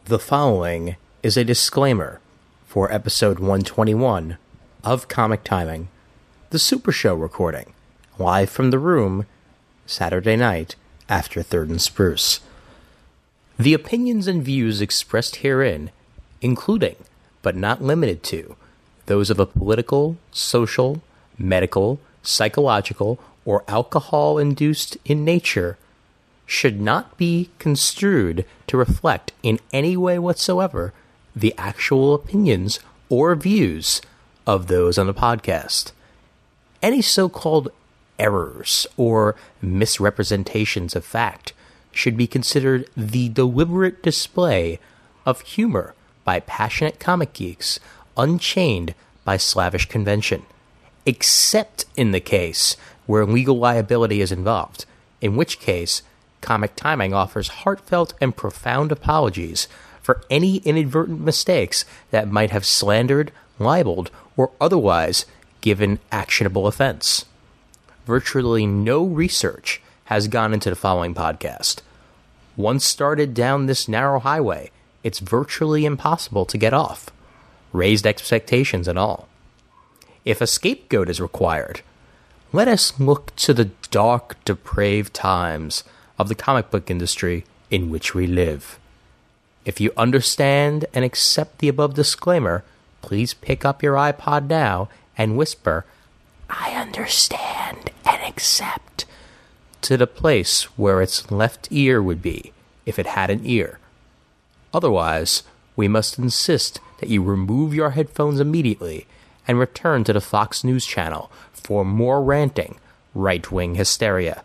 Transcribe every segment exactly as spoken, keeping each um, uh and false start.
The following is a disclaimer for episode one twenty-one of Comic Timing, the Super Show recording, live from the room, Saturday night after Third and Spruce. The opinions and views expressed herein, including, but not limited to, those of a political, social, medical, psychological, or alcohol-induced in nature, should not be construed to reflect in any way whatsoever the actual opinions or views of those on the podcast. Any so-called errors or misrepresentations of fact should be considered the deliberate display of humor by passionate comic geeks unchained by slavish convention, except in the case where legal liability is involved, in which case Comic Timing offers heartfelt and profound apologies for any inadvertent mistakes that might have slandered, libeled, or otherwise given actionable offense. Virtually no research has gone into the following podcast. Once started down this narrow highway, it's virtually impossible to get off. Raised expectations and all. If a scapegoat is required, let us look to the dark, depraved times of the comic book industry in which we live. If you understand and accept the above disclaimer, please pick up your iPod now and whisper, "I understand and accept," to the place where its left ear would be if it had an ear. Otherwise, we must insist that you remove your headphones immediately and return to the Fox News channel for more ranting, right-wing hysteria.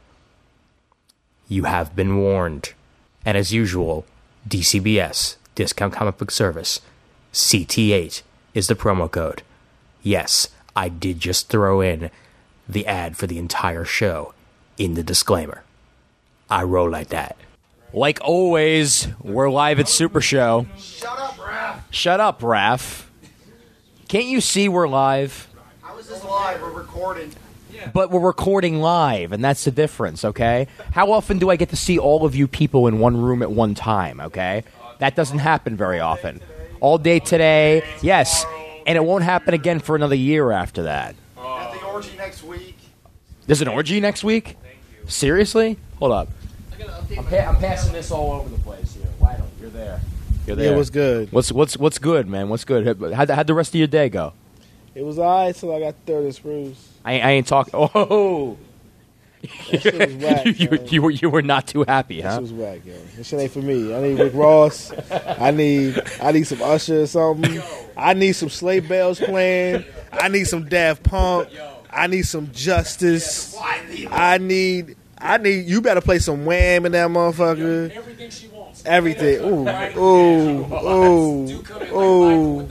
You have been warned. And as usual, D C B S, Discount Comic Book Service, C T eight is the promo code. Yes, I did just throw in the ad for the entire show in the disclaimer. I roll like that. Like always, we're live at Super Show. Shut up, Raph. Shut up, Raph. Can't you see we're live? How is this live? We're recording. But we're recording live, and that's the difference, okay? How often do I get to see all of you people in one room at one time, okay? That doesn't happen very often. All day today, yes, and it won't happen again for another year after that. At the orgy next week. There's an orgy next week? Seriously? Hold up. I'm, pa- I'm passing this all over the place here. Why don't you're there? You're there. Yeah, what's good? What's what's what's good, man? What's good? How'd, how'd the rest of your day go? It was alright till I got Third and Spruce. I, I ain't talking. Oh, That shit was whack, you, you, man. you were you were not too happy, That huh? shit was whack, yo. This shit ain't for me. I need Rick Ross. I need I need some Usher or something. I need some Slave Bells playing. I need some Daft Punk. I need some Justice. I need I need you better play some Wham in that motherfucker. Everything she wants. Everything. Ooh, ooh, ooh, ooh.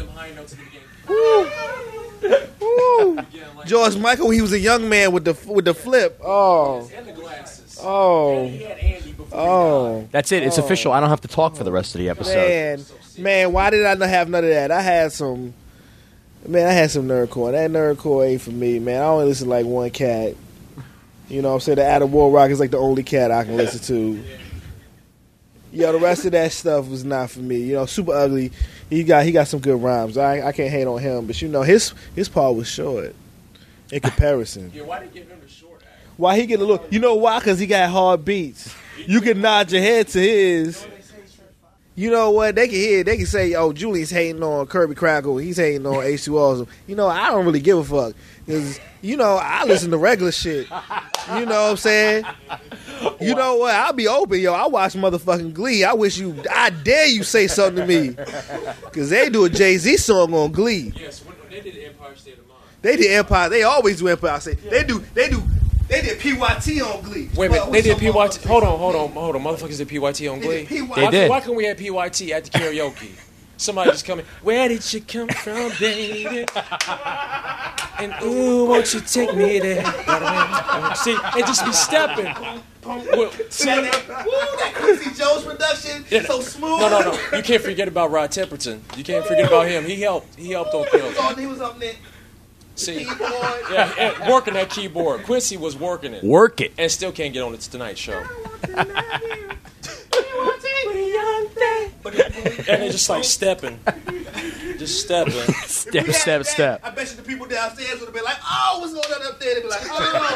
Ooh. Ooh. George Michael, when he was a young man with the with the flip. Oh. And the glasses. Oh. He had Andy before Oh. That's it. It's Oh. official. I don't have to talk for the rest of the episode. Man, man, why did I not have none of that? I had some, man, I had some nerdcore. That nerdcore ain't for me, man. I only listen to like one cat. You know what I'm saying? The Adam Warrock is like the only cat I can listen to. Yo, the rest of that stuff was not for me. You know, Super Ugly, he got he got some good rhymes. I I can't hate on him, but you know, his his part was short in comparison. Yeah, why did you give him the short act? Why he get a look? You know why? Because he got hard beats. You can nod your head to his. You know what? They can hear. They can say, "Oh, Julian's hating on Kirby Crackle. He's hating on H two Awesome." You know, I don't really give a fuck because you know I listen to regular shit. You know what I'm saying? You know what? I'll be open, yo. I watch motherfucking Glee. I wish you. I dare you say something to me because they do a Jay-Z song on Glee. Yes, when they did Empire State of Mind. They did Empire. They always do Empire. State. They do. They do. They did P Y T on Glee. Wait a minute, Well, they did some P Y T. motherfuckers- Hold on, hold on, hold on. Motherfuckers did P Y T on They Glee. did P Y T. They Why, did. why couldn't we have P Y T at the karaoke? Somebody just come in. Where did you come from, baby? And ooh, won't you take me there? See, and just be stepping. Well, see, Woo, that Quincy Jones production, Yeah. so smooth. no, no, no. You can't forget about Rod Temperton. You can't forget about him. He helped. He helped on He was, Pills. on, he was up there. See, Keyboard. yeah, and working that keyboard. Quincy was working it, Work it. and still can't get on the Tonight Show. And they're just like stepping. Just stepping. Step, step, step. I bet you the people downstairs would have been like, "Oh, what's going on up there?" They'd be like, "Oh,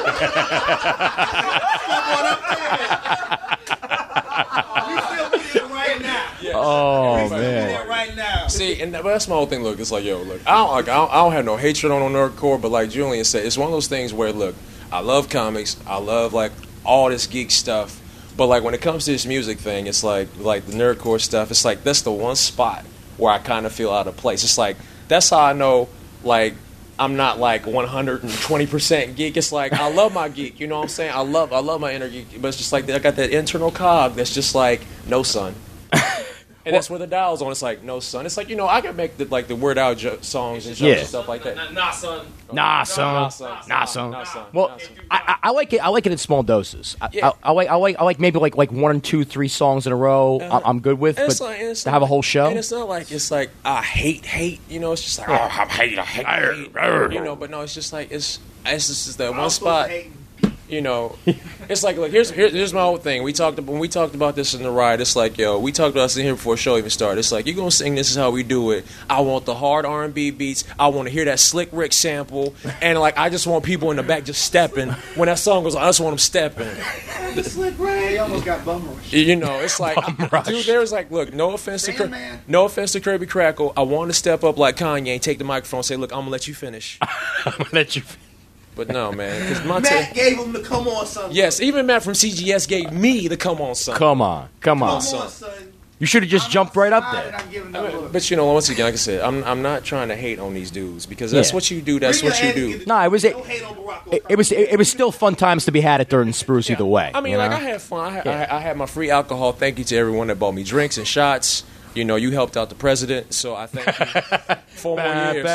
what's going on up there?" We still be there right now. Oh, We still be man. there right now. See, and that, that's my whole thing. Look, it's like, yo, look, I don't, like, I don't, I don't have no hatred on nerdcore, but like Julian said, it's one of those things where, look, I love comics, I love like all this geek stuff, but like when it comes to this music thing, it's like like the nerdcore stuff. It's like that's the one spot where I kind of feel out of place. It's like that's how I know, like. I'm not like one hundred twenty percent geek. It's like I love my geek, you know what I'm saying? I love I love my inner geek, but it's just like I got that internal cog that's just like no son. And that's where the dial's on. It's like, no, son. It's like, you know, I can make the, like the Word Out jo- songs and jokes Yeah. and stuff like that. Nah, son. Nah, son. Nah, son. Nah, son. Nah, son. Well, Nah, son. I, I I like it. I like it in small doses. I, Yeah. I, I like. I like. I like maybe like like one, two, three songs in a row. Uh-huh. I, I'm good with. And But it's like- and it's to have a like- whole show. And it's not like it's like I hate hate. You know, it's just like oh, I hate, I hate, I hate. You know, but no, it's just like it's it's just that one spot. You know, it's like look here's here, here's my whole thing. We talked about, when we talked about this in the ride. It's like yo, we talked about this in here before the show even started. It's like you gonna sing "This Is How We Do It." I want the hard R and B beats. I want to hear that Slick Rick sample, and like I just want people in the back just stepping when that song goes on. I just want them stepping. Slick Ray. He almost got bum rushed. You know, it's like, rush. dude. There's like, look, no offense to, Kir- Sandman. no offense to Kirby Crackle. I want to step up like Kanye and take the microphone and say, look, I'm gonna let you finish. I'm gonna let you. But no, man, because my Matt take. gave him the come on, son. Yes, even Matt from C G S gave me the come on son. Come on, come on. Come on, son. You should have just jumped right up there. I'm giving I them mean, look. but you know, once again, like I said, I'm I'm not trying to hate on these dudes because that's Yeah. what you do. That's Bring what your you hand do. to get No, it was it. Don't hate on Barack It, it was it, it was still fun times to be had at Third and Spruce either way. I mean, you like know? I had fun. I had, Yeah. I, I had my free alcohol. Thank you to everyone that bought me drinks and shots. You know, you helped out the president, so I thank you. Four more years.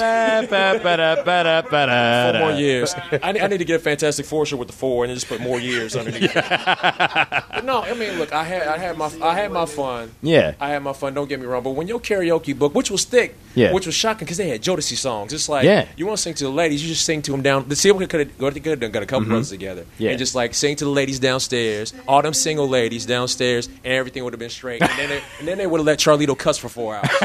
Four more years. I, need- I need to get a Fantastic Four shirt with the four and then just put more years underneath. But no, I mean, look, I had I had my I had my fun. Yeah. I had my fun. Don't get me wrong, but when your karaoke book, which was thick, Yeah. which was shocking because they had Jodeci songs. It's like, Yeah. you want to sing to the ladies, you just sing to them down. The see, we could have got a couple brothers together, Mm-hmm. Yeah. and just like sing to the ladies downstairs, all them single ladies downstairs, and everything would have been straight. And then they, and then they would have let Charlito cuss for four hours.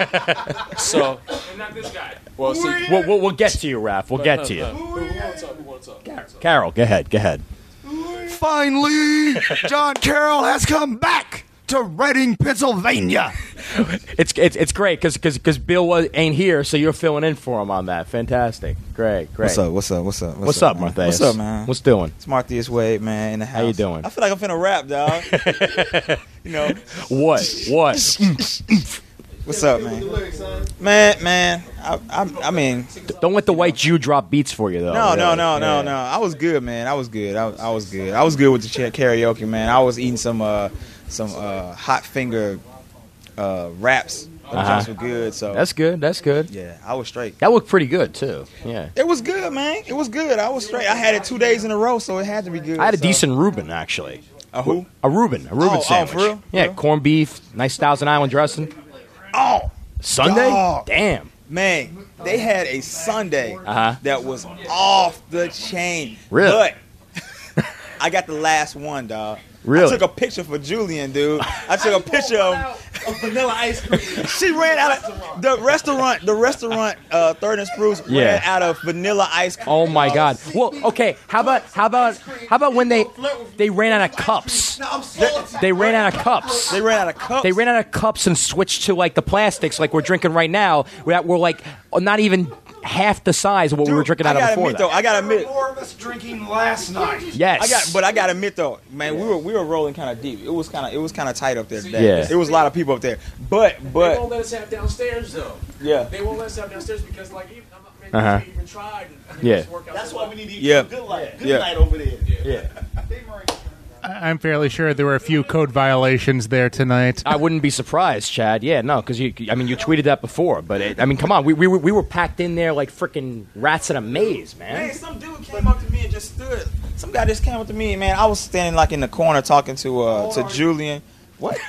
So, And not this guy. well, see, We'll, we'll, we'll get to you, Raph. We'll get to you. Who want to talk? Who want to talk? Carol, go ahead. Go ahead. Finally, John Carroll has come back to Reading, Pennsylvania. It's it's it's great because because Bill was, ain't here, so you're filling in for him on that. Fantastic. Great. Great. What's up? What's up? What's up? What's up, man? Martheus? What's up, man? What's doing? It's Martheus Wade, man, in the house. How you doing? I feel like I'm finna rap, dog. You know, What? What? what's up, man? Man, man, I, I, I mean, Don't let the white Jew drop beats for you, though. no, no, really. no, no, Yeah. no. I was good, man. I was good. I, I was good. I was good with the cha- karaoke, man. I was eating some, uh, some uh, hot finger uh, wraps. Them Uh-huh. joints were good. So That's good. That's good. yeah, I was straight. That looked pretty good too. Yeah. It was good, man. It was good. I was straight. I had it two days in a row, so it had to be good. I had a so. decent Reuben actually. A who? A Reuben. A Reuben Oh, oh, sandwich. for real? Yeah, For real? corned beef, nice Thousand Island dressing. Oh, Sunday? Dog. Damn. man, they had a Sunday Uh-huh. that was off the chain. Really? But I got the last one, dog. Really? I took a picture for Julian, dude. I took a picture of. vanilla ice cream. She ran out of the restaurant. The restaurant, uh, Third and Spruce, Yeah. ran out of vanilla ice cream. Oh my God. Well, okay. How about how about how about when they they ran out of cups? Now I'm salty. They ran out of cups. They ran out of cups. They ran out of cups and switched to like the plastics, like we're drinking right now. That were like not even half the size of what we were drinking I out of gotta before admit that. though, I gotta There were admit, more of us drinking last night. Yes. I got, but I gotta admit though, man, we were we were rolling kind of deep. It was kind of it was kind of tight up there today. Yeah. There was a lot of people up there, but They won't but let us have downstairs though. yeah, They won't let us have downstairs because like even, I mean, Uh-huh. we even tried. And Yeah. it just worked out That's so why well. we need to eat Yeah. good light. Good Yeah. night over there. Yeah. I'm fairly sure there were a few code violations there tonight. I wouldn't be surprised, Chad. Yeah, no, because you, I mean, you tweeted that before, but it, I mean, come on, we, we were we were packed in there like freaking rats in a maze, man, man. some dude came up to me and just stood. Some guy just came up to me, man. I was standing like in the corner talking to uh to Julian. What?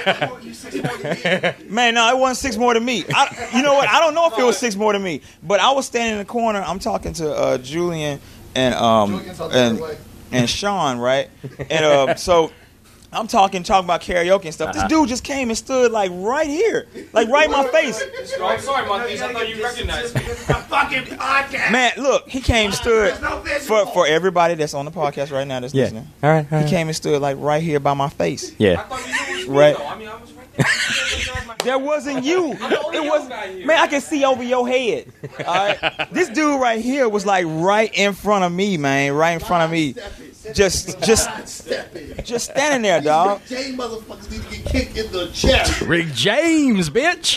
Man, no, it wasn't six more than me. I, you know what? I don't know if it was six more than me, but I was standing in the corner. I'm talking to uh, Julian and um and and Sean, right? And uh, so I'm talking, talking about karaoke and stuff. Uh-huh. This dude just came and stood like right here, like right in my face. I'm sorry, Monkeys. I thought you recognized me. Fucking podcast. Man, look, he came and stood for for everybody that's on the podcast right now that's Yeah. listening. All right. All He right. came and stood like right here by my face. I Yeah. thought you knew it was me, Right. though. I mean, I was right there. There wasn't you. I'm the only It young was guy here. man. I can see over your head. All right, this dude right here was like right in front of me, man. Right in front of me. Just, just, just standing there, dog. Jay motherfuckers need to get kicked in the chest. Rick James, bitch.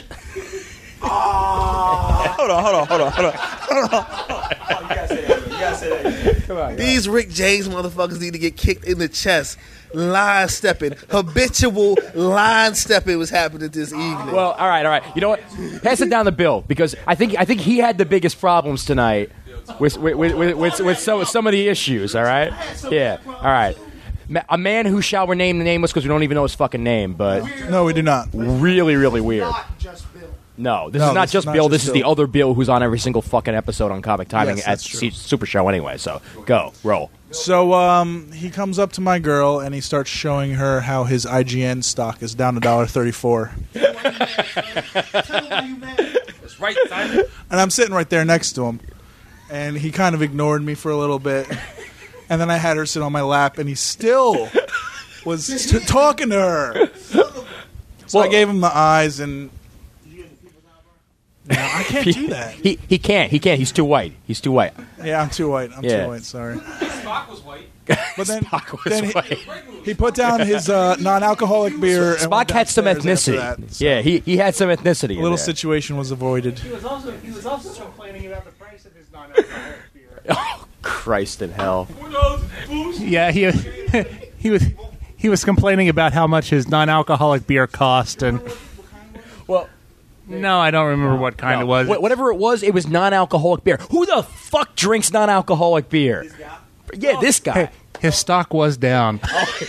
Hold on, hold on, hold on, hold on, hold on. Oh, you gotta say that. You gotta say that. Come on. These Rick James motherfuckers need to get kicked in the chest. Line stepping, habitual line stepping was happening this evening. Well, all right, all right. You know what? Pass it down to Bill because I think I think he had the biggest problems tonight with with with, with, with, with some some of the issues. All right. Yeah. All right. Ma- A man who shall remain nameless because we don't even know his fucking name, but No, we do not. really, really weird. Not just Bill. No, this No, is not this is just not Bill. just This is the Bill. other Bill who's on every single fucking episode on Comic Timing Yes, at that's true. C- Super Show anyway. So go roll. So um, he comes up to my girl and he starts showing her how his I G N stock is down to one dollar thirty-four. Tell him why you mad. That's right, Simon. And I'm sitting right there next to him. And he kind of ignored me for a little bit. And then I had her sit on my lap and he still was t- talking to her. So I gave him the eyes and... No, I can't do that. He he can't. He can't. He's too white. He's too white. Yeah, I'm too white. I'm Yeah. too white, sorry. Spock was white. But then, Spock was then he, white. he put down his uh, non-alcoholic beer. and went Spock had some downstairs ethnicity. after that, so Yeah, he he had some ethnicity. a in little there. situation was avoided. He was also he was also complaining about the price of his non-alcoholic beer. Oh Christ in hell! Yeah, he he was he was complaining about how much his non-alcoholic beer cost, and Well, no, I don't remember what kind no. it was. Wh- whatever it was, it was non-alcoholic beer. Who the fuck drinks non-alcoholic beer? Yeah, this guy. His stock was down.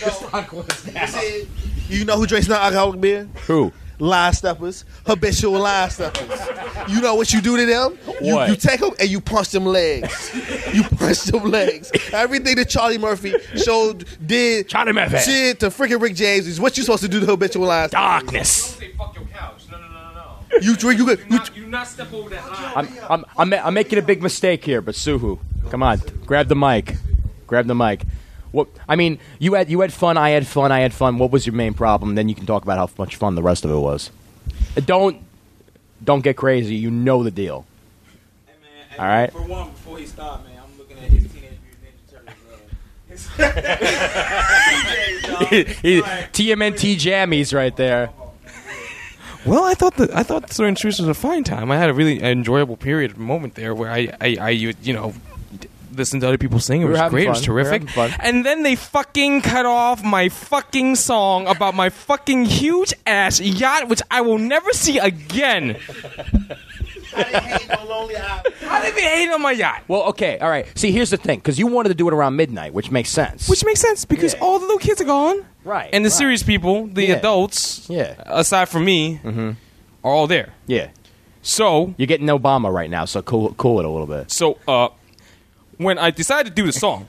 You know who drinks non-alcoholic beer? Who? Line steppers, habitual line steppers. You know what you do to them? You, What? you take them and you punch them legs. You punch them legs. Everything that Charlie Murphy showed did Charlie Murphy. shit to freaking Rick James is what you supposed to do to habitual line steppers. Darkness. Don't say fuck your couch. No, no, no, no, no. You drink, you Do get, you, not, you do not step over that line. I'm I'm I'm, ma- I'm making a big mistake here, but Suhu, come on, grab the mic, grab the mic. What I mean, you had you had fun, I had fun, I had fun. What was your main problem? Then you can talk about how much fun the rest of it was. Uh, Don't don't get crazy. You know the deal. Hey, man, hey, All right. For one, before he stopped, man, I'm looking at his Teenage Mutant Ninja Turtles. Uh, his He- T M N T jammies right there. Well, I thought the I thought Certain Truths was a fine time. I had a really enjoyable period moment there where I I, I you you know listened to other people sing. It We were was having great. It fun. was We were terrific. having fun. And then they fucking cut off my fucking song about my fucking huge ass yacht, which I will never see again. I ain't hating on Lonely Island. I didn't even hate on my yacht. Well, okay, all right. See, here's the thing, because you wanted to do it around midnight, which makes sense. Which makes sense because Yeah. all the little kids are gone. Right, And the right. serious people, the Yeah. adults, Yeah. aside from me, are all there. Yeah, So, you're getting Obama right now, so cool cool it a little bit. so uh, when I decided to do the song,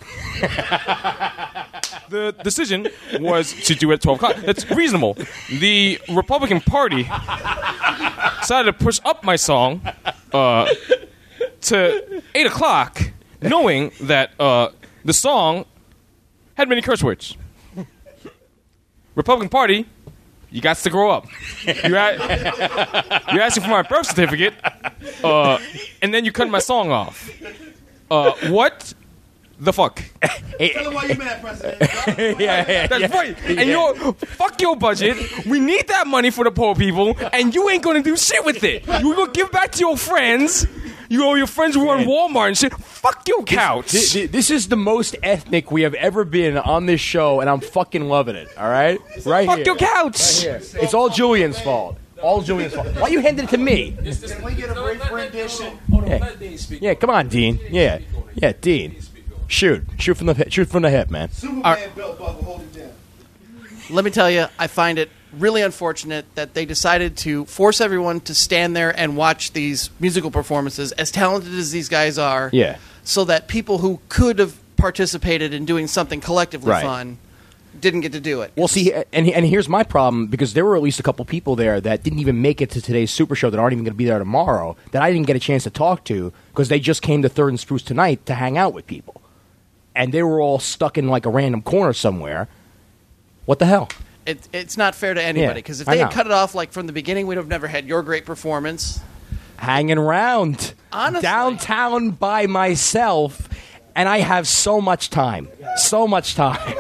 the decision was to do it at twelve o'clock. That's reasonable. The Republican Party decided to push up my song uh, to eight o'clock, knowing that uh, the song had many curse words. Republican Party, you got to grow up. You a- you're asking for my birth certificate, uh, and then you cut my song off. Uh, what the fuck? Tell him why you mad, President. yeah, yeah, That's right. And your fuck your budget. We need that money for the poor people, and you ain't gonna do shit with it. You gonna give back to your friends. You owe your friends who run Walmart and shit. Fuck your couch. Th- th- This is the most ethnic we have ever been on this show, and I'm fucking loving it. All right, right Fuck here. your couch. Here. It's all Julian's fault. All Julian's fault. Why you handed it to me? Can we get a brief rendition? Yeah. Yeah, come on, Dean. Yeah, yeah, Dean. Shoot, shoot from the hip. Shoot from the hip, man. Superman belt buckle, hold it down. Let me tell you, I find it really unfortunate that they decided to force everyone to stand there and watch these musical performances, as talented as these guys are, Yeah. so that people who could have participated in doing something collectively Right. fun didn't get to do it. Well, see, and and here's my problem, because there were at least a couple people there that didn't even make it to today's Super Show that aren't even going to be there tomorrow, that I didn't get a chance to talk to because they just came to Third and Spruce tonight to hang out with people. And they were all stuck in like a random corner somewhere. What the hell? It, it's not fair to anybody, Yeah, because if I they had know. cut it off like from the beginning, we'd have never had your great performance. Hanging around Honestly. downtown by myself, and I have so much time. So much time.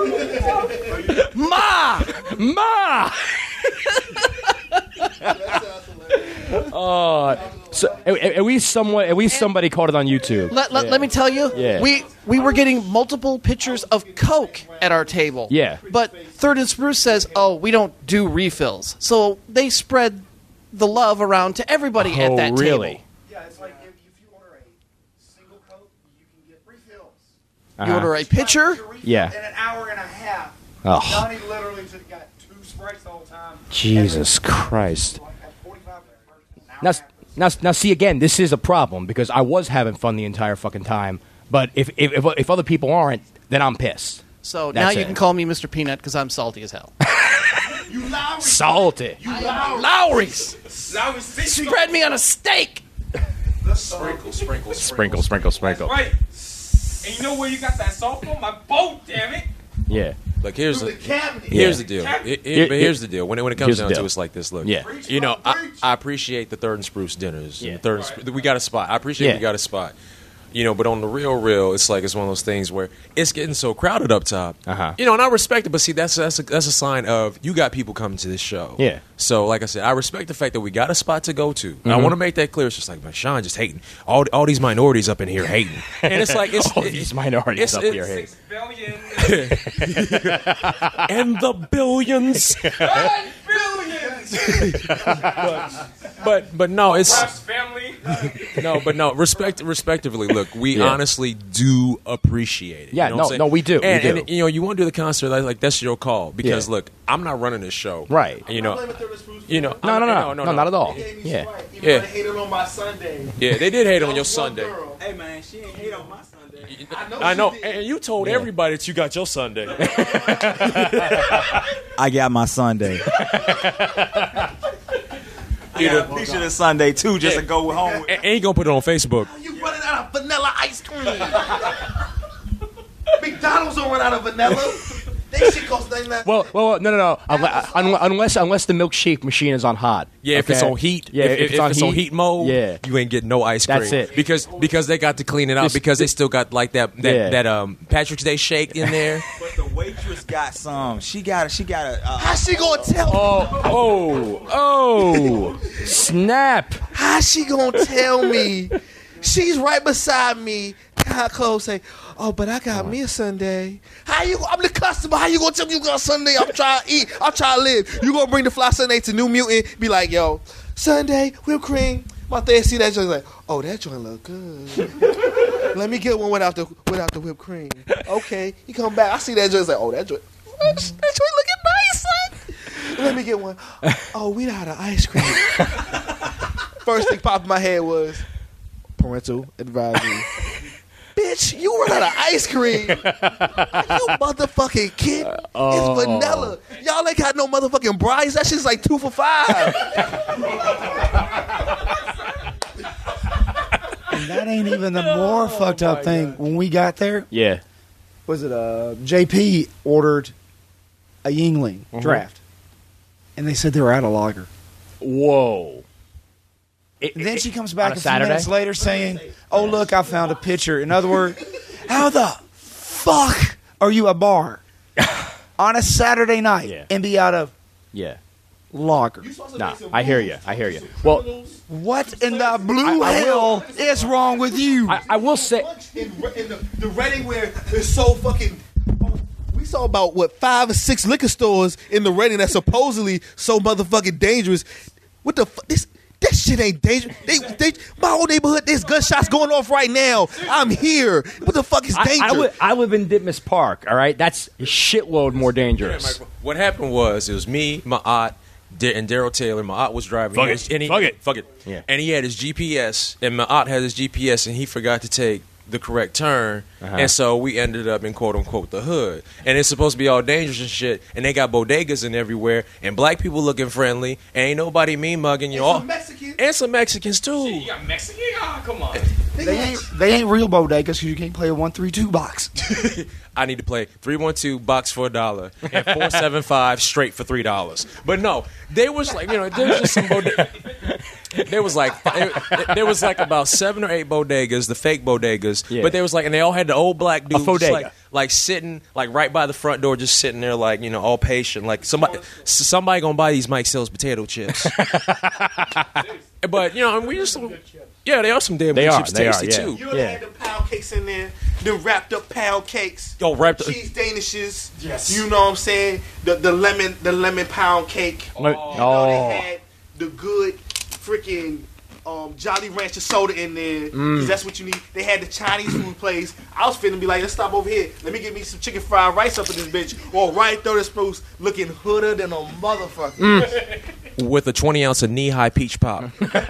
Ma! Ma! uh, so at, at least someone, at least somebody caught it on YouTube. Let, let, Yeah. let me tell you, Yeah. we we were getting multiple pitchers of Coke at our table. Yeah. But Third and Spruce says, oh, we don't do refills. So they spread the love around to everybody at Oh, that really? table. Yeah, it's like if, if you order a single Coke, you can get refills. You Uh-huh. order a pitcher. Yeah. In an hour and a half. Oh. Johnny literally just got two Sprites the whole time. Jesus Christ. Like at forty-five Now, now, now, see again. This is a problem because I was having fun the entire fucking time. But if if if, if other people aren't, then I'm pissed. So now That's you it. can call me Mister Peanut because I'm salty as hell. You Lowry. Salty. You Lowry. Lowry's. Lowry, see, Spread me on a steak. Sprinkle, sprinkle, Sprinkle, sprinkle, sprinkle. Right. And you know where you got that salt from? My boat, damn it. Yeah. Look, here's Through the, the cabinet. here's Yeah. the deal. Cabinet. It- it- Here- but here's the deal. When it, when it comes here's the down to deal. it, it's like this. Look, Yeah. you know, I, I appreciate the Third and Spruce dinners. Yeah. And the Third and Spruce, we got a spot. I appreciate Yeah. we got a spot. You know, but on the real, real, it's like it's one of those things where it's getting so crowded up top. Uh-huh. You know, and I respect it, but see, that's that's a, that's a sign of you got people coming to this show. Yeah. So, like I said, I respect the fact that we got a spot to go to. And I Mhm. want to make that clear. It's just like, man, Sean just hating. All all these minorities up in here hating, and it's like it's All these minorities it's- up it's- here. Six billion. and the billions. Nine billions. But but no, it's Kraft's family. no, but no. Respect, respectively. Look, we Yeah. honestly do appreciate it. Yeah, you know no, what I'm saying? no, we do, we And, do. and you know, you want to do the concert, like, like that's your call. Because Yeah. look, I'm not running this show, Right. You know, you know, No, I'm- no, no, no, not at all. Yeah. Even Yeah. though they hated on my Sunday. Yeah, they did hate on your One Sunday. girl. Hey man, she ain't hate on my Sunday. I know, she did. and you told everybody that you got your Sunday. I got my Sunday. I got a picture of Sunday too, just Yeah. to go home with. and, and you gonna put it on Facebook. You running out of vanilla ice cream. McDonald's don't run out of vanilla. They shit costs ninety-nine. Well, well, no, no, no. Unless, unless, unless the milkshake machine is on hot. Yeah, if it's okay? on heat, Yeah, if, if, if it's on heat mode, Yeah. you ain't getting no ice cream. That's it. Because because they got to clean it out This- because they still got like that that, Yeah. that um Patrick's Day shake in there. But the waitress got some. She got. She got a. Uh, How she gonna tell? Oh, oh, oh! Snap! How she gonna tell me? She's right beside me. How close? Say, oh, but I got me a Sunday. How you? I'm the customer. How you gonna tell me you got a Sunday? I'm trying to eat. I'm trying to live. You gonna bring the fly Sunday to New Mutant? Be like, yo, Sunday whipped cream. My thing see that joint like, oh, that joint look good. Let me get one without the without the whipped cream. Okay, he come back. I see that joint. It's like, oh, that joint. That joint looking nice, son. Let me get one. Oh, we out of ice cream. First thing popped in my head was parental advisory. Bitch, you run out of ice cream. You motherfucking kid. Oh. It's vanilla. Y'all ain't got no motherfucking bribes. That shit's like two for five. And that ain't even the more fucked up thing. When we got there, Yeah. was it uh, J P ordered a Yingling Mhm. draft, and they said they were out of lager. Whoa. It- And then it- she comes on back a a, few Saturday? minutes later saying, "Oh look, I found a pitcher." In other words, how the fuck are you a bar on a Saturday night Yeah. and be out of Yeah. lager? Nah, I hear you. I hear you. Well, What in the blue I- I hell is wrong with you? I, I will say. in, in the, the Reading where it's so fucking. We saw about what five or six liquor stores in the Reading that's supposedly so motherfucking dangerous. What the fuck? This that shit ain't dangerous. They, they, my whole neighborhood, there's gunshots going off right now. I'm here. What the fuck is I, danger? I, live, I live in Ditmas Park, all right? That's a shitload more dangerous. What happened was it was me, my aunt, Da- and Daryl Taylor. My aunt was driving. Fuck He it. had- and he, Fuck it. Fuck it. Yeah. And he had his G P S, and my aunt had his G P S, and he forgot to take the correct turn, Uh-huh. and so we ended up in quote unquote the hood. And it's supposed to be all dangerous and shit, and they got bodegas in everywhere, and black people looking friendly, and ain't nobody mean mugging you all. Mexicans. And some Mexicans too. You got Mexican? Oh, come on. They ain't they ain't real bodegas because you can't play a one three two box. I need to play three one two box for a dollar and four seven five straight for three dollars. But no, they was like, you know, there was just some bodega. There was like there was like about seven or eight bodegas, the fake bodegas. Yeah. But there was like, and they all had the old black dudes, bodega. like, like sitting like right by the front door, just sitting there, like, you know, all patient, like somebody somebody gonna buy these Mike Sells potato chips. But you know, and we just yeah, they are some damn They good are, chips, they are, tasty yeah. too. You ever Yeah. had the pound cakes in there? The wrapped up pound cakes. Yo, wrapped up- cheese danishes. Yes. You know what I'm saying? The the lemon the lemon pound cake. Oh. You know, they had the good freaking um, Jolly Rancher soda in there. 'Cause Mm. that's what you need. They had the Chinese food place. I was finna be like, let's stop over here. Let me get me some chicken fried rice up in this bitch. Or right there, this spruce looking hooder than a motherfucker. Mm. With a twenty ounce of knee high peach pop.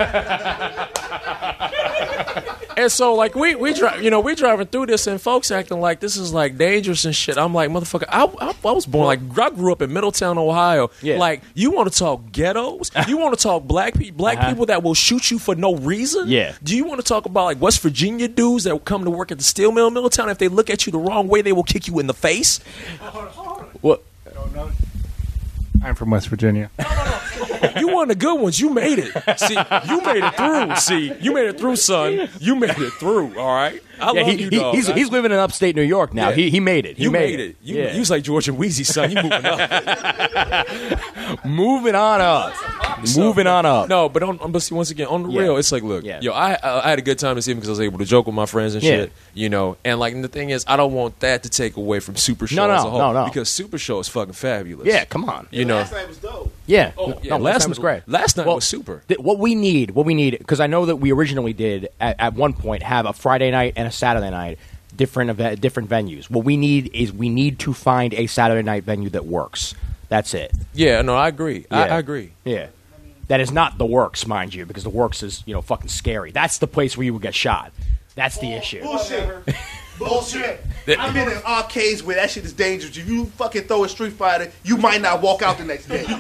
And so, like, we we dri- you know we driving through this, and folks acting like this is like dangerous and shit. I'm like, motherfucker, I, I, I was born like I grew up in Middletown, Ohio. Yeah. Like, you want to talk ghettos? You want to talk black people, black Uh-huh. people that will shoot you for no reason? Yeah. Do you want to talk about like West Virginia dudes that will come to work at the steel mill in Middletown? If they look at you the wrong way, they will kick you in the face. What? I'm from West Virginia. You one of the good ones. You made it. See, you made it through. See, you made it through, son. You made it through. All right. I Yeah, love he, you, he- dog. he's, he's living in upstate New York now. Yeah. He he made it. He you made, made it. You, Yeah. you was like George and Wheezy, son. You moving up. Moving on up. Moving on up. No, but on, but see, once again, on the Yeah. real, it's like, look, Yeah. yo, I, I I had a good time this evening because I was able to joke with my friends and Yeah. shit, you know. And like, the thing is, I don't want that to take away from Super Show No, no, as a whole, no, no. because Super Show is fucking fabulous. Yeah, come on. You know, Last night was dope. Yeah. Oh, no, yeah, no, last last night night- was great. last night Well, was super. th- what we need, what we need, because I know that we originally did at, at one point have a Friday night and a Saturday night, different event, different venues. What we need is we need to find a Saturday night venue that works. That's it. Yeah, no, I agree. I, Yeah. I agree. Yeah. That is not the Works, mind you, because the Works is, you know, fucking scary. That's the place where you would get shot. That's the issue. Bullshit. Bullshit. I've been in arcades where that shit is dangerous. If you fucking throw a Street Fighter, you might not walk out the next day.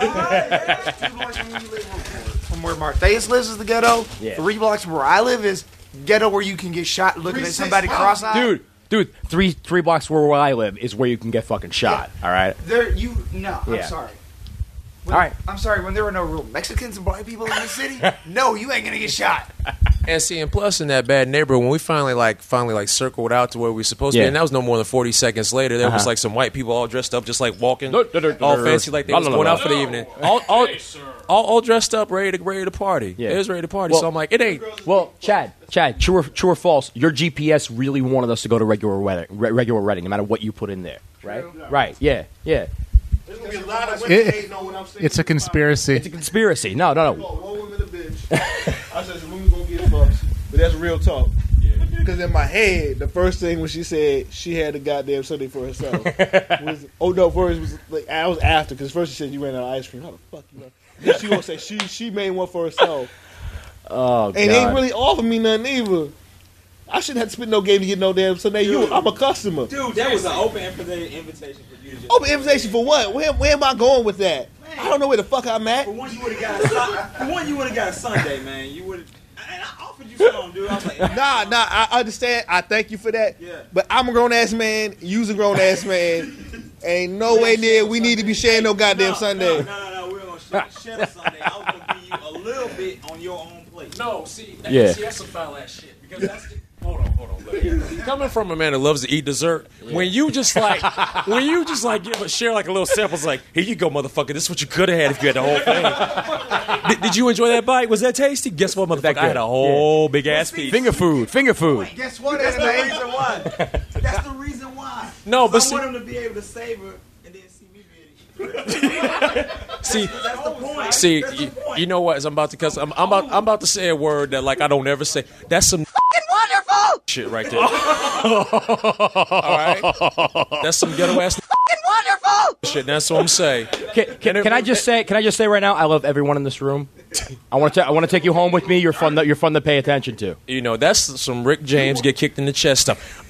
From where Marthaeus lives is the ghetto. Yeah. Three blocks from where I live is ghetto where you can get shot looking at somebody cross-eyed. Dude, dude, three three blocks where, where I live is where you can get fucking shot. All right. There, you no. I'm Yeah. sorry. When, All right. I'm sorry. When there were no real Mexicans and black people in the city, no, you ain't gonna get shot. And see, and plus in that bad neighborhood, when we finally like finally like circled out to where we were supposed to Yeah. be, and that was no more than forty seconds later, there was Uh-huh. like some white people all dressed up, just like walking, No, no, no, all no, fancy, like they no, was no, no, going no. out for the evening, all all, all all dressed up, ready to ready to party. Yeah. It was ready to party. Well- so I'm like, it ain't. Well, Chad, Chad, true or, true or false? Your G P S really wanted us to go to regular wedding, re- regular wedding, no matter what you put in there, right? Right. Yeah. Yeah. There's gonna be a lot of women It- hating on what I'm saying. It's a conspiracy. It's a conspiracy. No, no, no. One woman a bitch. I said, women gonna get fucked. But that's real talk. Because in my head, the first thing when she said she had a goddamn Sunday for herself was, oh no, first was like I was after because first she said you ran out of ice cream. How the fuck you know? Then she gonna say she she made one for herself. Oh, And they God. ain't really offer me nothing either. I shouldn't have to spend no game to get no damn Sunday. You, I'm a customer. Dude, that was an open invitation for you to just. Open invitation for what? Where, where am I going with that? I don't know where the fuck I'm at. For one, you would have got a Sun- for one, you would have got a Sunday, man. You would have. And I offered you some, dude. I was like, Nah, nah, I understand. I thank you for that. Yeah. But I'm a grown ass man. You's a grown ass man. Ain't no way near we need to be sharing no goddamn no, Sunday. No, no, no, we're gonna share, share a Sunday. I was gonna give you a little bit on your own plate. No, see, that, Yeah. see, that's some foul ass shit. Because that's the, hold on, hold on. Look here. Coming from a man that loves to eat dessert, when you just like, when you just like give a share like a little sample, it's like, here you go, motherfucker. This is what you could have had if you had the whole thing. did, did you enjoy that bite? Was that tasty? Guess what, motherfucker? I had a whole big ass piece. Finger food. Finger food. Guess what? That's the anime? reason why. That's the reason why. No, but I see- want him to be able to savor and then see me be able to eat. See, That's the point. see, That's the you, point. you know what? As I'm about to cuss, I'm, I'm about, I'm about to say a word that like I don't ever say. That's some Wonderful. shit right there. All right, that's some ghetto ass Wonderful. shit. That's what I'm saying. Can, can, can I just say? Can I just say right now? I love everyone in this room. I want to. I want to take you home with me. You're fun. To, you're fun to pay attention to. You know, that's some Rick James get kicked in the chest stuff.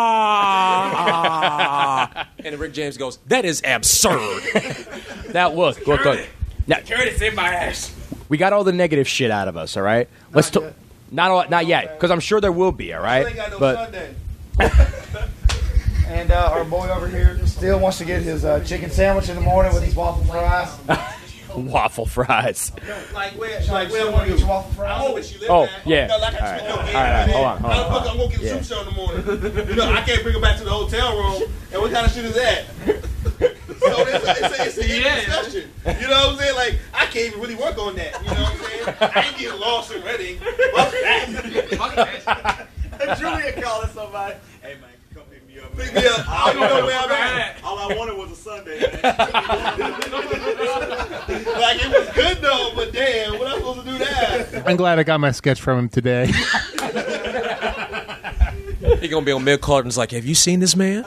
Ah! And Rick James goes, "That is absurd." Now look, look, look. Now, Curtis in my ass. we got all the negative shit out of us. All right. Let's talk. Not all, not yet, because I'm sure there will be. All right. But And uh, our boy over here still wants to get his uh, chicken sandwich in the morning with his waffle fries. waffle fries. Like where? Like, Like where? still Want want to get your waffle fries? I know what you live Oh, at. yeah. You know, like I All spent right. no All game right, all right, in hold it. on, hold How on, the fuck hold I'm gonna get Yeah. a soup show in the morning? You know, I can't bring her back to the hotel room. And what kind of shit is that? So it's a, it's a, it's a Yeah. discussion. You know what I'm saying? Like, I can't even really work on that. You know what I'm saying? I ain't getting lost in Reading. Fuck that. Fuck that. Julia calling somebody. Hey man, come pick me up. Pick me up. I don't even know where I'm at. All I wanted was a Sunday, man. Like, it was good though, but damn, what am I supposed to do that? I'm glad I got my sketch from him today. He gonna be on Mick Carton's like, "Have you seen this man?"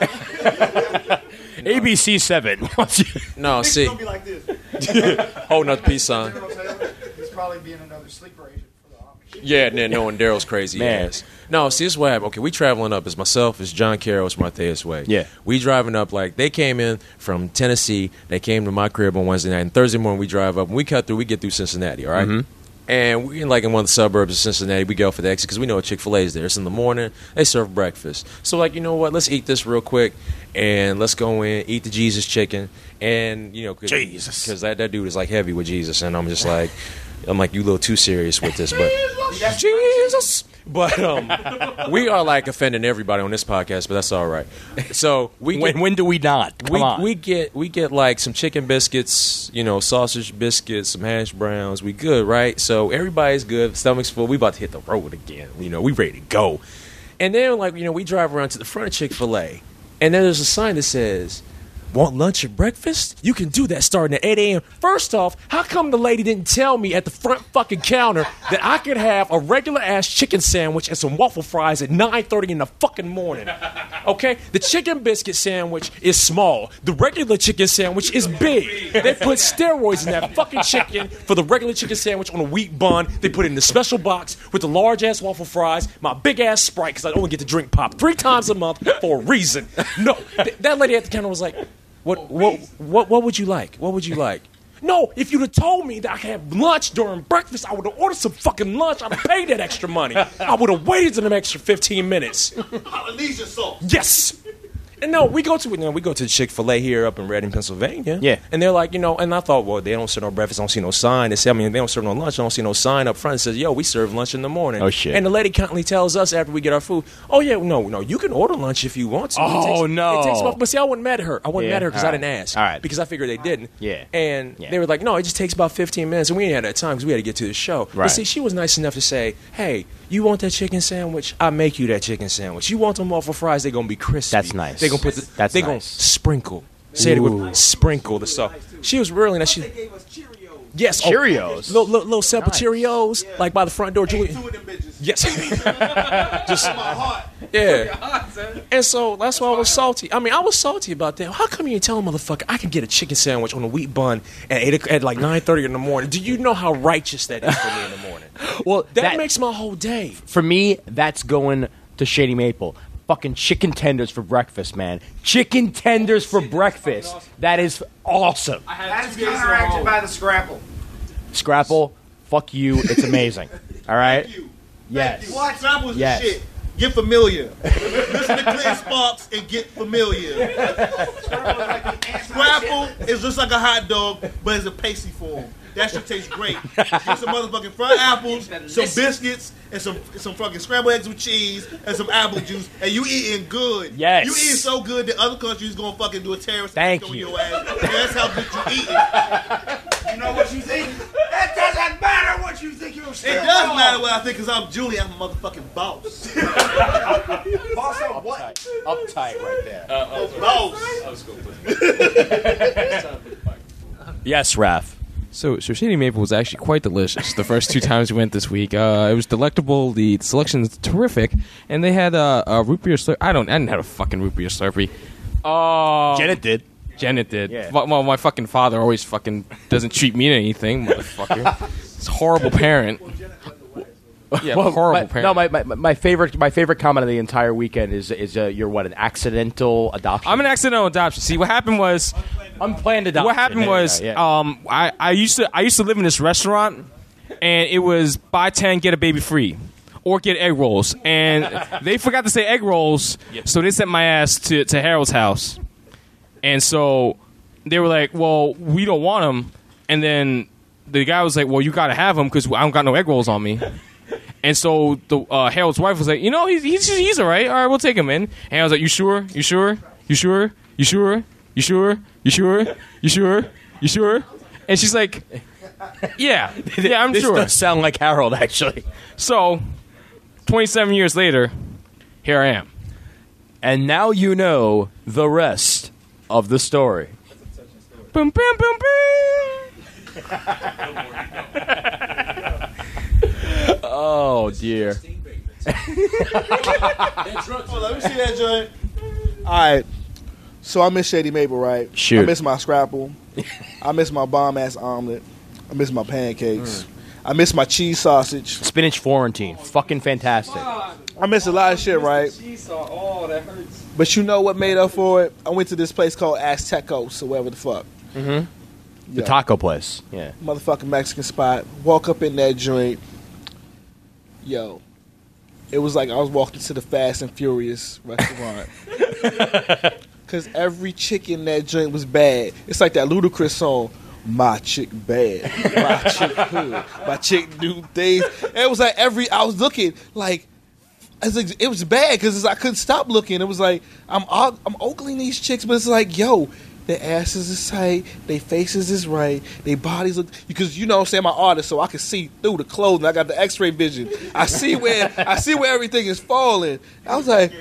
A B C seven. No, see, It's gonna be like this. holding up the peace sign. He's probably being another sleeper agent for the Amish. Yeah, and then knowing Daryl's crazy Man. ass. No, see, this is what happened. Okay, we traveling up. It's myself, it's John Carroll, it's Martheus Way. Yeah. We driving up, like, they came in from Tennessee. They came to my crib on Wednesday night. And Thursday morning, we drive up. And we cut through, we get through Cincinnati, all right? Mhm. And we in, like, in one of the suburbs of Cincinnati. We go for the exit because we know Chick-fil-A is there. It's in the morning. They serve breakfast. So, like, you know what? Let's eat this real quick. And let's go in, eat the Jesus chicken. And, you know, cause, Jesus. Because that, that dude is, like, heavy with Jesus. And I'm just like, I'm like, you a little too serious with this. But Jesus. But um, we are like offending everybody on this podcast, but that's all right. So we when, get, when do we not? Come we, on. we get we get like some chicken biscuits, you know, sausage biscuits, some hash browns. We good, right? So everybody's good. Stomach's full. We about to hit the road again. You know, we ready to go. And then like you know, we drive around to the front of Chick-fil-A, and then there's a sign that says, "Want lunch or breakfast? You can do that starting at eight a.m. First off, how come the lady didn't tell me at the front fucking counter that I could have a regular-ass chicken sandwich and some waffle fries at nine thirty in the fucking morning? Okay? The chicken biscuit sandwich is small. The regular chicken sandwich is big. They put steroids in that fucking chicken for the regular chicken sandwich on a wheat bun. They put it in the special box with the large-ass waffle fries, my big-ass Sprite, because I only get to drink pop three times a month for a reason. No, th- that lady at the counter was like, What what what what would you like? What would you like? No, if you'd have told me that I could have lunch during breakfast, I would have ordered some fucking lunch. I'd have paid that extra money. I would have waited an extra fifteen minutes. Polynesian sauce. Yes. And no, we go to you know, we go to Chick-fil-A here up in Reading, Pennsylvania. Yeah. And they're like, you know, and I thought, well, they don't serve no breakfast, I don't see no sign. They say, I mean, they don't serve no lunch, I don't see no sign up front that says, yo, we serve lunch in the morning. Oh, shit. And the lady constantly tells us after we get our food, oh, yeah, no, no, you can order lunch if you want to. Oh, it takes, no. It takes about, but see, I wasn't mad at her. I wasn't Yeah, mad at her because all I right. didn't ask. All right. Because I figured they didn't. Yeah. And Yeah. they were like, no, it just takes about fifteen minutes. And we ain't had that time because we had to get to the show. Right. But see, she was nice enough to say, hey, you want that chicken sandwich? I make you that chicken sandwich. You want them waffle fries? They're gonna be crispy. That's nice. They're gonna put. The, That's they nice. gonna sprinkle. Say it Ooh. with sprinkle the stuff. She was really nice. She, Gave us Cheerios. yes, oh, Cheerios. little little, little sample Nice. Cheerios, like by the front door. Julie. Two of them bitches. Yes. Just My heart. yeah. And so that's why I was salty. I mean, I was salty about that. How come you ain't tell a motherfucker I can get a chicken sandwich on a wheat bun at eight o'clock- at like nine thirty in the morning? Do you know how righteous that is for me in the morning? Well, That, that, makes my whole day. for me, that's going to Shady Maple. Fucking chicken tenders for breakfast, man. Chicken tenders for breakfast. That is awesome. That is counteracted by the scrapple. Scrapple, fuck you. It's amazing. All right? Thank you. Yes. Thank you. What? Scrapple's Yes. the shit. Get familiar. Listen to Clear Sparks and get familiar. Scrapple is just like a hot dog, but it's a pasty form. That shit tastes great. Get some motherfucking fried apples, some biscuits, and some some fucking scrambled eggs with cheese, and some apple juice, and you eating good. Yes. You eating so good that other countries gonna fucking do a terrorist Thank attack on you. your ass. And that's how good you eating. You know what you think? That doesn't matter what you think. You're still It does wrong. matter what I think, because I'm Julie. I'm a motherfucking boss. Boss of what? Uptight right there. Boss. Yes, Raph. So, so Shady Maple was actually quite delicious the first two times we went this week. Uh, it was delectable. The selection is terrific, and they had uh, a root beer slurpee. I don't. I didn't have a fucking root beer slurpee. Oh, Janet did. Janet did. Yeah. Well, well, my fucking father always fucking doesn't treat me to anything, motherfucker. horrible parent. Yeah, Well, horrible my, parent. No, my, my my favorite my favorite comment of the entire weekend is is uh, you're what an accidental adoption. I'm an accidental adoption. See, what happened was unplanned adoption. What happened There you was go, yeah. um, I, I used to I used to live in this restaurant, and it was buy ten get a baby free, or get egg rolls, and they forgot to say egg rolls, so they sent my ass to to Harold's house, and so they were like, well, we don't want them, and then the guy was like, well, you got to have them because I don't got no egg rolls on me. And so the uh, Harold's wife was like, you know, he's he's he's all right. All right, we'll take him in. And I was like, you sure? You sure? You sure? You sure? You sure? You sure? You sure? You sure? And she's like, yeah, yeah, I'm this sure. does sound like Harold, actually. So, twenty-seven years later, here I am. And now you know the rest of the story. Boom, boom, boom, boom. Oh dear. Oh, let me see that joint. All right. So I miss Shady Maple, right? Shoot. I miss my scrapple. I miss my bomb ass omelet. I miss my pancakes. I miss my cheese sausage. Spinach Florentine, fucking fantastic. I miss a lot of shit, right? Oh, that hurts. But you know what made up for it? I went to this place called Aztecos or whatever the fuck. Mm-hmm. The Yeah. taco place. Yeah. Motherfucking Mexican spot. Walk up in that joint. Yo. It was like I was walking to the Fast and Furious restaurant. Because every chick in that joint was bad. It's like that Ludacris song. My chick bad. My chick good. My chick do things. And it was like every, I was looking like, I was like, it was bad because I couldn't stop looking. It was like, I'm I'm ogling these chicks, but it's like, yo, their asses is tight, their faces is right, their bodies look, because you know what I'm saying, I'm an artist, so I can see through the clothing. I got the X-ray vision. I see where I see where everything is falling. I was like,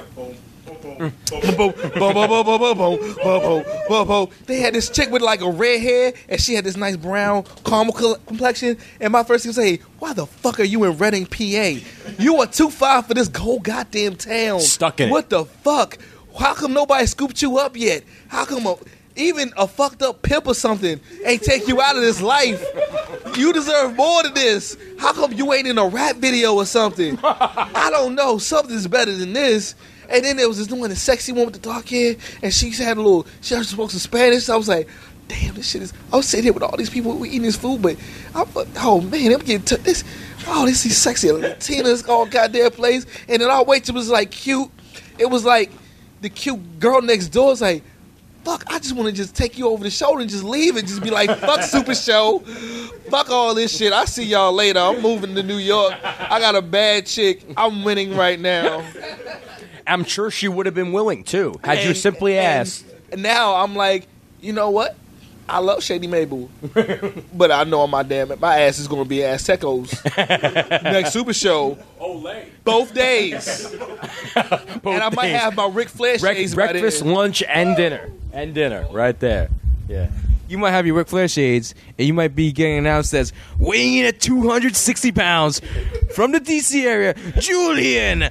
boom, boom, boom, boom, boom, boom, boom, boom, boom, boom, boom. They had this chick with like a red hair, and she had this nice brown caramel col- complexion. And my first thing was say, "Why the fuck are you in Reading, P A? You are too far for this whole goddamn town. Stuck in it. What the fuck? How come nobody scooped you up yet? How come a, even a fucked up pimp or something ain't take you out of this life? You deserve more than this. How come you ain't in a rap video or something? I don't know. Something's better than this." And then there was this one, the sexy one with the dark hair, and she had a little, she actually spoke some Spanish. So I was like, damn, this shit is, I was sitting here with all these people we eating this food, but, I'm, oh man, I'm getting, t- this, oh, this is sexy Latinas all goddamn place. And then our waitress was like cute. It was like, the cute girl next door was like, fuck, I just want to just take you over the shoulder and just leave and just be like, fuck Super Show. Fuck all this shit. I see y'all later. I'm moving to New York. I got a bad chick. I'm winning right now. I'm sure she would have been willing too, had you And- simply and asked. Now I'm like, you know what? I love Shady Mabel, but I know my damn my ass is going to be at Aztecos next Super Show. Olay. Both days, Both and I might days. have my Ric Flair Brec- shades by breakfast, then. lunch, and dinner, and dinner right there. Yeah. You might have your Ric Flair shades, and you might be getting announced as weighing in at two hundred sixty pounds from the D C area, Julian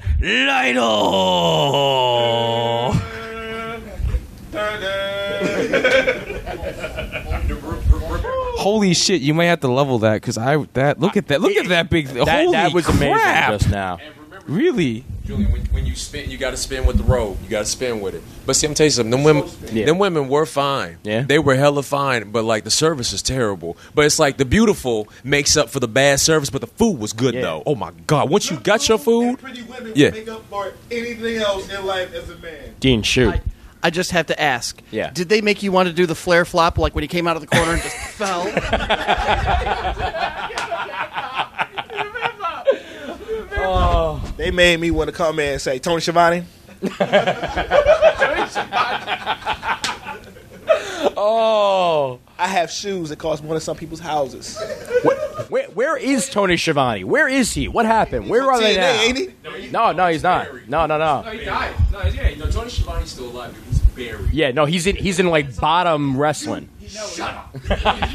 Lytle. Holy shit! You might have to level that because I that look at that look at that big That, holy that was amazing crap. just now. Really? Julian, when, when you spin, you got to spin with the robe. You got to spin with it. But see, I'm telling you something. Them women, Yeah. them women were fine. Yeah. They were hella fine, but like the service is terrible. But it's like the beautiful makes up for the bad service, but the food was good Yeah. though. Oh my god! Once you got your food, Pretty women Yeah. make up for anything else in life as a man. Dean, shoot. I, I just have to ask. Yeah. Did they make you want to do the flare flop like when he came out of the corner and just fell? They made me want to come in and say, Tony Schiavone. Oh. I have shoes that cost more than some people's houses. Where, where is Tony Schiavone? Where is he? What happened? Where are they T N A, now? ain't he? No, no, he's not. No, no, no, no. he died. No, yeah, you know, Tony Schiavone's still alive. Dude. He's buried. Yeah, no, he's in he's in like bottom wrestling. Shut up. He's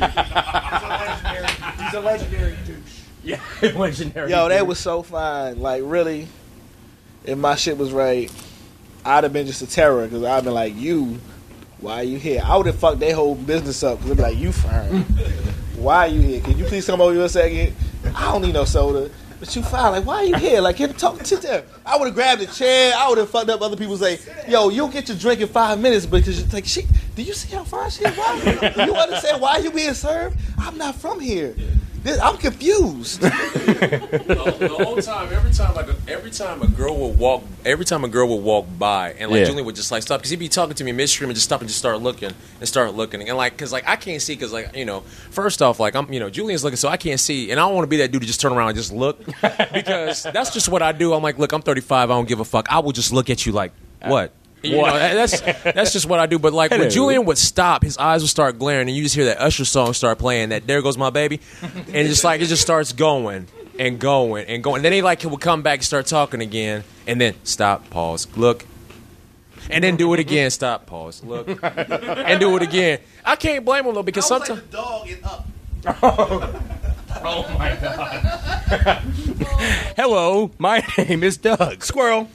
a legendary douche. Yeah, legendary. Yo, that was so fine. Like, really, if my shit was right, I'd have been just a terror because I'd been like, you, why are you here? I would have fucked their whole business up because they'd be like, you fine. why are you here? Can you please come over here a second? I don't need no soda. But you fine. Like, why are you here? Like, get talk to them. I would have grabbed a chair. I would have fucked up other people. Say, yo, you'll get your drink in five minutes because you're like, she. Do you see how fine she is? Why? Do you understand why you being served? I'm not from here. This, I'm confused. the, the whole time, every time, like every time a girl would walk, every time a girl would walk by, and like Yeah. Julian would just like stop because he'd be talking to me midstream and just stop and just start looking and start looking and like because like I can't see because like you know first off like I'm you know Julian's looking so I can't see and I don't want to be that dude to just turn around and just look because that's just what I do. I'm like, look, I'm thirty-five, I don't give a fuck. I will just look at you like what. You know, that's that's just what I do. But like when Julian would stop, his eyes would start glaring, and you just hear that Usher song start playing. That "There Goes My Baby," and just like it just starts going and going and going. And then he like would come back and start talking again, and then stop, pause, look, and then do it again. Stop, pause, look, and do it again. I can't blame him though because sometimes the dog is up. Oh my god. Hello, my name is Doug. Squirrel.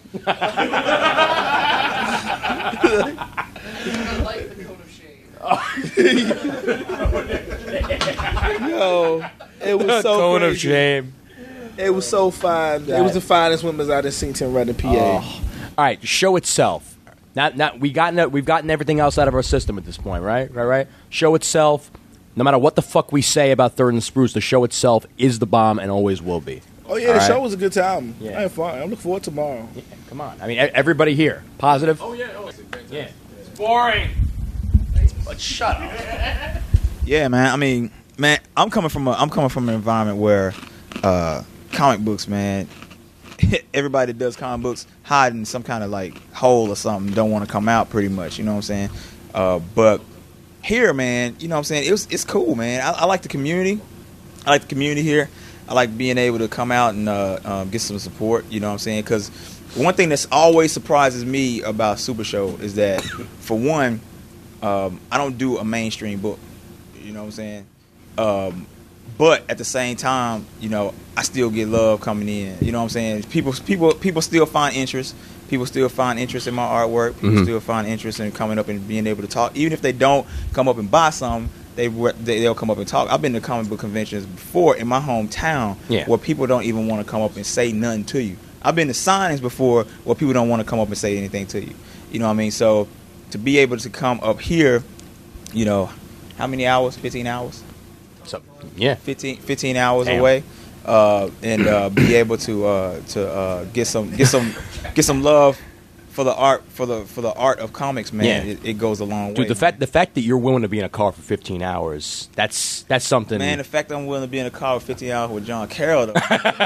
Yo, it was so Cone crazy. of shame. It was so fine. It was the finest women's I've seen in Reading, P A. Oh. All right, show itself. Not, not we gotten we've gotten everything else out of our system at this point, right? Right, right. Show itself. No matter what the fuck we say about Third and Spruce, the show itself is the bomb and always will be. Oh yeah, All the right? show was a good time. Yeah. I had fun. I'm looking forward to tomorrow. Yeah, come on. I mean, e- everybody here, positive. oh yeah, oh, it's fantastic. Yeah. It's boring. But shut up. Yeah, man. I mean, man, I'm coming from a, I'm coming from an environment where uh, comic books, man. Everybody that does comic books hide in some kind of like hole or something. Don't want to come out, pretty much. You know what I'm saying? Uh, but here, man, you know what I'm saying? It was, it's cool, man. I, I like the community. I like the community here. I like being able to come out and uh, um, get some support. You know what I'm saying? Because one thing that's always surprises me about Super Show is that, for one, um, I don't do a mainstream book. You know what I'm saying? Um, but at the same time, you know, I still get love coming in. You know what I'm saying? People, people, people still find interest. People still find interest in my artwork. People Mhm. still find interest in coming up and being able to talk. Even if they don't come up and buy some, they, they they'll come up and talk. I've been to comic book conventions before in my hometown Yeah. where people don't even want to come up and say nothing to you. I've been to signings before where people don't want to come up and say anything to you. You know what I mean? So to be able to come up here, you know, how many hours? fifteen hours? So, yeah. fifteen, fifteen hours Damn. away, uh, and uh, be able to uh, to uh, get some get some get some love for the art for the for the art of comics, man. Yeah. It, it goes a long way. Dude, the fact the fact that you're willing to be in a car for fifteen hours, that's that's something. Man, the fact that I'm willing to be in a car for fifteen hours with John Carroll, though,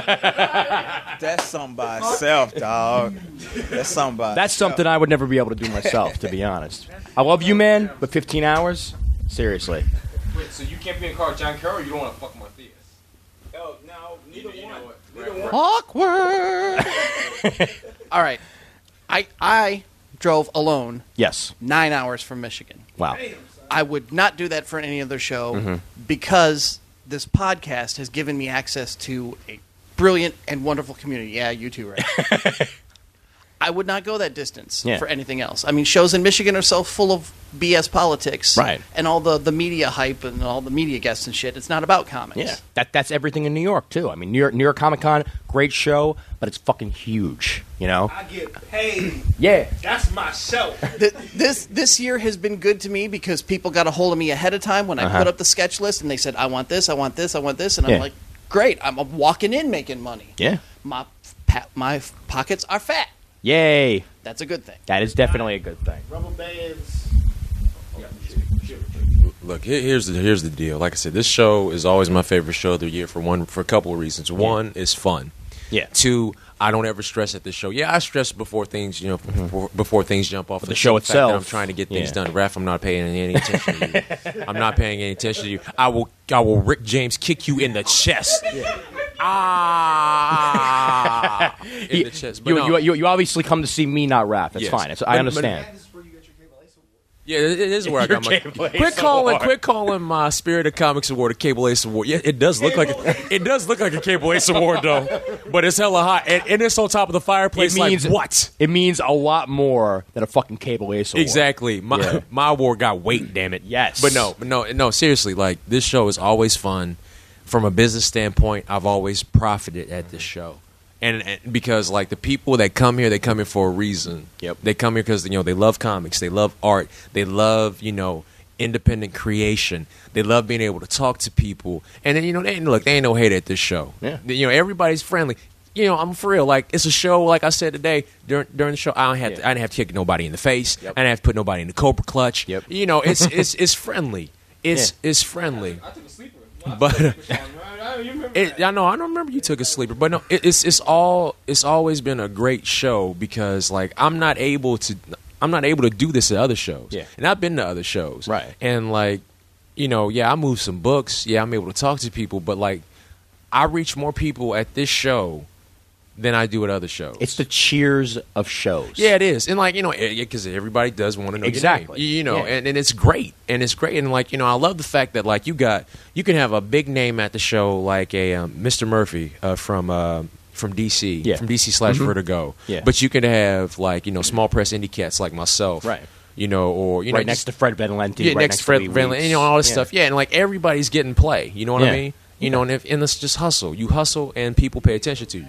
that's something by itself, dog. That's something by that's itself. something I would never be able to do myself, to be honest. I love you, man, but fifteen hours? Seriously. Wait, so you can't be in a car with John Carroll? You don't want to fuck Matthias? Oh, no, neither You know one. what? Neither one. Awkward. All right. I I drove alone Yes. nine hours from Michigan. Wow. I would not do that for any other show Mhm. because this podcast has given me access to a brilliant and wonderful community. Yeah, you too, right? I would not go that distance Yeah. for anything else. I mean, shows in Michigan are so full of B S politics. Right. And all the, the media hype and all the media guests and shit. It's not about comics. Yeah. That that's everything in New York too. I mean, New York New York Comic Con, great show, but it's fucking huge, you know? I get paid. Yeah. That's my show. Th- this this year has been good to me because people got a hold of me ahead of time when I Uh-huh. put up the sketch list and they said, I want this, I want this, I want this. And Yeah. I'm like, great, I'm walking in making money. Yeah. My, pa- my pockets are fat. Yay. That's a good thing. That is definitely a good thing. Rubber bands. Look, here- here's the here's the deal. Like I said, this show is always my favorite show of the year for one for a couple of reasons. One, it's fun. Yeah. Two, I don't ever stress at this show. Yeah, I stress before things, you know, before, before things jump off. But the the show fact that I'm itself, trying to get things yeah. done. Ref, I'm not paying any attention to you. I'm not paying any attention to you. I will, I will Rick James kick you in the chest. Ah, in He- the chest. But you, no. you, you, you obviously come to see me, not rap. That's Yes. fine. It's, But- I but- understand. Yeah, it it is where I Your got my. Cable Ace Quit calling, Award. quit calling my Spirit of Comics Award a Cable Ace Award. Yeah, it does look like a, it does look like a Cable Ace Award though, but it's hella hot and, and it's on top of the fireplace. It means like what? It means a lot more than a fucking Cable Ace Award. Exactly. My Yeah. my award got weight. Damn it. Yes. But no, but no, no. Seriously, like this show is always fun. From a business standpoint, I've always profited at this show. And, and because like the people that come here, they come here for a reason. Yep. They come here because you know they love comics, they love art, they love you know independent creation. They love being able to talk to people. And then you know they look, they ain't no hate at this show. Yeah. You know everybody's friendly. You know I'm for real. Like it's a show. Like I said today during during the show, I don't have Yeah. to, I didn't have to kick nobody in the face. Yep. I didn't have to put nobody in the cobra clutch. Yep. You know it's it's it's friendly. It's it's friendly. I took a sleeper. But I, I, you remember it, I know I don't remember you took a sleeper, but no, it, it's it's all it's always been a great show because like I'm not able to I'm not able to do this at other shows. Yeah. And I've been to other shows. Right. And like, you know, yeah, I move some books. Yeah, I'm able to talk to people, but like I reach more people at this show than I do at other shows. It's the cheers of shows. Yeah, it is, and like you know, because everybody does want to know Exactly. your name. You know, Yeah. and, and it's great, and it's great, and like you know, I love the fact that like you got you can have a big name at the show, like a um, Mister Murphy uh, from uh, from D C, Yeah. from D C slash Mhm. Vertigo. Yeah. But you can have like you know small press indie cats like myself, Right. You know, or you know, right next just- to Fred Van Lente. yeah, right next to Fred Lee Van Lente, Weeks. you know, all this Yeah. stuff. Yeah, and like everybody's getting play. You know what Yeah. I mean? You know, and if and it's just hustle. You hustle, and people pay attention to you.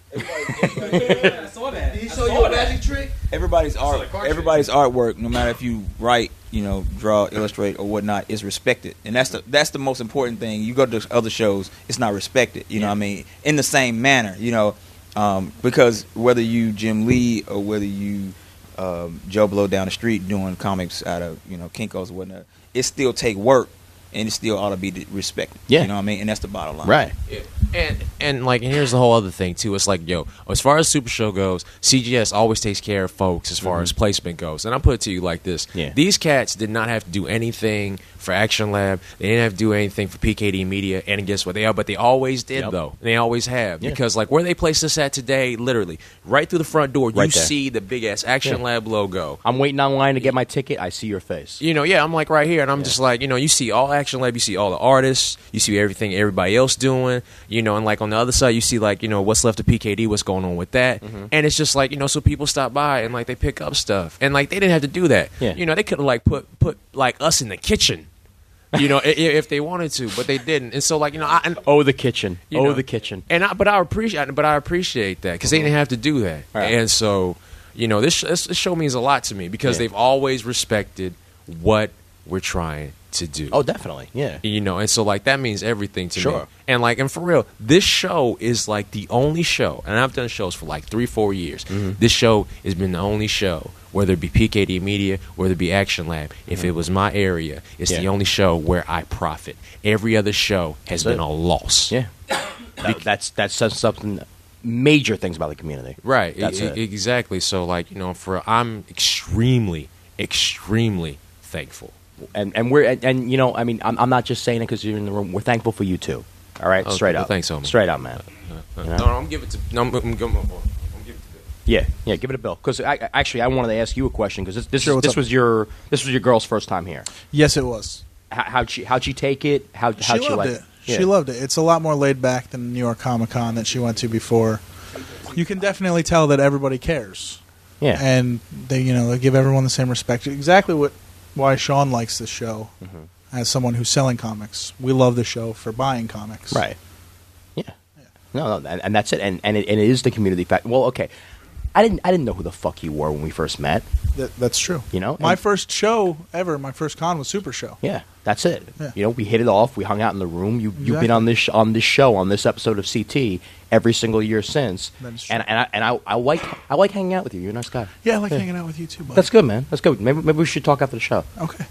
I saw that. Did he I show saw you a that. magic trick? Everybody's art, like cartridge. everybody's artwork, no matter if you write, you know, draw, illustrate, or whatnot, is respected, and that's the that's the most important thing. You go to other shows, it's not respected. You know what I mean? In the same manner, you know, um, because whether you Jim Lee or whether you um, Joe Blow down the street doing comics out of you know Kinko's or whatnot, it still take work, and it still ought to be respected. Yeah. You know what I mean? And that's the bottom line. Right. And and like and here's the whole other thing too. It's like yo, as far as Super Show goes, C G S always takes care of folks as far Mhm. as placement goes. And I'll put it to you like this: Yeah. these cats did not have to do anything for Action Lab. They didn't have to do anything for P K D Media. And guess what? They are, but they always did Yep. though. They always have Yeah. because like where they place this at today, literally right through the front door, you Right there. see the big ass Action Yeah. Lab logo. I'm waiting online to get my ticket. I see your face. You know, yeah, I'm like right here, and I'm just like, you know, you see all Action Lab, you see all the artists, you see everything everybody else doing, you know, and like on the other side, you see like, you know, what's left of P K D, what's going on with that, Mm-hmm. and it's just like, you know, so people stop by and like they pick up stuff, and like they didn't have to do that, Yeah. you know, they could have like put put like us in the kitchen, you know, i- if they wanted to, but they didn't, and so like, you know, I. And, Oh, the kitchen. you oh, know, the kitchen. And I, but I appreciate, but I appreciate that because they didn't have to do that, Right. and so you know, this, this this show means a lot to me because Yeah. they've always respected what we're trying to do. Oh, definitely. Yeah. You know, and so like that means everything to me. Sure. And like, and for real, this show is like the only show, and I've done shows for like three, four years. Mm-hmm. This show has been the only show, whether it be P K D Media, whether it be Action Lab. If it was my area, it's Mm-hmm. Yeah. the only show where I profit. Every other show has That's been it. a loss. Yeah. That, that's that says something. Major things about the community. Right. That's e- it. Exactly. So like, you know, for I'm extremely, extremely thankful. And and we're and, and you know, I mean, I'm, I'm not just saying it because you're in the room. We're thankful for you too. All right, Okay, straight well, up. thanks, homie. Straight up, man. Uh, You know? No, no, I'm giving it to. No, I'm, I'm, giving- I'm give it to Bill. Yeah, yeah. Give it a bill. Because I, I- actually, I wanted to ask you a question because this this, Sure, is, what's this up? was your this was your girl's first time here. Yes, it was. How, how'd she how'd she take it? How She how'd she loved like it. Yeah. She loved it. It's a lot more laid back than New York Comic Con that she went to before. You can definitely tell that everybody cares. Yeah. And they, you know, they give everyone the same respect. Exactly what why Sean likes this show. Mm-hmm. As someone who's selling comics, we love the show for buying comics. Right. Yeah. No, no, and, and that's it. And and it, and it is the community fact. Well, okay. I didn't I didn't know who the fuck you were when we first met. That, that's true. You know, My And- first show ever, my first con was Super Show. Yeah, that's it. Yeah. You know, we hit it off. We hung out in the room. You you've Exactly. been on this sh- on this show on this episode of C T every single year since. That is true. And and I and I, I like I like hanging out with you. You're a nice guy. Yeah, I like hanging out with you too, bud. That's good, man. That's good. Maybe maybe we should talk after the show. Okay.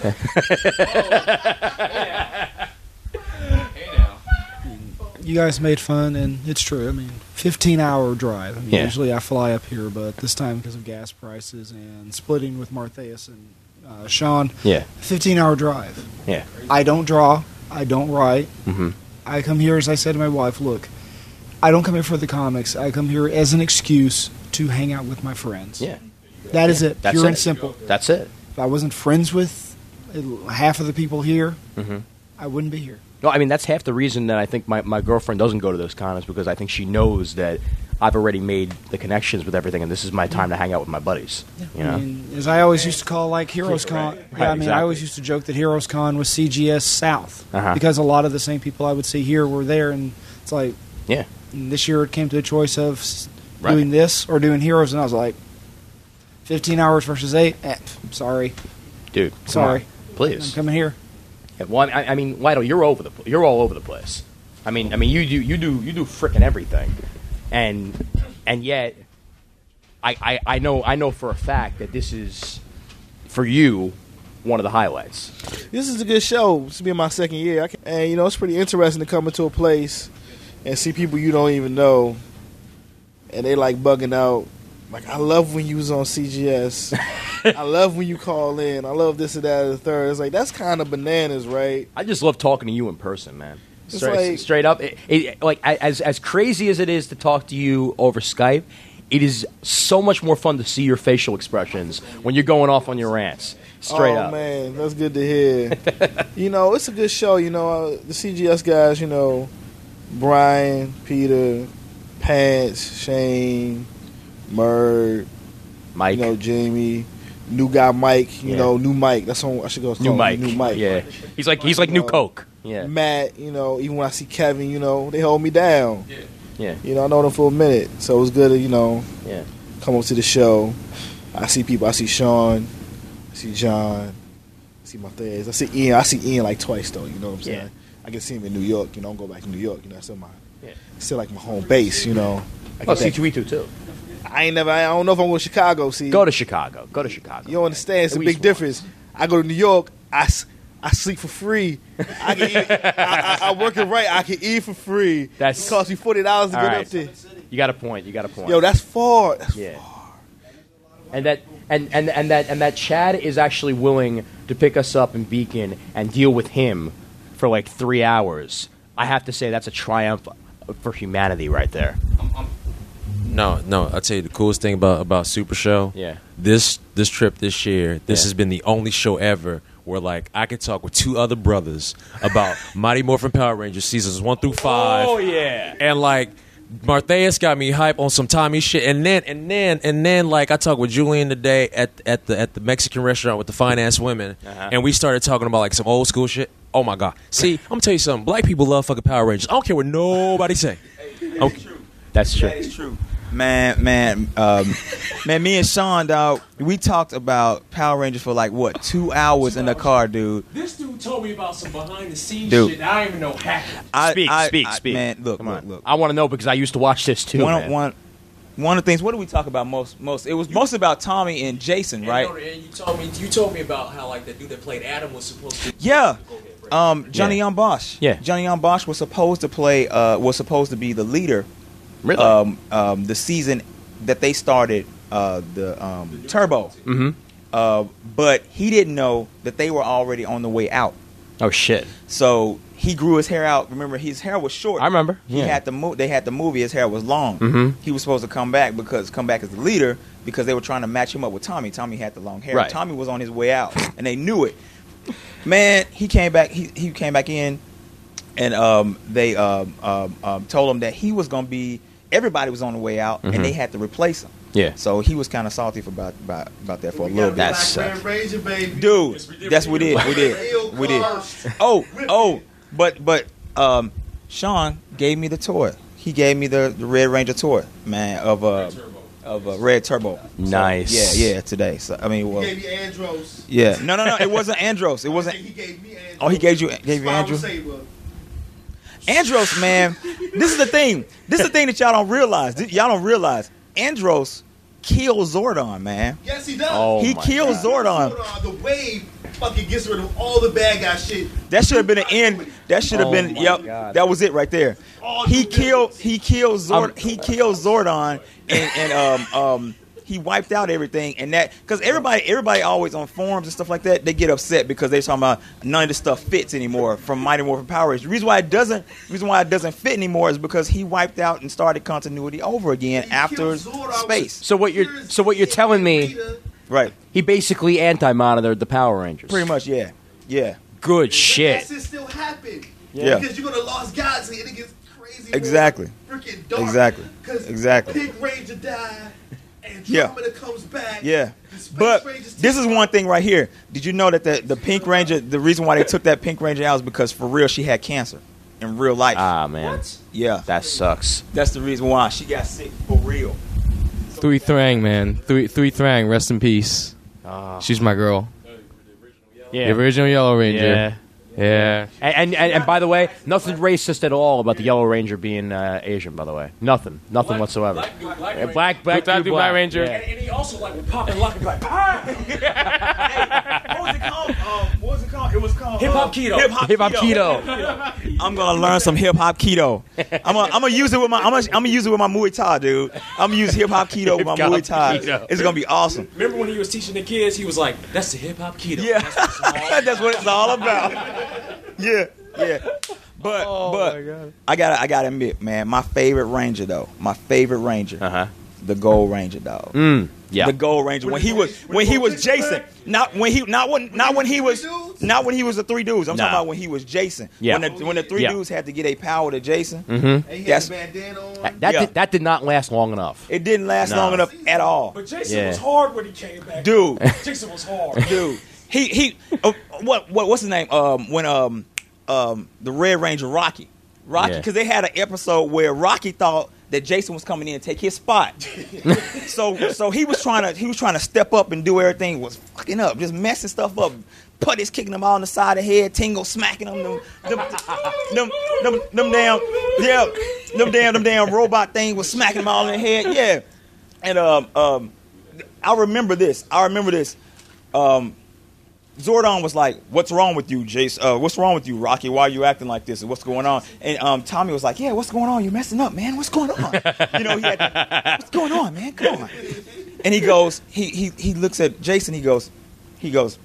You guys made fun, and it's true. I mean, fifteen-hour drive. I mean, Yeah. usually I fly up here, but this time because of gas prices and splitting with Martheus and uh, Sean, Yeah. fifteen-hour drive. Yeah. I don't draw. I don't write. Mm-hmm. I come here, as I said to my wife, look, I don't come here for the comics. I come here as an excuse to hang out with my friends. Yeah. That is it. That's Pure it. and simple. That's it. if I wasn't friends with half of the people here, Mm-hmm. I wouldn't be here. No, I mean, that's half the reason that I think my, my girlfriend doesn't go to those cons, because I think she knows that I've already made the connections with everything, and this is my time to hang out with my buddies. You know? I mean, as I always used to call like Heroes Con. Right, Yeah, I mean, exactly. I always used to joke that Heroes Con was C G S South Uh-huh. because a lot of the same people I would see here were there, and it's like, Yeah. and this year it came to a choice of s- Right. doing this or doing Heroes, and I was like, fifteen hours versus eight. Eh, sorry, Dude, come sorry, on, please. I'm coming here. Yeah, well, I, I mean, Lytle, you're over the you're all over the place. I mean, I mean, you do you do you do frickin' everything, and and yet, I, I I know I know for a fact that this is for you one of the highlights. This is a good show. This will be my second year, I can, and you know it's pretty interesting to come into a place and see people you don't even know, and they like bugging out. Like, I love when you was on C G S. I love when you call in. I love this and that and the third. It's like, that's kind of bananas, right? I just love talking to you in person, man. It's Straight, like- straight up, it, it, like as as crazy as it is to talk to you over Skype, it is so much more fun to see your facial expressions when you're going off on your rants. Straight oh, up. man, that's good to hear. You know, it's a good show. You know, uh, the C G S guys, you know, Brian, Peter, Pants, Shane, Murd, Mike, you know, Jamie, new guy Mike, you Yeah. know, new Mike. That's on. I should go. New call him Mike. New Mike. Yeah. He's like he's like You new know, Coke. Yeah. Matt, you know, even when I see Kevin, you know, they hold me down. Yeah. Yeah. You know, I know them for a minute, so it was good to, you know, Yeah. come up to the show. I see people. I see Sean. I see John. I see Marthez. I see Ian. I see Ian like twice though. You know what I'm saying? Yeah. I can see him in New York. You know, I'm go back to New York. You know, that's still my, Yeah. still like my home base. You know. I Oh, get C that- two E two too. I ain't never. I don't know if I'm going to Chicago. See, Go to Chicago. Go to Chicago. you don't understand. It's At a least big difference. I go to New York. I, s- I sleep for free. I can eat, I, I, I work it right. I can eat for free. That's- it costs me forty dollars to All get right. up there. You got a point. You got a point. Yo, that's far. That's yeah. And that and, and, and that and that Chad is actually willing to pick us up in Beacon and deal with him for like three hours. I have to say that's a triumph for humanity right there. No, no. I'll tell you the coolest thing about, about Super Show. Yeah. This this trip this year, this Yeah. has been the only show ever where like I could talk with two other brothers about Mighty Morphin Power Rangers seasons one through five. Oh yeah. And like Martheus got me hype on some Tommy shit, and then and then and then like I talked with Julian today at at the at the Mexican restaurant with the finance women, Uh-huh. and we started talking about like some old school shit. Oh my god! See, I'm gonna tell you something. Black people love fucking Power Rangers. I don't care what nobody say. Okay. That's true. That is true. Man, man, um, man, me and Sean, dog, we talked about Power Rangers for like, what, two hours in the car, dude. This dude told me about some behind the scenes Dude. shit that I didn't even know happened. I, Speak, I, speak, I- speak. Man, look, Come look, on. look. I want to know because I used to watch this too. One, man. one, one of the things, what do we talk about most? Most It was mostly about Tommy and Jason, And right? you know, and you told me you told me about how like the dude that played Adam was supposed to. Yeah. Um, Johnny Yeah. Young Bosch. Yeah. Johnny Young Bosch was supposed to play, uh, was supposed to be the leader. Really? Um, um, the season that they started uh, the um, Turbo. Mm-hmm. Uh, but he didn't know that they were already on the way out. Oh shit. So he grew his hair out. Remember, his hair was short. I remember. He Yeah. had the mo- They had the movie. His hair was long. Mhm. He was supposed to come back because come back as the leader because they were trying to match him up with Tommy. Tommy had the long hair. Right. Tommy was on his way out, and they knew it. Man, he came back. He he came back in, and um, they um, um, um, told him that he was going to be. Everybody was on the way out, Mhm. and they had to replace him. Yeah. So he was kind of salty for about about about that for a little bit. That's uh, Ranger, baby. Dude, that's what we did. We did. We did. Oh, oh, but but um, Sean gave me the toy. He gave me the, the Red Ranger toy, man, of uh of uh, Red Turbo. So, Nice. yeah, yeah. Today. So I mean, well, He gave me Andros. yeah. No, no, no. It wasn't Andros. It wasn't. He gave me Andros. Oh, he gave you gave you Spiral Andros. Saber. Andros, man. This is the thing. This is the thing that y'all don't realize. Th- Y'all don't realize. Andros killed Zordon, man. Yes, he does. Oh, he my killed God. Zordon. Zordon, the wave fucking gets rid of all the bad guy shit. That should have been an end. That should have Oh been. my Yep. God. That was it right there. All He the killed. villains. He killed Zord. Um, he killed Zordon, and, and um um he wiped out everything. And that because everybody everybody always on forums and stuff like that, they get upset because they're talking about none of this stuff fits anymore from Mighty Morphin Power Rangers. The reason why it doesn't the reason why it doesn't fit anymore is because he wiped out and started continuity over again He after killed Zordon space. with So what you're Fierce so what you're telling me Peter Right. He basically anti-monitored the Power Rangers. Pretty much, yeah. Yeah. Good shit. That shit still happen. Yeah. Because you're gonna Lost Galaxy and it gets crazy. Exactly. Freaking dark. Exactly. Because Exactly. Pink Ranger died and Yeah. Andromeda comes back. Yeah. The Space But Rangers this is one thing right here. Did you know that the, the Pink Ranger, the reason why they took that Pink Ranger out is because for real she had cancer in real life. Ah, man. Yeah. That sucks. That's the reason why she got sick for real. Three Thrang, man. Three Three Thrang, rest in peace. Ah. She's my girl. Yeah. The original Yellow Ranger. Yeah. Yeah. And, and, and, and by the way, nothing racist at all about the Yellow Ranger being uh, Asian, by the way. Nothing. Nothing whatsoever. Black dude, black Yeah, Ranger. black, black, Black dude, dude, Black Ranger. Yeah. And, and he also like would pop and lock and be like, ah! What was it called? Um, what was it called? It was called Hip hop uh, keto. Hip hop Hip hop keto. keto. I'm gonna learn some hip hop keto. I'm gonna, I'm gonna use it with my I'm gonna, I'm gonna use it with my Muay Thai, dude. I'm gonna use hip hop keto with my Hip-hop Muay Thai. keto. It's gonna be awesome. Remember when he was teaching the kids, he was like, that's the hip hop keto. Yeah, That's what it's all that's what it's all about. Yeah, yeah. But Oh, but I gotta I gotta admit, man, my favorite Ranger though, my favorite Ranger, Uh-huh. the Gold Ranger, dog. Mm. Yeah. The Gold Ranger when he was when he was Jason, not when he not when not when he was not when he was the three dudes. I'm Nah. talking about when he was Jason. Yeah. When the when the three Yeah. dudes had to get a power to Jason. Mm-hmm. And he had That's- a bandana on. That, that, Yeah. did, that did not last long enough. It didn't last No. long enough at all, But Jason Yeah. was hard when he came back. dude. Jason was hard. dude. He he. Uh, what what what's his name? Um, when um um the Red Ranger Rocky, Rocky, Yeah. because they had an episode where Rocky thought that Jason was coming in and take his spot. so so he was trying to he was trying to step up and do everything. Was fucking up, just messing stuff up. Putties kicking them all on the side of the head, Tingle smacking them, them, them, them, them, them damn, yeah, them damn, them damn robot thing was smacking them all in the head, yeah. And um, um, I remember this. I remember this. Um, Zordon was like, "What's wrong with you, Jace? Uh, what's wrong with you, Rocky? Why are you acting like this? And what's going on?" And um, Tommy was like, "Yeah, what's going on? You're messing up, man. What's going on? You know, he had, what's going on, man? Come on." And he goes, he he he looks at Jason. He goes, he goes,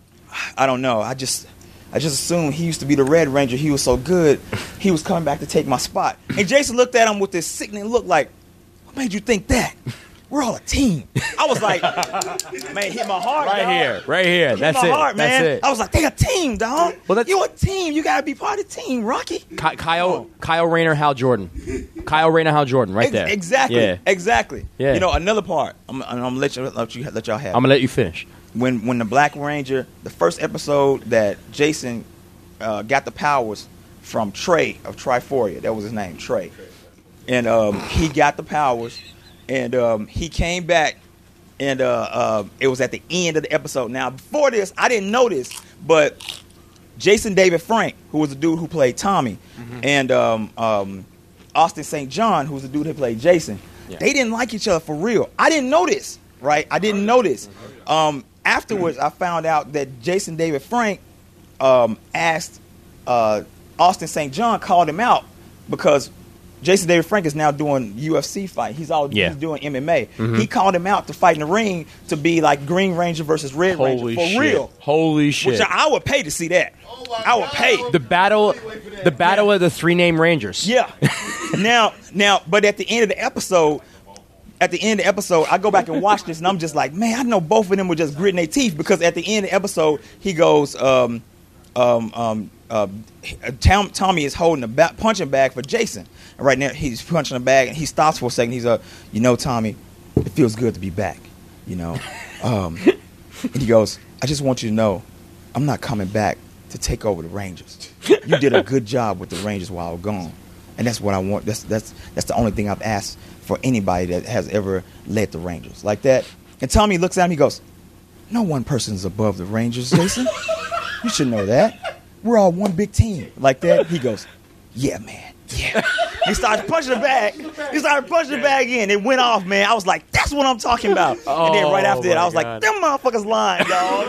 "I don't know. I just." I just assumed he used to be the Red Ranger. He was so good. He was coming back to take my spot. And Jason looked at him with this sickening look like, "What made you think that? We're all a team." I was like, man, hit my heart, Right dog. here. Right here. Hit That's my it. heart, man. That's it. I was like, they a team, dog. Well, that's- you a team. You gotta be part of the team, Rocky. Ky- Kyle, Kyle Rayner, Hal Jordan. Kyle Rayner, Hal Jordan, right Ex- there. Exactly. Yeah. Exactly. Yeah. You know, another part. I'm, I'm gonna let you let you let y'all have. I'm gonna let you finish. when when the Black Ranger, the first episode that Jason uh, got the powers from Trey of Triforia, that was his name, Trey, and um, he got the powers, and um, he came back, and uh, uh, it was at the end of the episode. Now, before this, I didn't know this, but Jason David Frank, who was the dude who played Tommy, and um, um, Austin Saint John, who was the dude who played Jason, they didn't like each other for real. I didn't know this, right? I didn't know this. Um, afterwards, I found out that Jason David Frank um, asked uh, Austin Saint John, called him out because Jason David Frank is now doing U F C fight. He's all Yeah. he's doing M M A. Mhm. He called him out to fight in the ring to be like Green Ranger versus Red Holy Ranger for shit. real. Holy shit. Which I, I would pay to see that. I would pay. The battle, the battle of the three name Rangers. Yeah. now, now, but at the end of the episode, at the end of the episode, I go back and watch this, and I'm just like, man, I know both of them were just gritting their teeth because at the end of the episode, he goes, um, um, um, uh, Tom, Tommy is holding a ba- punching bag for Jason, and right now he's punching a bag, and he stops for a second. He's uh, you know, Tommy, it feels good to be back, you know, um, and he goes, I just want you to know, I'm not coming back to take over the Rangers. You did a good job with the Rangers while I was gone. And that's what I want. That's that's that's the only thing I've asked for anybody that has ever led the Rangers. Like that. And Tommy looks at him, he goes, no one person is above the Rangers, Jason. You should know that. We're all one big team. Like that. He goes, yeah, man. Yeah. He started punching the bag. He started punching the bag in. It went off, man. I was like, that's what I'm talking about. Oh, and then right after that, my I was God. like, them motherfuckers lying,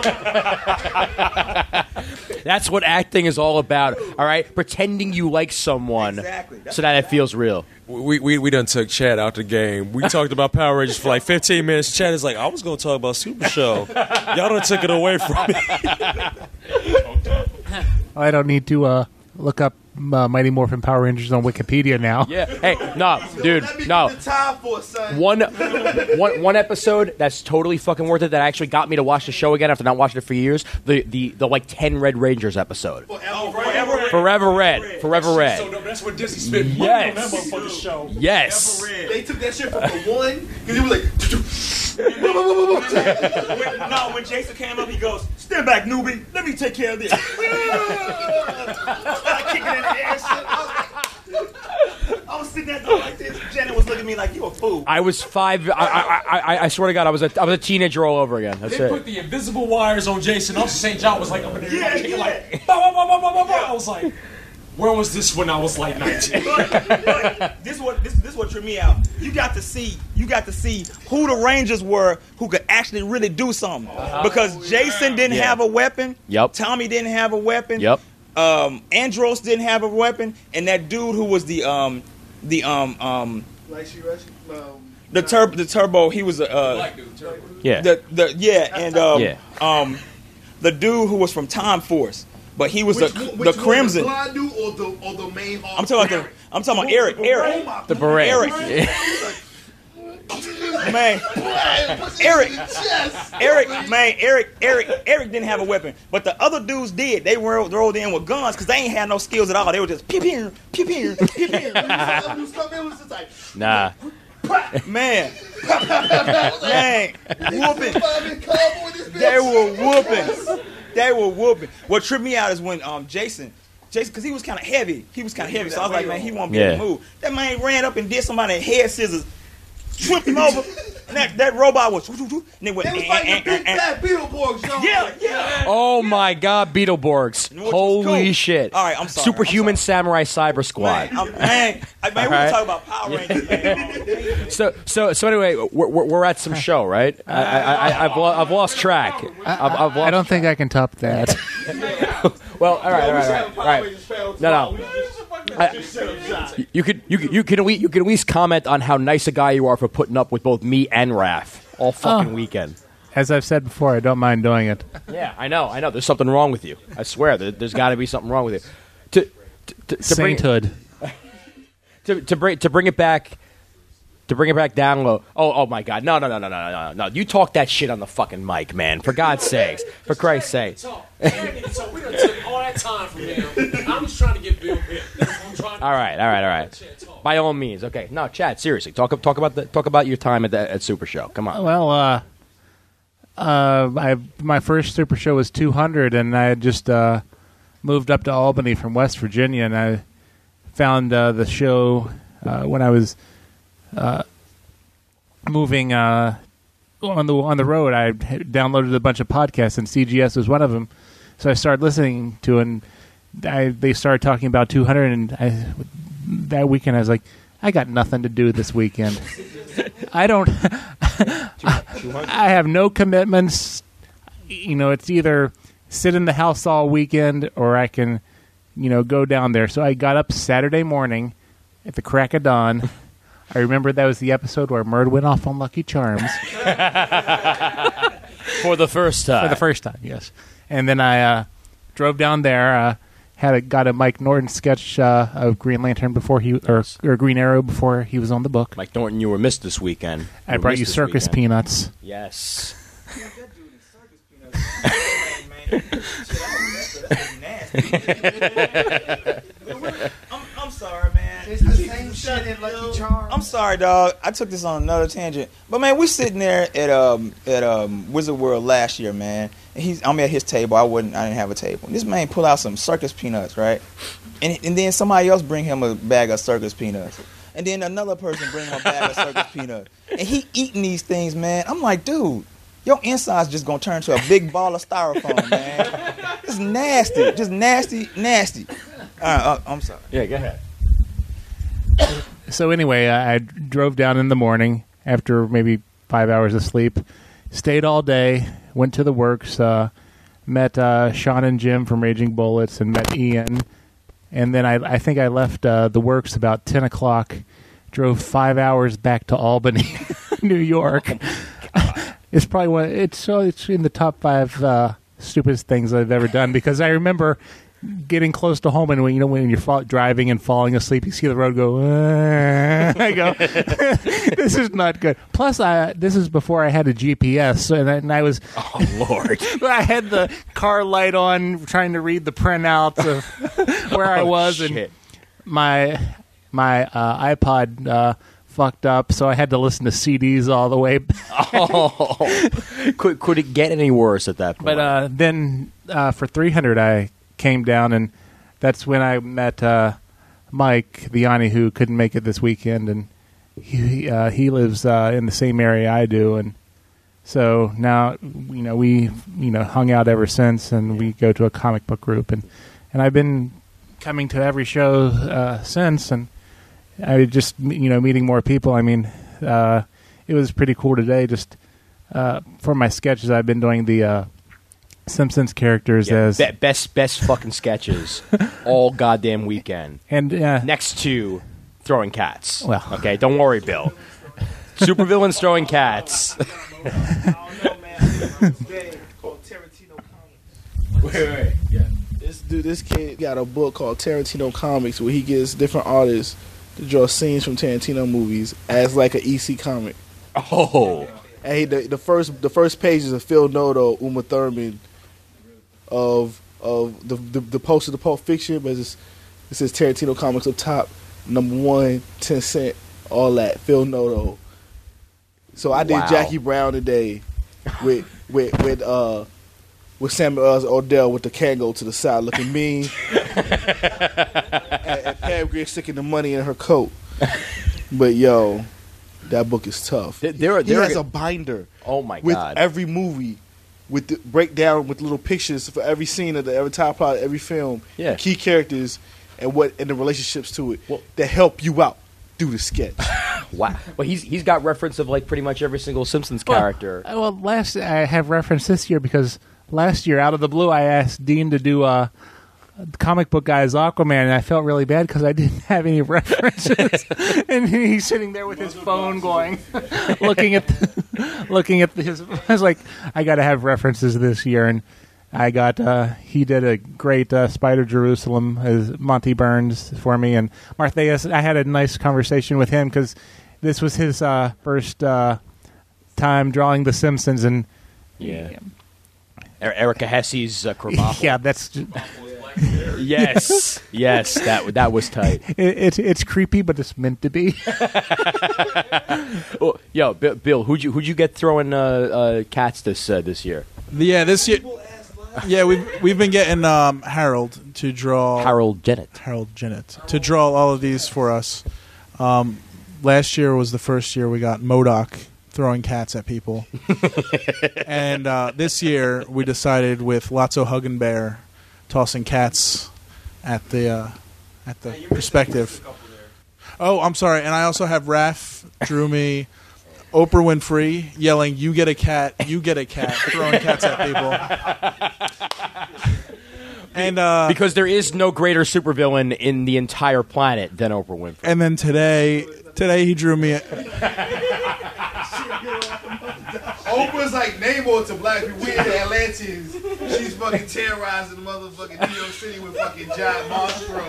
dog. That's what acting is all about. All right, pretending you like someone so that it feels real. We, we we done took Chad out the game. We talked about Power Rangers for like fifteen minutes. Chad is like, I was going to talk about Super Show. Y'all done took it away from me. I don't need to uh, look up uh, Mighty Morphin Power Rangers on Wikipedia now. Yeah. Hey, no, dude, no. Time for it, son. One, one, one episode that's totally fucking worth it. That actually got me to watch the show again after not watching it for years. The the, the like ten Red Rangers episode. Oh, Forever Red. Forever Red. Forever Red. So dope. That's what Disney spent money Yes. on that motherfucking show. Yes. They took that shit from the one because it was like. when, no, when Jason came up, he goes, "Stand back, newbie. Let me take care of this." Started kicking in the air. Shit. I was, like, I was sitting there going like this. Janet was looking at me like, "You a fool." I was five. I, I, I, I swear to God, I was a, I was a teenager all over again. That's They it. put the invisible wires on Jason. Also, Saint John was like up in there, Yeah, kicking yeah. like, bah, bah, bah, bah, bah, bah, bah. I was like, where was this when I was like nineteen? Look, look, this what this this what tripped me out. You got to see you got to see who the Rangers were who could actually really do something. Because Jason didn't Yeah. have a weapon. Yep. Tommy didn't have a weapon. Yep. Um, Andros didn't have a weapon, and that dude who was the um the um um Like she rushed. Um, the turbo the turbo he was a uh, Black dude, turbo. Yeah. the the yeah and um Yeah. um the dude who was from Time Force, but he was which, the one- the which one, Crimson. the blind dude or the or the main? I'm talking about the I'm talking about Eric Eric The beret. Eric. Man, Eric, Eric, man, Eric, Eric, Eric didn't have a weapon, but the other dudes did. They were rolled in with guns because they ain't had no skills at all. They were just pew pew pew pew pew pew. Nah. Man, man, whooping. They were whooping. They were whooping. What tripped me out is when um Jason. Jason, because he was kind of heavy. He was kind of heavy, so I was like, man, he won't be able Yeah. to move. That man ran up and did somebody head scissors, flipped him over, and that, that robot was, and it went, It was eh, like eh, the big eh, eh. fat Beetleborgs, y'all. Yeah, yeah. Oh my God, Beetleborgs! was Holy cool. shit! All right, I'm sorry, Superhuman Samurai Cyber Squad. Man, I'm, man, I, man, we All were right. talking about Power Rangers, man. So, so, so anyway, we're, we're we're at some show, right? I, I, I, I've, lo- I've lost track. I've, I've lost I don't think I can top that. Well, all right, all right, all right. All right. No, no. I, you could, you could, you can, you can at least comment on how nice a guy you are for putting up with both me and Raph all fucking Oh. weekend. As I've said before, I don't mind doing it. Yeah, I know, I know. There's something wrong with you. I swear, there, there's got to be something wrong with you. To, to, to, to bring, Sainthood. to, to bring, to bring it back. To bring it back down low. Oh, oh my God! No, no, no, no, no, no, no! You talk that shit on the fucking mic, man. For God's sakes, for Christ's sake. So, so we done took all that time from him. I'm just trying to get Bill hit. I'm trying to All right, all right, all right. By all means, okay. No, Chad, seriously, talk talk about the talk about your time at the at Super Show. Come on. Well, uh, uh, I my first Super Show was two hundred, and I had just uh, moved up to Albany from West Virginia, and I found uh, the show uh, when I was uh, moving uh, on the on the road. I had downloaded a bunch of podcasts, and C G S was one of them. So I started listening to, it, and I, they started talking about two hundred, and I, that weekend I was like, I got nothing to do this weekend. I don't. I have no commitments. You know, it's either sit in the house all weekend or I can, you know, go down there. So I got up Saturday morning at the crack of dawn. I remember that was the episode where Murd went off on Lucky Charms. For the first time. For the first time, yes. And then I uh, drove down there, uh, had a, got a Mike Norton sketch uh, of Green Lantern before he, or, or Green Arrow before he was on the book. Mike Norton, you were missed this weekend. I were brought missed you this circus weekend. peanuts. Yes. I'm, I'm sorry, man. It's the same shit in Lucky Charms. I'm sorry, dog. I took this on another tangent, but man, we sitting there at um at um Wizard World last year, man. And he's I'm at his table. I wouldn't. I didn't have a table. This man pull out some circus peanuts, right? And and then somebody else bring him a bag of circus peanuts, and then another person bring him a bag of circus peanuts, and he eating these things, man. I'm like, dude, your insides just gonna turn to a big ball of styrofoam, man. It's nasty, just nasty, nasty. All right, uh, I'm sorry. Yeah, go ahead. So anyway, I, I drove down in the morning after maybe five hours of sleep, stayed all day, went to the works, uh, met uh, Sean and Jim from Raging Bullets, and met Ian. And then I, I think I left uh, the works about ten o'clock, drove five hours back to Albany, New York. It's probably one. It's so it's in the top five uh, stupidest things I've ever done because I remember getting close to home, and when you know when you're fall, driving and falling asleep, you see the road go. Uh, I go, this is not good. Plus, I this is before I had a G P S, and I, and I was. Oh Lord! I had the car light on, trying to read the printouts of where I Oh, was, shit. and my my uh, iPod uh, fucked up, so I had to listen to C Ds all the way. Oh, could could it get any worse at that point? But uh, then uh, for three hundred, I came down, and that's when I met uh, Mike Vianney, who couldn't make it this weekend, and he uh, he lives uh, in the same area I do, and so now you know we you know hung out ever since, and we go to a comic book group, and and I've been coming to every show uh, since, and I just you know meeting more people. I mean, uh, it was pretty cool today. Just uh, for my sketches, I've been doing the uh, Simpsons characters Yeah, as be- best best fucking sketches all goddamn weekend. And uh, next to throwing cats. Well. Okay, don't worry, Bill. Supervillains throwing cats. Wait, wait, yeah. This dude, this kid got a book called Tarantino Comics where he gets different artists to draw scenes from Tarantino movies as like an E C comic. Oh. And he, the, the first the first page is of Phil Noto, Uma Thurman, of of the the, the poster, the Pulp Fiction, but it's, it says Tarantino Comics up top, number one, ten cent, all that, Phil Noto. So I did Wow. Jackie Brown today with with with uh with Samuel L. Odell with the Kango to the side looking mean, and, and Pam Grier sticking the money in her coat. But yo, that book is tough. There, there, are- he there has are- a binder. Oh my with god! every movie, with the breakdown with little pictures for every scene of the every top plot, every film, Yeah. key characters, and what and the relationships to it that help you out through the sketch. Wow. Well, he's he's got reference of like pretty much every single Simpsons character. Well, well, last I have reference this year because last year, out of the blue, I asked Dean to do uh, comic book guy's Aquaman, and I felt really bad because I didn't have any references. And he's sitting there with his phone, going, looking at, the, looking at his. I was like, I got to have references this year, and I got. Uh, he did a great uh, Spider Jerusalem as Monty Burns for me, and Martheus. I had a nice conversation with him because this was his uh, first uh, time drawing The Simpsons, and Yeah. Er- Erica Hesse's uh, Krabappel. yeah, that's. Just, yes, yes, that that was tight. It, it's it's creepy, but it's meant to be. Oh, yo, Bill, Bill, who'd you who'd you get throwing uh, uh, cats this uh, this year? Yeah, this year. Yeah, we've we've been getting um, Harold to draw Harold Jennett. Harold Jennett to draw all of these for us. Um, last year was the first year we got MODOK throwing cats at people, and uh, this year we decided with Lotso Huggin Bear tossing cats at the uh, at the perspective. Oh, I'm sorry, and I also have Raph drew me Oprah Winfrey yelling, "You get a cat, you get a cat," throwing cats at people. And uh, because there is no greater supervillain in the entire planet than Oprah Winfrey. And then today, today he drew me. A, Oprah's like Namor to black people. We in the Atlanteans. She's fucking terrorizing the motherfucking New York City with fucking giant monstro.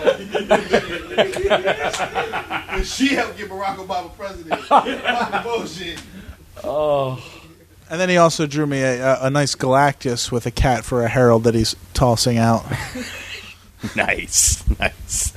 And she helped get Barack Obama president. Fucking bullshit. Oh. and then he also drew me a, a, a nice Galactus with a cat for a Harold that he's tossing out. Nice, nice.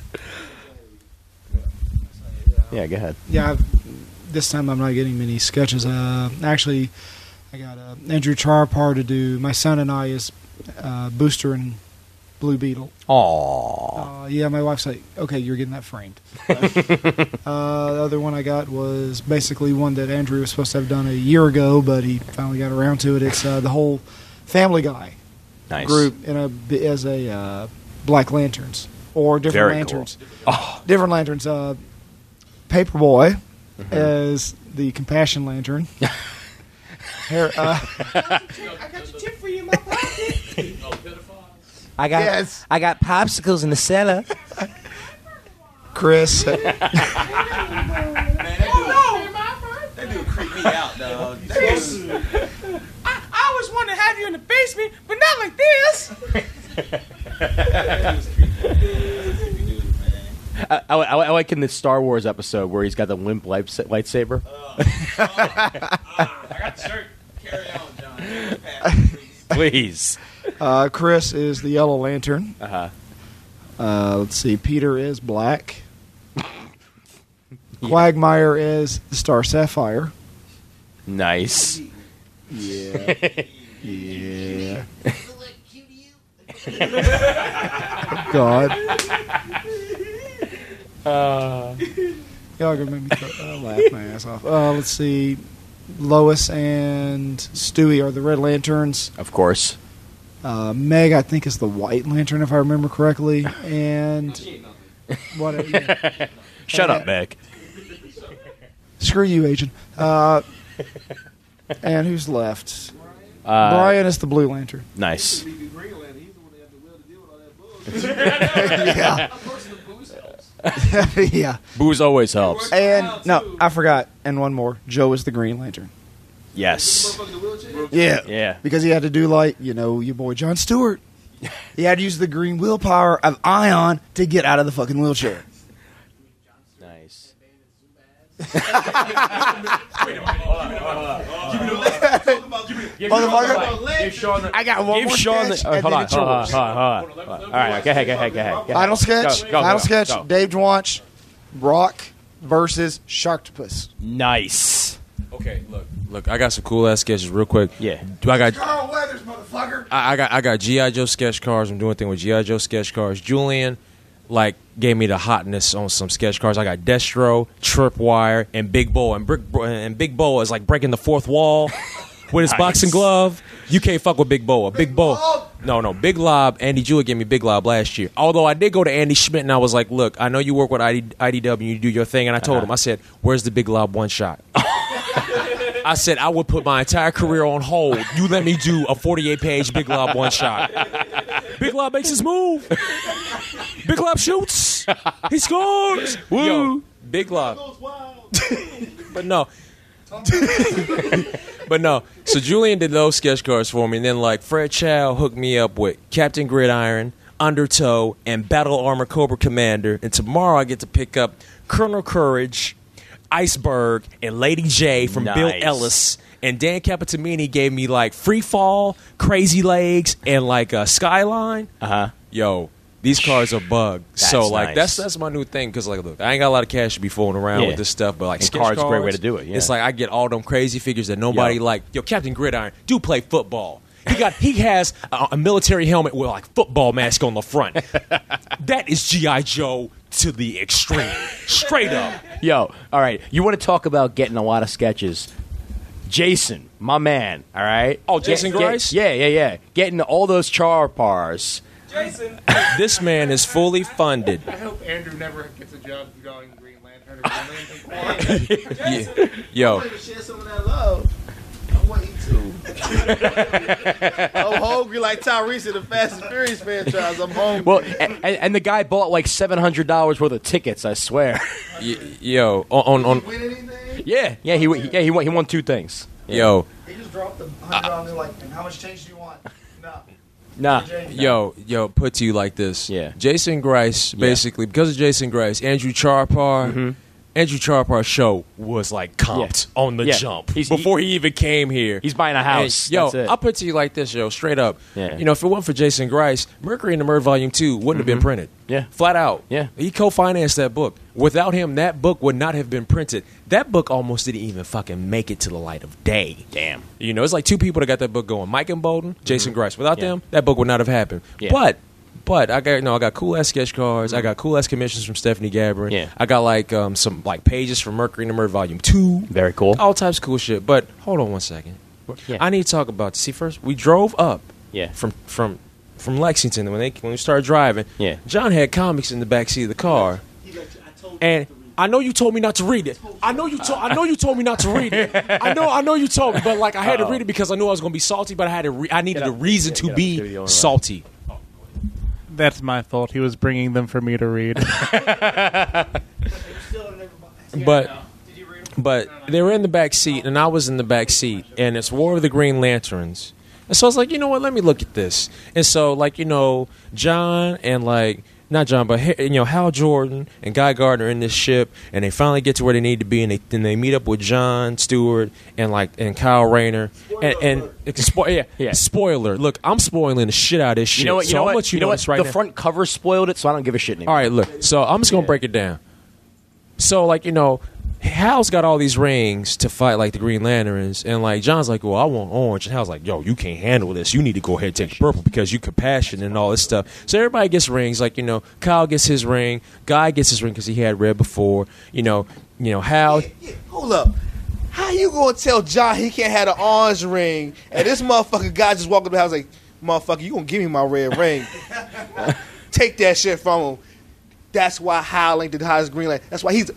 Yeah, go ahead. Yeah, I've, this time I'm not getting many sketches. Uh, actually, I got uh, Andrew Charpar to do my son and I as uh, Booster and Blue Beetle. Aww. Uh, yeah, my wife's like, okay, you're getting that framed. uh, the other one I got was basically one that Andrew was supposed to have done a year ago, but he finally got around to it. It's uh, the whole Family Guy Nice. group in a as a uh, Black Lanterns or different Very lanterns. cool. Oh. Different lanterns. Uh, Paperboy Mhm. as the Compassion Lantern. Here, uh, I got your tip for you in my pocket. I got Yes. I got popsicles in the cellar. Chris. Man, that dude, that dude creeped me out, dog. That dude- I, I always wanted to have you in the basement, but not like this. I, I, I like in the Star Wars episode where he's got the limp light, lightsaber. I got the shirt. Carry on, John. Please. Uh, Chris is the Yellow Lantern. Uh-huh. Uh, let's see. Peter is Black. Quagmire is the Star Sapphire. Nice. Yeah. Yeah. God. Uh, Y'all gonna make me uh, laugh my ass off. Uh, let's see. Lois and Stewie are the Red Lanterns. Of course. Uh, Meg, I think, is the White Lantern, if I remember correctly. And what? Yeah. Shut and, up, Meg. Screw you, Agent. Uh, and who's left? Uh, Brian is the Blue Lantern. Nice. Yeah. Yeah. Booze always helps. And no, I forgot. And one more. Joe is the Green Lantern. Yes. Yeah. Yeah. Because he had to do like, you know, your boy John Stewart. He had to use the green willpower of Ion to get out of the fucking wheelchair. Nice. Motherfucker. I got one Give more Sean sketch. the, oh, and hold, then on, it's hold on, yours. hold on, hold on, hold on. All right, go ahead, go ahead, go ahead. Go ahead. Final sketch. Go, go, Final go, sketch. go. Dave Dwanch, Rock versus Sharktopus. Nice. Okay, look, look. I got some cool ass sketches, real quick. Yeah. Do I got? Carl Weathers, motherfucker. I, I got. I got G I Joe sketch cards. I'm doing a thing with G I Joe sketch cards. Julian, like, gave me the hotness on some sketch cards. I got Destro, Tripwire, and Big Bo. And Brick and Big Bo is like breaking the fourth wall with his Nice. boxing glove. You can't fuck with Big Bo. Big Bo. No, no, Big Lob. Andy Jewett gave me Big Lob last year. Although I did go to Andy Schmidt and I was like, look, I know you work with I D, I D W and you do your thing. And I told Uh-huh. him, I said, where's the Big Lob one shot? I said, I would put my entire career on hold. You let me do a forty-eight page Big Lob one shot. Big Lob makes his move. Big Lob shoots. He scores. Woo. Yo, Big Lob. But no. But no. So Julian did those sketch cards for me. And then, like, Fred Chow hooked me up with Captain Gridiron, Undertow, and Battle Armor Cobra Commander. And tomorrow I get to pick up Colonel Courage, Iceberg, and Lady J from Nice. Bill Ellis. And Dan Capitamini gave me like Free Fall, Crazy Legs, and like uh, Skyline. Uh huh. Yo, these cards are bugged. That's so like nice. that's that's my new thing because like look, I ain't got a lot of cash to be fooling around Yeah. with this stuff, but like And sketch cards cards, a great way to do it, yeah. It's like I get all them crazy figures that nobody Yo. like. Yo, Captain Gridiron do play football. He got he has a, a military helmet with like football mask on the front. That is G I Joe to the extreme, straight up. Yo, all right. You want to talk about getting a lot of sketches? Jason, my man. All right. Oh, Jason Get- Grice? Get, yeah, yeah, yeah. Getting all those char pars. Jason. This man is fully funded. I hope Andrew never gets a job drawing Green Lantern or Green Lantern. Yeah. Yo, Share some of that love. I'm waiting to. I'm hungry like Tyrese in the Fast and Furious franchise. I'm hungry. Well, and, and, and the guy bought like seven hundred dollars worth of tickets. I swear. y- yo, on on, Win anything? Yeah, yeah. He w- yeah he won. He won two things. yo. He just dropped the hundred dollars. Like, and how much change do you want? No. Nah. Yo, yo, put to you like this. Yeah. Jason Grice, basically, because of Jason Grice, Andrew Charpar, Mm-hmm. Andrew Charpar's show was like comped on the Yeah. jump He's- before he, even came here. He's buying a house. And, yo, That's it. I'll put to you like this, yo, straight up. Yeah. You know, if it wasn't for Jason Grice, Mercury in the Murder Volume two wouldn't have been printed. Yeah. Flat out. Yeah. He co-financed that book. Without him, that book would not have been printed. That book almost didn't even fucking make it to the light of day. Damn. You know, it's like two people that got that book going. Mike and Bowden, Jason Grice. Without Yeah. them, that book would not have happened. Yeah. But But I got you know I got cool ass sketch cards. I got cool ass commissions from Stephanie Gabrin. Yeah. I got like um, some like pages from Mercury in the Murder Volume Two. Very cool. All types of cool shit. But hold on one second. Yeah. I need to talk about. See, first we drove up. Yeah. From from from Lexington when they when we started driving. Yeah. John had comics in the back seat of the car, and I know you told me not to read it. I know you told I know you told me not to read it. I know I know you told me, but like I had Uh-oh. to read it because I knew I was going to be salty. But I had to re- I needed Get a up. reason Yeah, to get up. be Give me the only right. salty. That's my fault. He was bringing them for me to read. But but they were in the back seat, and I was in the back seat, and it's War of the Green Lanterns. And so I was like, you know what? Let me look at this. And so, like, you know, John and like not John, but you know Hal Jordan and Guy Gardner in this ship, and they finally get to where they need to be, and they then they meet up with Jon Stewart and like and Kyle Rayner, and and it's spo- yeah, Yeah. spoiler. Look, I'm spoiling the shit out of this shit. You know what? You so know I'll what? let you, you know what? this right the now. front cover spoiled it, so I don't give a shit anymore. All right, look. So I'm just gonna break it down. So like you know, Hal's got all these rings to fight like the Green Lanterns, and like John's like, well, I want orange, and Hal's like, yo, you can't handle this. You need to go ahead and take the purple because you compassion and all this stuff. So everybody gets rings. Like you know, Kyle gets his ring, Guy gets his ring because he had red before. You know, you know Hal. Hold up. How you gonna tell John he can't have an orange ring, and this motherfucking guy just walking up the house like, motherfucker, you gonna give me my red ring? Take that shit from him. That's why Hal ain't the highest Green Lantern. That's why he's.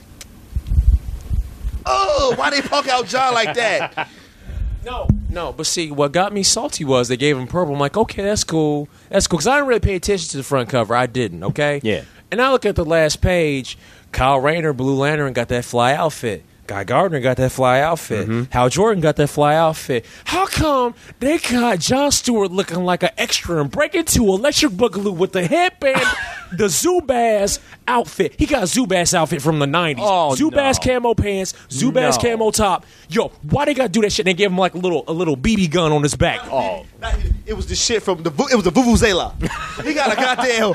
Oh, why they punk out John like that? No, no. But see, what got me salty was they gave him purple. I'm like, okay, that's cool. That's cool. Because I didn't really pay attention to the front cover. I didn't, okay? Yeah. And I look at the last page. Kyle Rayner, Blue Lantern, got that fly outfit. Guy Gardner got that fly outfit. Mm-hmm. Hal Jordan got that fly outfit. How come they got Jon Stewart looking like an extra and break into Electric Boogaloo with the headband, the Zubaz outfit? He got Zubaz outfit from the nineties. Oh, Zubaz no. camo pants, Zubaz No. camo top. Yo, why they got to do that shit? And they gave him like a little a little B B gun on his back. Oh, It was the shit from the. It was the Vuvuzela. He got a goddamn.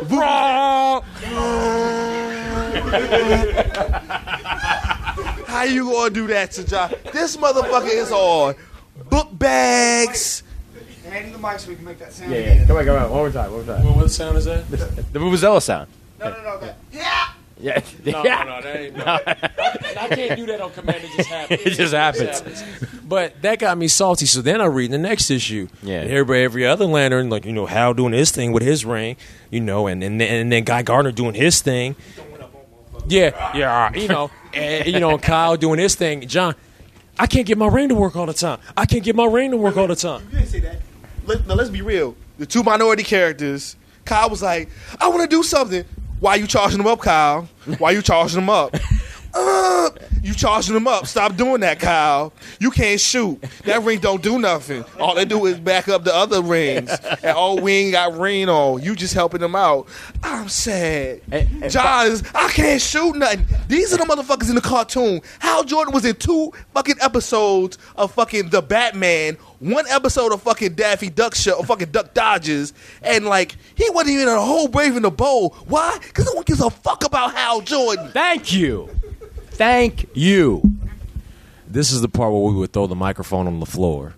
How you gonna do that to John? This motherfucker is on book bags. Hand him the mic so we can make that sound yeah, again. yeah. Come on, come on. One more time. One more time. What, what sound is that? The Vuvuzela sound. No, no, no. That. Yeah. No, yeah. no, no, that ain't. No. I, I can't do that on command. It just happens. It just happens. But that got me salty. So then I read the next issue. Yeah. And everybody, every other lantern, like, you know, Hal doing his thing with his ring, you know, and, and, and then Guy Gardner doing his thing. Yeah, yeah, you know, and, you know, Kyle doing his thing. John, I can't get my ring to work all the time. I can't get my ring to work all the time. You didn't say that. Let, now let's be real. The two minority characters. Kyle was like, "I want to do something." Why you charging them up, Kyle? Why you charging them up? Uh, you charging them up. Stop doing that, Kyle. You can't shoot. That ring don't do nothing. All they do is back up the other rings. And oh, we ain't got ring on. You just helping them out. I'm sad. John is, I can't shoot nothing. These are the motherfuckers in the cartoon. Hal Jordan was in two fucking episodes of fucking The Batman, one episode of fucking Daffy Duck Show, or fucking Duck Dodgers, and like, he wasn't even in a whole Brave in the Bold. Why? Because no one gives a fuck about Hal Jordan. Thank you. Thank you. This is the part where we would throw the microphone on the floor.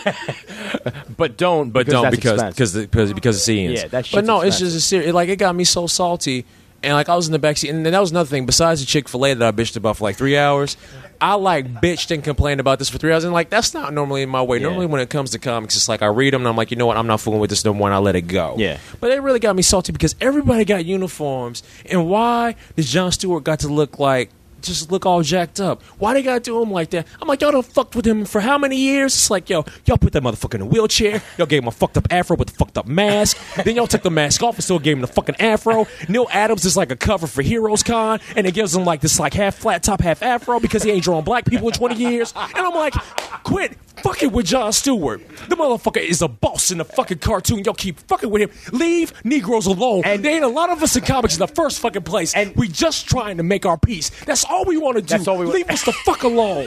But don't, But because don't that's because expensive. because because because it's Ian's. Yeah, that But shit's no, it's expensive. just a serious. Like it got me so salty, and like I was in the backseat, and then that was another thing. Besides the Chick-fil-A that I bitched about for like three hours, I like bitched and complained about this for three hours, and like that's not normally in my way. Yeah. Normally when it comes to comics, it's like I read them and I'm like, you know what, I'm not fooling with this no more, and I let it go. Yeah. But it really got me salty because everybody got uniforms, and why does Jon Stewart got to look like? Just look all jacked up. Why they gotta do him like that? I'm like, y'all done fucked with him for how many years? It's like, yo, y'all put that motherfucker in a wheelchair. Y'all gave him a fucked up afro with a fucked up mask. Then y'all took the mask off and still gave him the fucking afro. Neil Adams is like a cover for Heroes Con, and it gives him like this like half flat top, half afro because he ain't drawn black people in twenty years. And I'm like, quit fucking with Jon Stewart. The motherfucker is a boss in the fucking cartoon. Y'all keep fucking with him. Leave Negroes alone. And there ain't a lot of us in comics in the first fucking place. And we just trying to make our peace. That's all we want to do. That's all we Leave us the fuck alone.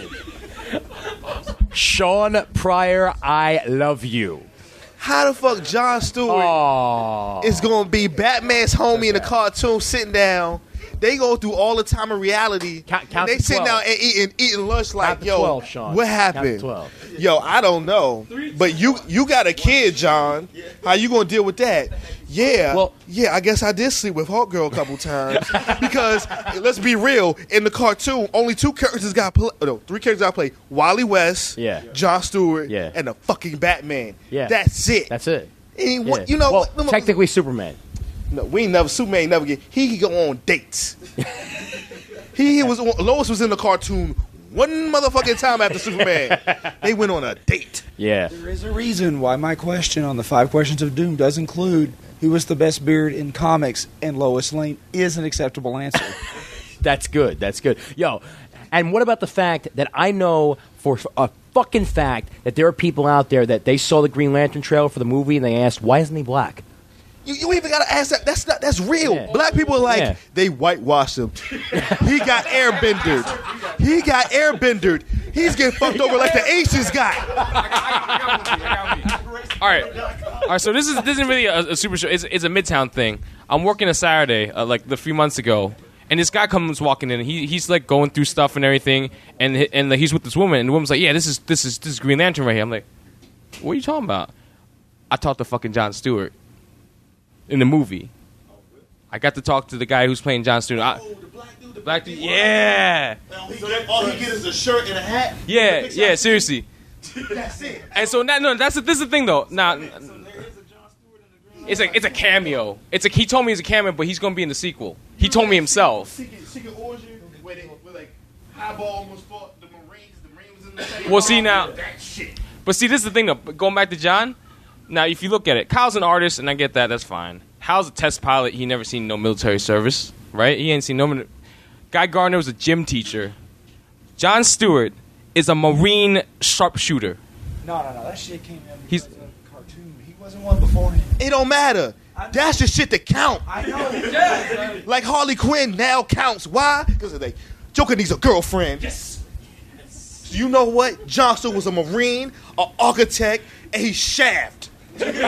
Sean Pryor, I love you. How the fuck Jon Stewart Oh. is gonna be Batman's homie in the cartoon sitting down? They go through all the time of reality. Count- count and they to sitting twelve. down and eating eating lunch like, Count to yo, twelve, Sean. what Count to happened? twelve. Yo, I don't know. But you you got a kid, John. How you gonna deal with that? Yeah. Well- yeah, I guess I did sleep with Hawk Girl a couple times. Because let's be real, in the cartoon, only two characters got play, no, three characters got play. Wally West, Yeah. Jon Stewart, Yeah. and the fucking Batman. Yeah. That's it. That's it. And Yeah. what, you know well, what? technically Superman. No, we ain't never Superman ain't never get. He could go on dates. he, he was on, Lois was in the cartoon one motherfucking time after Superman. They went on a date. Yeah. There is a reason why my question on the five questions of doom does include who was the best beard in comics, and Lois Lane is an acceptable answer. That's good. That's good. Yo, and what about the fact that I know for a fucking fact that there are people out there that they saw the Green Lantern trailer for the movie and they asked, why isn't he black? You, you even gotta ask that. That's not. That's real. Yeah. Black people are like Yeah. they whitewashed him. He got airbendered. He got airbendered. He's getting fucked over like the Asians got. All right, all right. So this is this isn't really a, a super show. It's, it's a Midtown thing. I'm working a Saturday, uh, like the few months ago, and this guy comes walking in. And he he's like going through stuff and everything, and he- and he's with this woman, and the woman's like, "Yeah, this is this is this is Green Lantern right here." I'm like, "What are you talking about?" I talked to fucking Jon Stewart in the movie. I got to talk to the guy who's playing Jon Stewart. I, Oh, the black dude. The black dude, yeah, All he, get, all he get is a shirt and a hat. yeah, yeah. Seriously. That's it. And so now, no, that's the, this is the thing though. Now, it's a it's a cameo. It's a he told me it's a cameo, but he's gonna be in the sequel. He told me himself. Secret, Secret Origin, where they where like Highball almost fought the Marines. The Marines was in the same. Well, see now, That shit. but see this is the thing though. Going back to John. Now, if you look at it, Kyle's an artist, and I get that. That's fine. Hal's a test pilot. He never seen no military service, right? He ain't seen no. mil- Guy Gardner was a gym teacher. Jon Stewart is a Marine sharpshooter. No, no, no. That shit came out He's- because of a cartoon. He wasn't one beforehand. It don't matter. That's the shit that count. I know. Like Harley Quinn now counts. Why? Because they Joker needs a girlfriend. Yes. So you know what? Jon Stewart was a Marine, an architect, and he's Shaft. And he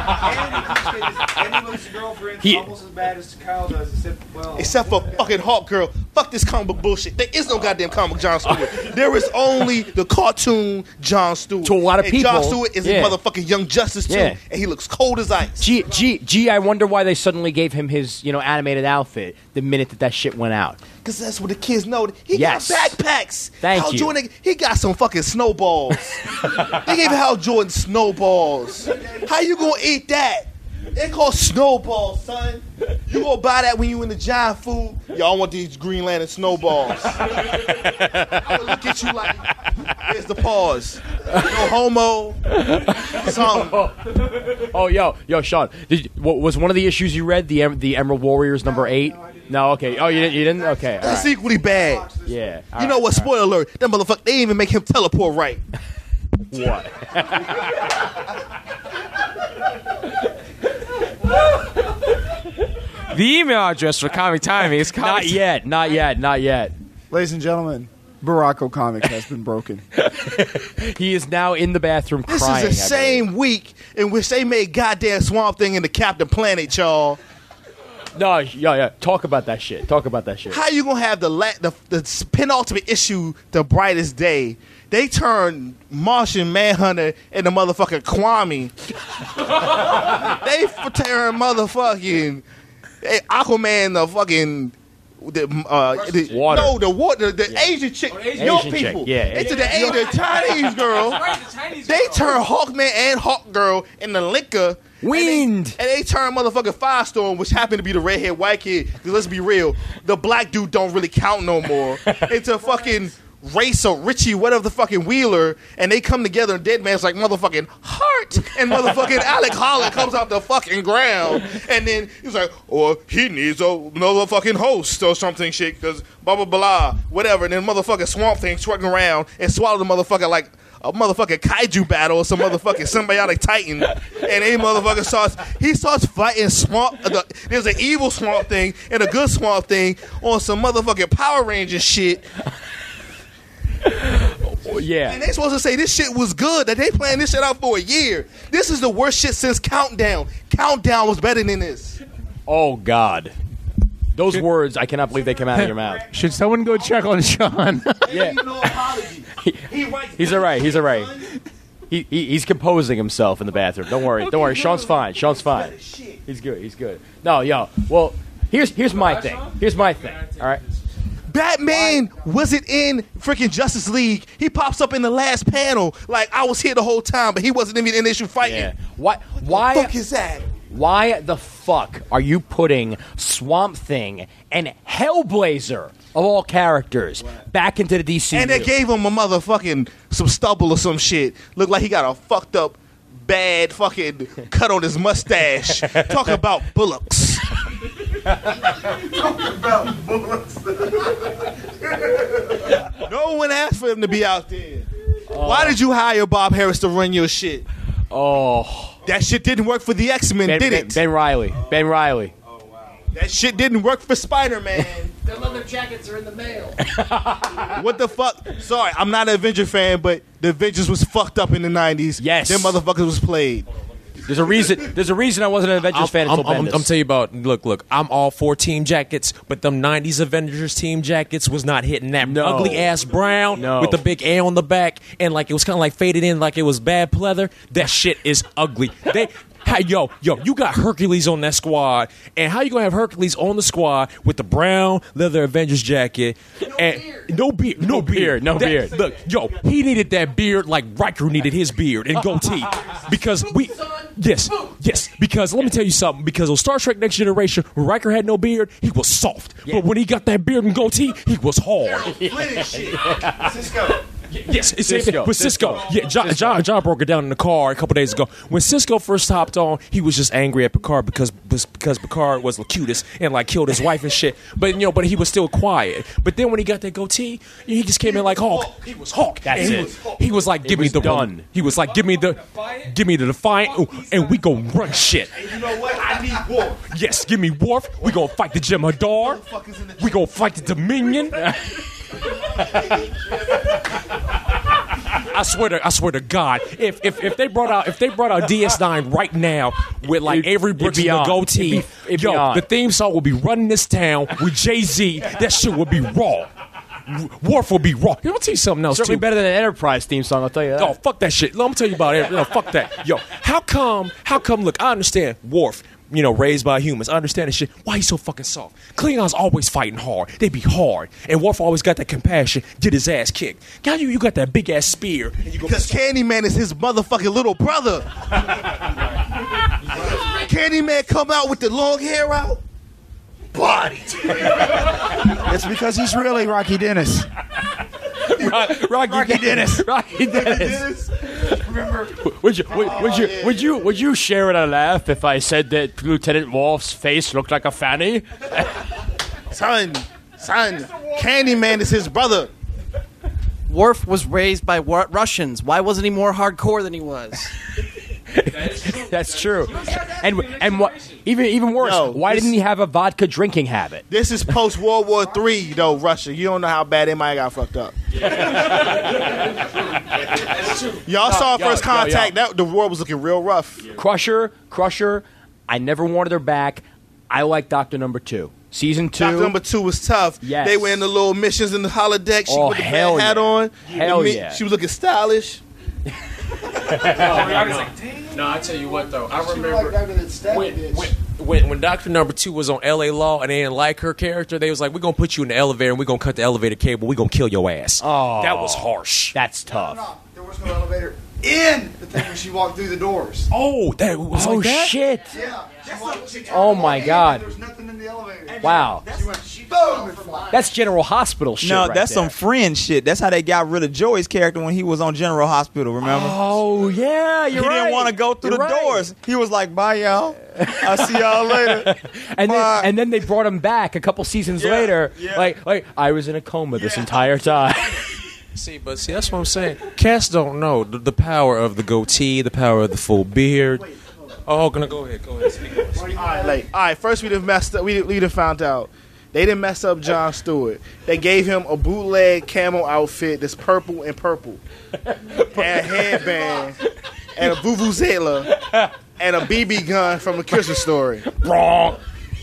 looks a girlfriend He- almost as bad as Kyle does, except well. Except for fucking Hawk Girl. Fuck this comic book bullshit. There is no goddamn comic book Jon Stewart. There is only the cartoon Jon Stewart. To a lot of and people, Jon Stewart is yeah. a motherfucking Young Justice too, Yeah. and he looks cold as ice. Gee, gee, gee, I wonder why they suddenly gave him his, you know, animated outfit the minute that that shit went out. Because that's what the kids know. He Yes. got backpacks. Thank Hal you. Jordan, he got some fucking snowballs. They gave Hal Jordan snowballs. How you gonna eat that? They call snowballs, son. You gonna buy that when you in the giant food? Y'all want these Green Lantern snowballs. I would look at you like, where's the pause? No homo. Something. Oh, yo, yo, Sean, did you, what, was one of the issues you read the Em- the Emerald Warriors number eight? No, okay. Oh, you didn't. You didn't. Okay. all That's right. equally bad. Yeah. all You right, know what? all Spoiler alert. That motherfucker, they didn't even make him teleport right. right. What? The email address for Comic Timing is Not comic- yet. Not yet. Not yet. Ladies and gentlemen, Barack O'Comic has been broken. He is now in the bathroom This crying. is the same week in which they made goddamn Swamp Thing into Captain Planet, y'all. No, yeah, yeah. Talk about that shit. Talk about that shit. How you gonna have the la- the, the penultimate issue, The Brightest Day? They turned Martian Manhunter into motherfucking Kwame. They f- turn motherfucking eh, Aquaman the fucking the, uh, the Water. no the water the, the Asian chick your Asian chick, people yeah. they took the, Asian, the Chinese girl they turned Hawkman and Hawk Girl in the Linka Wind and they, and they turned motherfucking Firestorm, which happened to be the redhead white kid. Because let's be real, the black dude don't really count no more. Into fucking Race or Richie, whatever the fucking Wheeler, and they come together and Dead Man's like motherfucking Heart, and motherfucking Alec Holland comes out the fucking ground, and then he's like, or he needs a, another fucking host or something shit, because blah blah blah, whatever, and then motherfucking Swamp Thing trucking around and swallow the motherfucker like a motherfucking kaiju battle or some motherfucking symbiotic titan, and any motherfucker starts he starts fighting Swamp. The, there's an evil Swamp Thing and a good Swamp Thing on some motherfucking Power Ranger shit. Yeah. And they supposed to say this shit was good. That they planned this shit out for a year. This is the worst shit since Countdown. Countdown was better than this. Oh God. Those words, I cannot believe they came out of your mouth. Should someone go check on Sean? Yeah. No apology. He writes He's all right. He's all right. He, he he's composing himself in the bathroom. Don't worry. Don't worry. Sean's fine. Sean's fine. He's good. He's good. No, yo. Well, here's here's my thing. Here's my thing. All right. Batman wasn't in freaking Justice League. He pops up in the last panel like I was here the whole time, but he wasn't even in the issue fighting. Yeah. Why? Why? Fuck is that? Why the fuck are you putting Swamp Thing and Hellblazer of all characters back into the D C U? And they gave him a motherfucking some stubble or some shit. Looked like he got a fucked up bad fucking cut on his mustache. Talk about bullocks. Talk about bullocks. No one asked for him to be out there. Why did you hire Bob Harris to run your shit? Oh, that shit didn't work for the X-Men, Ben, did Ben, it? Ben Riley. Ben Riley. That shit didn't work for Spider-Man. Their leather jackets are in the mail. What the fuck? Sorry, I'm not an Avenger fan, but the Avengers was fucked up in the nineties. Yes. Them motherfuckers was played. There's a reason. There's a reason I wasn't an Avengers I'm, fan I'm, until I'm, Bendis. I'm telling you about. Look, look. I'm all for team jackets, but them nineties Avengers team jackets was not hitting that No. ugly ass brown No. with the big A on the back, and like it was kind of like faded in, like it was bad pleather. That shit is ugly. They. Hey, yo, yo, you got Hercules on that squad, and how you gonna have Hercules on the squad with the brown leather Avengers jacket and no beard, no, No beard, no That- beard. Look, yo, he needed that beard like Riker needed his beard and goatee because we, yes, yes, because let me tell you something. Because on Star Trek Next Generation, when Riker had no beard, he was soft, but when he got that beard and goatee, he was hard. Cisco. Yes, it's same Cisco, thing with Cisco. Cisco. Yeah, John, John, John broke it down in the car a couple days ago. When Cisco first hopped on, he was just angry at Picard because because Picard was Locutus and like killed his wife and shit. But you know, but he was still quiet. But then when he got that goatee, he just came in like Hulk. He was Hulk. That's And he it. Was, he was like, "Give me was the done. He was like, "Give me the, give me the Defiant, ooh, and we gon' run shit." You know what? I need war. Yes, give me Worf. We gonna fight the Jem'Hadar. We gonna fight the Dominion. I swear to I swear to God, if if, if they brought out if they brought out D S nine right now with like It'd- Avery Brooks it'd be and the on. goatee, It'd be- it'd be yo, on. the theme song will be running this town with Jay Z. That shit would be raw. Worf will be raw. Let me tell you something else Certainly too. better than an Enterprise theme song. I'll tell you that. Oh, fuck that shit. Let me tell you about it. No, fuck that. Yo, how come, how come, look, I understand Worf, you know, raised by humans. I understand this shit. Why he's so fucking soft? Klingons always fighting hard. They be hard. And Worf always got that compassion, get his ass kicked. Now you, you got that big ass spear. And you go, Because Candyman is his motherfucking little brother. Candyman come out with the long hair out. Body. It's because he's really Rocky Dennis. Rocky, Rocky Dennis. Rocky Dennis. Would you would, would you would you would you share in a laugh if I said that Lieutenant Worf's face looked like a fanny? Son, son, Candyman is his brother. Worf was raised by Wa- Russians. Why wasn't he more hardcore than he was? That's true. And and what even even worse, Yo, why this- didn't he have a vodka drinking habit? This is post World War Three, though, Russia. You don't know how bad they might have got fucked up. Y'all saw yo, First yo, Contact. yo. That the world was looking real rough. Crusher, Crusher, I never wanted her back. I like Doctor Number Two. Season two. Doctor Number Two was tough. Yes. They were in the little missions in the holodeck. She Oh, put the hell bad hat yeah. on. Hell The mi- yeah. She was looking stylish. No, I tell you what though, I She remember like that stab when, bitch. when when when Doctor Number Two was on L A Law and they didn't like her character, they was like, "We're gonna put you in the elevator and we're gonna cut the elevator cable. We're gonna kill your ass." Oh, that was harsh. That's tough. No, there was no elevator in the thing when she walked through the doors. Oh, that was Oh like that. shit! Yeah. She walked- she turned Oh the my key, God. There was nothing in the elevator. Wow. She went boom and fly. That's General Hospital shit. No, right that's there. some friend shit. That's how they got rid of Joey's character when he was on General Hospital. Remember? Oh yeah, you're he right. didn't want to go through You're the right. doors. He was like, "Bye, y'all. I'll see y'all later." And then, Bye. and then they brought him back a couple seasons Yeah, later. yeah. Like, like I was in a coma this entire time. See, but see, that's what I'm saying. Cats don't know the, the power of the goatee, the power of the full beard. Oh, gonna go ahead, go ahead. Speak on it. All right, like, all right. First, we done messed up. We we done found out they didn't mess up Jon Stewart. They gave him a bootleg camo outfit that's purple and purple, and a headband, and a vuvuzela, and a B B gun from the Christmas Story. Wrong.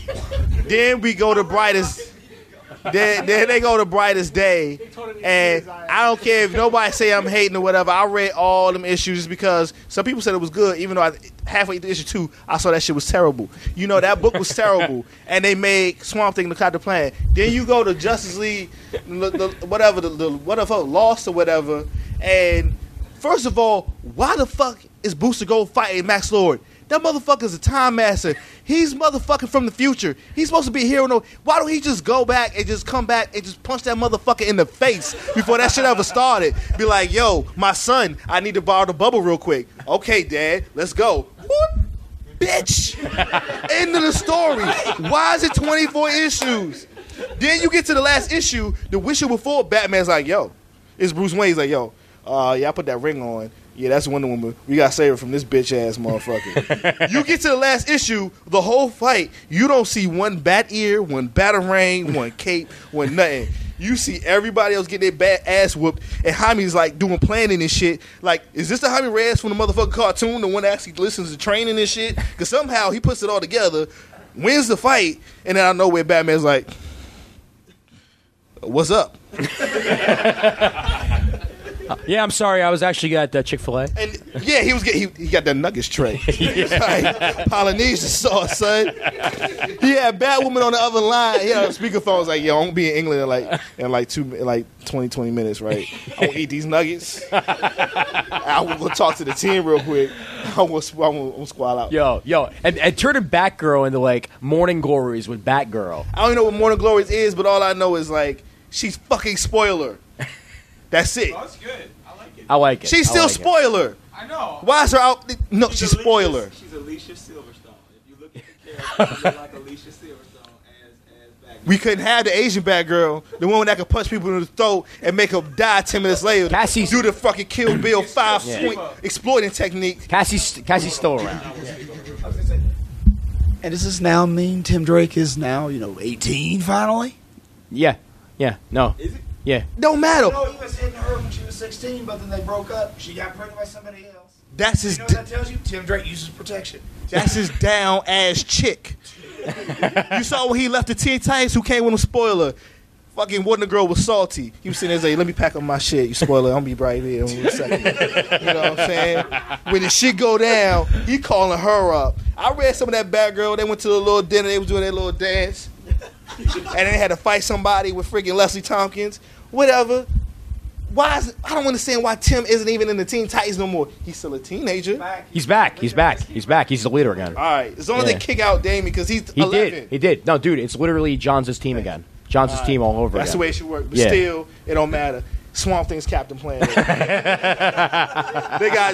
Then we go to brightest. Then, then they go to brightest day, and I don't care if nobody say I'm hating or whatever. I read all them issues just because some people said it was good, even though I, halfway through issue two, I saw that shit was terrible. You know, that book was terrible, and they made Swamp Thing look out the plan. Then you go to Justice League, the, the, whatever, the, the whatever, Lost or whatever, and first of all, why the fuck is Booster Gold fighting Max Lord? That motherfucker's a time master. He's motherfucking from the future. He's supposed to be a hero. No, why don't he just go back and just come back and just punch that motherfucker in the face before that shit ever started? Be like, yo, my son, I need to borrow the bubble real quick. Okay, Dad, let's go. Whoop, bitch. End of the story. Why is it twenty-four issues? Then you get to the last issue, the issue before Batman's like, yo, it's Bruce Wayne. He's like, yo, uh, yeah, I put that ring on. Yeah, that's Wonder Woman. We got to save her from this bitch ass motherfucker. You get to the last issue, the whole fight, you don't see one bat ear, one batarang, one cape, one nothing. You see everybody else get their bad ass whooped, and Jaime's like doing planning and shit. Like, is this the Jaime Reyes from the motherfucking cartoon, the one that actually listens to training and shit? Because somehow he puts it all together, wins the fight, and then I know where Batman's like, what's up? Uh, yeah, I'm sorry. I was actually at uh, Chick-fil-A. And yeah, he was get, he, he got that nuggets tray. Like, Polynesian sauce, son. He had Batwoman on the other line. He had a speakerphone. Was like, yo, I'm gonna be in England in like in like two in like twenty, twenty minutes, right? I'm gonna eat these nuggets. I'm gonna talk to the team real quick. I'm gonna, I'm gonna, I'm gonna squall out. Yo, yo, and, and turning Batgirl into like Morning Glories with Batgirl. I don't even know what Morning Glories is, but all I know is like she's fucking spoiler. That's it. Oh, that's good. I like it. I like it. She's I still like spoiler. It. I know. Why is her out? No, she's, she's spoiler. Alicia, she's Alicia Silverstone. If you look at the character, you look like Alicia Silverstone as, as Batgirl. We couldn't have the Asian Batgirl, the one that could punch people in the throat and make them die ten minutes later. Cassie's do the fucking Kill Bill five Yeah. point exploiting technique. Cassie's Cassie's still around. And does this now mean Tim Drake is now, you know, eighteen finally? Yeah, yeah, no. Is it? Yeah. Don't matter. No, he was hitting her when she was sixteen, but then they broke up. She got pregnant by somebody else. That's his. You know what that tells you? Tim Drake uses protection. That's his down ass chick. You saw when he left the Teen Titans, who came with him, spoiler. Fucking Wonder Girl was salty. He was sitting there saying, let me pack up my shit, you spoiler. I'm gonna be right here in a second. You know what I'm saying? When the shit go down, he calling her up. I read some of that Batgirl. They went to a little dinner. They was doing their little dance. And then they had to fight somebody with freaking Leslie Tompkins. Whatever. Why is it, I don't understand why Tim isn't even in the Teen Titans no more. He's still a teenager. He's back. He's back. He's back. He's the leader again. All right. As long as Yeah. they kick out Damien because he's He eleven. did. He did. No, dude, it's literally Johns' team again. Johns' All right. team all over That's again. the way it should work. But Yeah. still, it don't matter. Swamp Thing's Captain Planet. They got.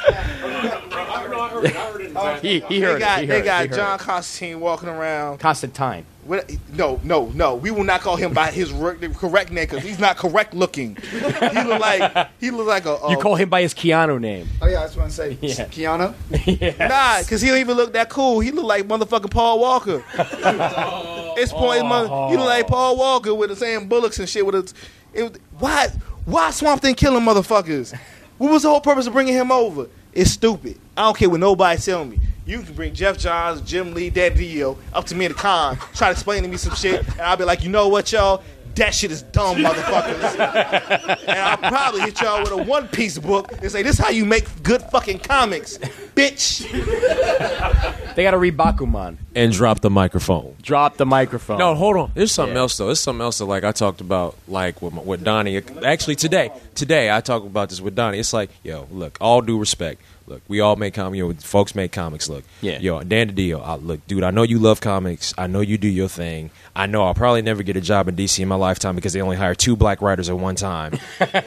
He, he they heard got, it. He they heard got it. He heard John it. Constantine walking around. Constantine. What, no, no, no. We will not call him by his re- correct name because he's not correct looking. He look like he look like a. a You call him by his Keanu name. Oh, yeah, that's what I say. Yeah. Keanu? Nah, because he don't even look that cool. He look like motherfucking Paul Walker. It's point. Oh. He look like Paul Walker with the same bullocks and shit. With a, it, why? Why Swamp Thing killing motherfuckers? What was the whole purpose of bringing him over? It's stupid. I don't care what nobody tell me. You can bring Jeff Johns, Jim Lee, Daddy Dio up to me in the con, try to explain to me some shit, and I'll be like, you know what, y'all? That shit is dumb, motherfuckers. And I'll probably hit y'all with a One Piece book and say, this is how you make good fucking comics, bitch. They got to read Bakuman. And drop the microphone. Drop the microphone. No, hold on. There's something Yeah. else though. There's something else that like I talked about like with, my, with Donnie. Actually today, today I talked about this with Donnie. It's like, yo, look, all due respect. Look, we all make comics. You know, folks make comics. Look, Yeah. yo, Dan DiDio. I, look, dude, I know you love comics. I know you do your thing. I know I'll probably never get a job in D C in my lifetime because they only hire two black writers at one time.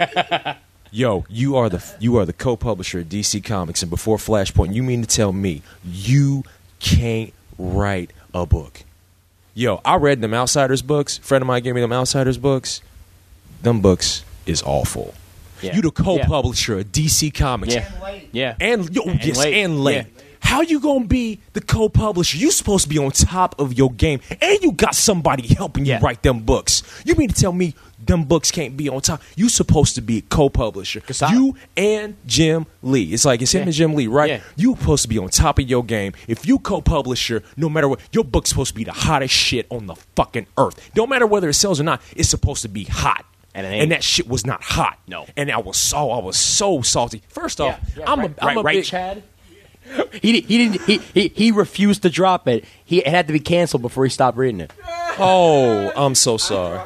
Yo, you are the you are the co-publisher of D C Comics, and before Flashpoint, you mean to tell me you can't write a book? Yo, I read them Outsiders books. A friend of mine gave me them Outsiders books. Them books is awful. Yeah. You the co-publisher of D C Comics. Yeah. Yeah. And, yo, And yes, late. and late. Yeah. How you gonna be the co-publisher? You supposed to be on top of your game, and you got somebody helping you Yeah. write them books. You mean to tell me them books can't be on top? You supposed to be a co-publisher. I- You and Jim Lee. It's like it's him Yeah. and Jim Lee, right? Yeah. You supposed to be on top of your game. If you co-publisher, no matter what, your book's supposed to be the hottest shit on the fucking earth. Don't matter whether it sells or not. It's supposed to be hot. And it ain't. And that shit was not hot. No. And I was so I was so salty. First off, Yeah. I'm right, a I'm right, a right, big, Chad. He he didn't he, he he refused to drop it. He it had to be canceled before he stopped reading it. Oh, I'm so sorry.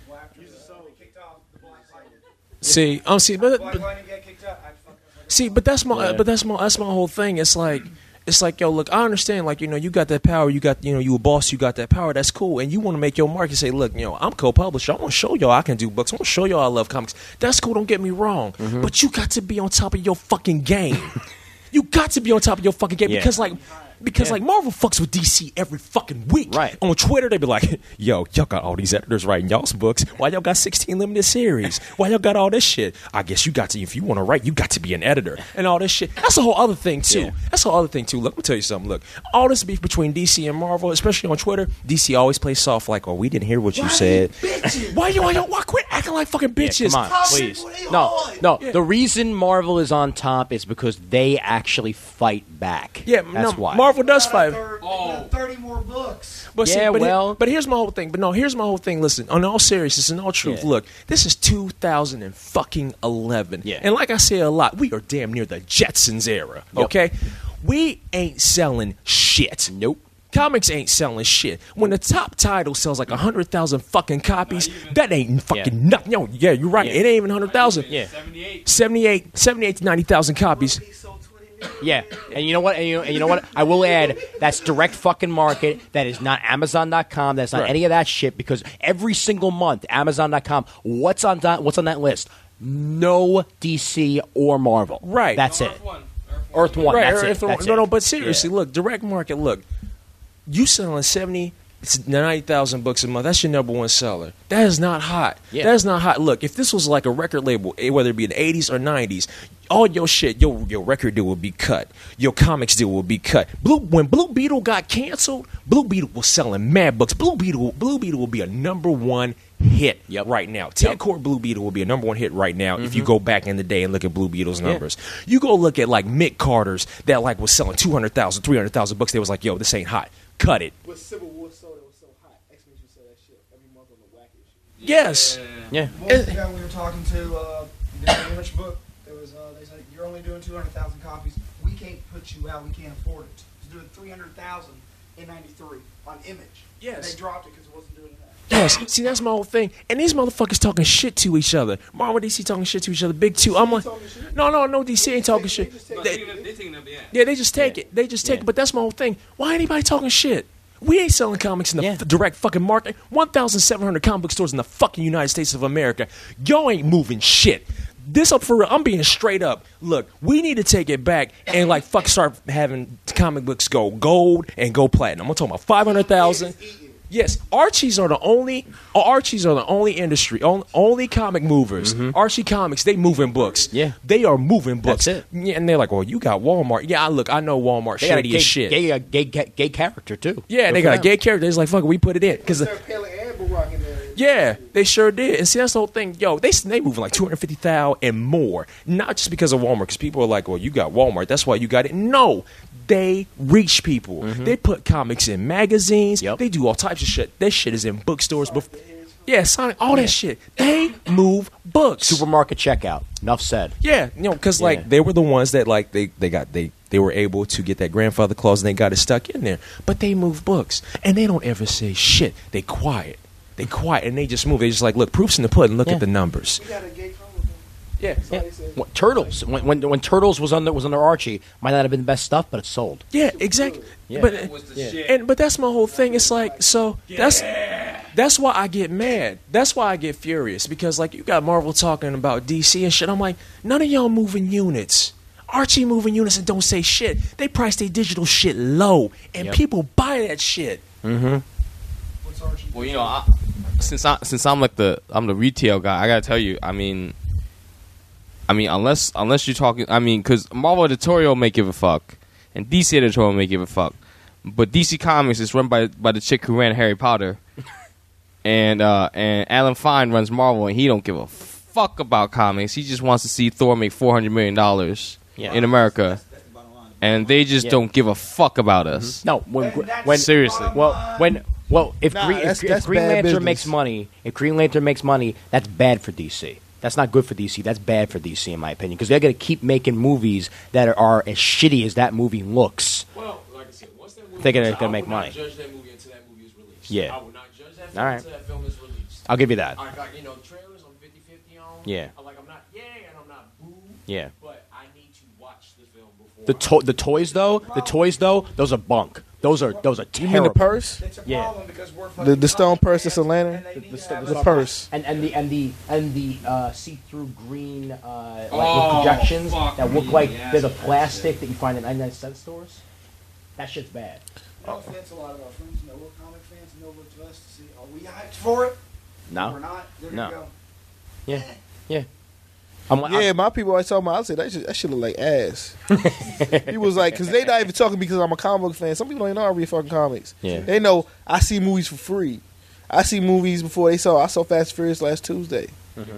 See, I'm see, but, but see, but that's my, Yeah. but that's my, that's my whole thing. It's like, it's like, yo, look, I understand, like, you know, you got that power, you got, you know, you a boss, you got that power, that's cool, and you want to make your mark and say, look, you know, I'm co-publisher, I want to show y'all I can do books, I want to show y'all I love comics. That's cool, don't get me wrong, Mm-hmm. but you got to be on top of your fucking game. You got to be on top of your fucking game Yeah. because, like, Because like Marvel fucks with D C every fucking week. Right. On Twitter, they be like, "Yo, y'all got all these editors writing y'all's books. Why y'all got sixteen limited series? Why y'all got all this shit? I guess you got to, if you want to write, you got to be an editor and all this shit." That's a whole other thing too. Yeah. That's a whole other thing too. Look, let me tell you something. Look, all this beef between D C and Marvel, especially on Twitter, D C always plays soft, like, "Oh, we didn't hear what you Why said." Why you? Why you? Why quit acting like fucking bitches? Yeah, come on, please. No, no. Yeah. The reason Marvel is on top is because they actually fight back. Yeah, that's no, why. Marvel does fight. Oh. thirty more books. But yeah, see, but well, here, but here's my whole thing. But no, here's my whole thing. Listen, on all seriousness and all truth, Yeah. look, this is two thousand and fucking eleven. Yeah. And like I say a lot, we are damn near the Jetsons era. Yep. Okay, we ain't selling shit. Nope. Comics ain't selling shit. When the top title sells like a hundred thousand fucking copies, that ain't fucking Yeah. nothing. Yo, yeah, you're right. Yeah. It ain't even hundred thousand. Yeah. seventy-eight, seventy-eight to ninety thousand copies. Yeah, and you know what? And you, and you know what? I will add that's direct fucking market. That is not Amazon dot com. That's not Right. any of that shit. Because every single month, Amazon dot com. What's on that? What's on that list? No D C or Marvel. Right. That's it. Earth One. Right, That's Earth it. One. That's no, it. no, but seriously, look, direct market, look, you selling seventy, ninety thousand books a month, that's your number one seller. That is not hot. Yeah. That is not hot. Look, if this was like a record label, eh, whether it be in the eighties or nineties, all your shit, your your record deal will be cut. Your comics deal will be cut. Blue when Blue Beetle got canceled, Blue Beetle was selling mad books. Blue Beetle, Blue Beetle will be a number one hit Yep. right now. Ted Yep. Core Blue Beetle will be a number one hit right now if you Mhm. go back in the day and look at Blue Beetle's numbers. You go look at like Mick Carter's that like was selling two hundred thousand, three hundred thousand books. They was like, "Yo, this ain't hot. Cut it." When Civil War sold, it was so hot. X-Men used to sell that shit every month on the wacky shit. Yes. Yeah. What was the guy we were talking to? Uh, the Image book. There was. Uh, they said you're only doing two hundred thousand copies. We can't put you out. We can't afford it. It's doing three hundred thousand in ninety-three on Image. Yes. And they dropped it because it wasn't doing that. Yes, see, that's my whole thing. And these motherfuckers talking shit to each other. Marvel, D C talking shit to each other. Big two. I'm like, no, no, no, D C ain't talking shit. They- Yeah, they just take it. They just take it. But that's my whole thing. Why anybody talking shit? We ain't selling comics in the f- direct fucking market. one thousand seven hundred comic book stores in the fucking United States of America. Y'all ain't moving shit. This up for real. I'm being straight up. Look, we need to take it back and like fuck start having comic books go gold and go platinum. I'm talking about five hundred thousand. Yes, Archies are the only Archies are the only industry, on, only comic movers. Archie Comics, they moving books. Yeah, they are moving books. That's it. Yeah, and they're like, "Well, you got Walmart." Yeah, I look, I know Walmart They got a shady gay, as shit. Gay, uh, gay, gay, gay character too. Yeah, Good they for got a them. gay character. It's like, "Fuck it, we put it in." Because yeah, they sure did. And see, that's the whole thing. Yo, they they moving like two hundred fifty thousand and more, not just because of Walmart. Because people are like, "Well, you got Walmart, that's why you got it." No, they reach people. They put comics in magazines. They do all types of shit. That shit is in bookstores. Before. Yeah, Sonic, all that shit. They move books. Supermarket checkout. Enough said. Yeah, you know, because like Yeah. they were the ones that like they they got they they were able to get that grandfather clause and they got it stuck in there. But they move books and they don't ever say shit. They quiet. They quiet and they just move. They just like look, proofs in the pudding. Look Yeah. at the numbers. Yeah. Yeah. When, Turtles. When, when when Turtles was under was under Archie, might not have been the best stuff, but it sold. Yeah, exactly. Yeah. But That was the yeah. shit. and but that's my whole thing. It's like so that's that's why I get mad. That's why I get furious because like you got Marvel talking about D C and shit. I'm like, none of y'all moving units. Archie moving units and don't say shit. They price their digital shit low and Yep. people buy that shit. Mm-hmm. Well, you know, I, since I since I'm like the I'm the retail guy, I gotta tell you. I mean, I mean, unless unless you're talking, I mean, because Marvel editorial may give a fuck, and D C editorial may give a fuck, but D C Comics is run by by the chick who ran Harry Potter, and uh, and Alan Fine runs Marvel, and he don't give a fuck about comics. He just wants to see Thor make four hundred million dollars Yeah. in America. And they just Yeah. don't give a fuck about us. No, when, when seriously, well, when well, if Nah, Green, that's- if, that's if Green bad Lantern business. makes money, if Green Lantern makes money, that's bad for D C. That's not good for D C. That's bad for D C, in my opinion, because they're going to keep making movies that are, are as shitty as that movie looks. Well, like I said, once that movie They're gonna- comes out, gonna I make will not money. judge that movie until that movie is released. Yeah. I will not judge that film All right. until that film is released. I'll give you that. I got, you know, trailers I'm fifty-fifty on. Yeah. I'm like, I'm not yay and I'm not boo. Yeah. But I need to watch the film before. The to- the toys though, the toys though, those are bunk. Those are those are You terrible. mean the purse? Yeah. The, the stone purse that's a lantern? The, st- The purse. and and the and the and the uh, see-through green uh, like Oh, with projections fuck that look me, like yes, they're the that's plastic that you find in ninety-nine cent stores. That shit's bad. No offense, a lot of our friends know we're comic fans and they'll look to us to see, are we hyped for it? No. We're not. There No. you go. Yeah, yeah. I'm, Yeah, my people always talking about. I said that shit, that shit look like ass. He was like, because they not even talking because I'm a comic book fan. Some people don't even know I read fucking comics. Yeah. They know I see movies for free. I see movies before they saw. I saw Fast and Furious last Tuesday. Mm-hmm.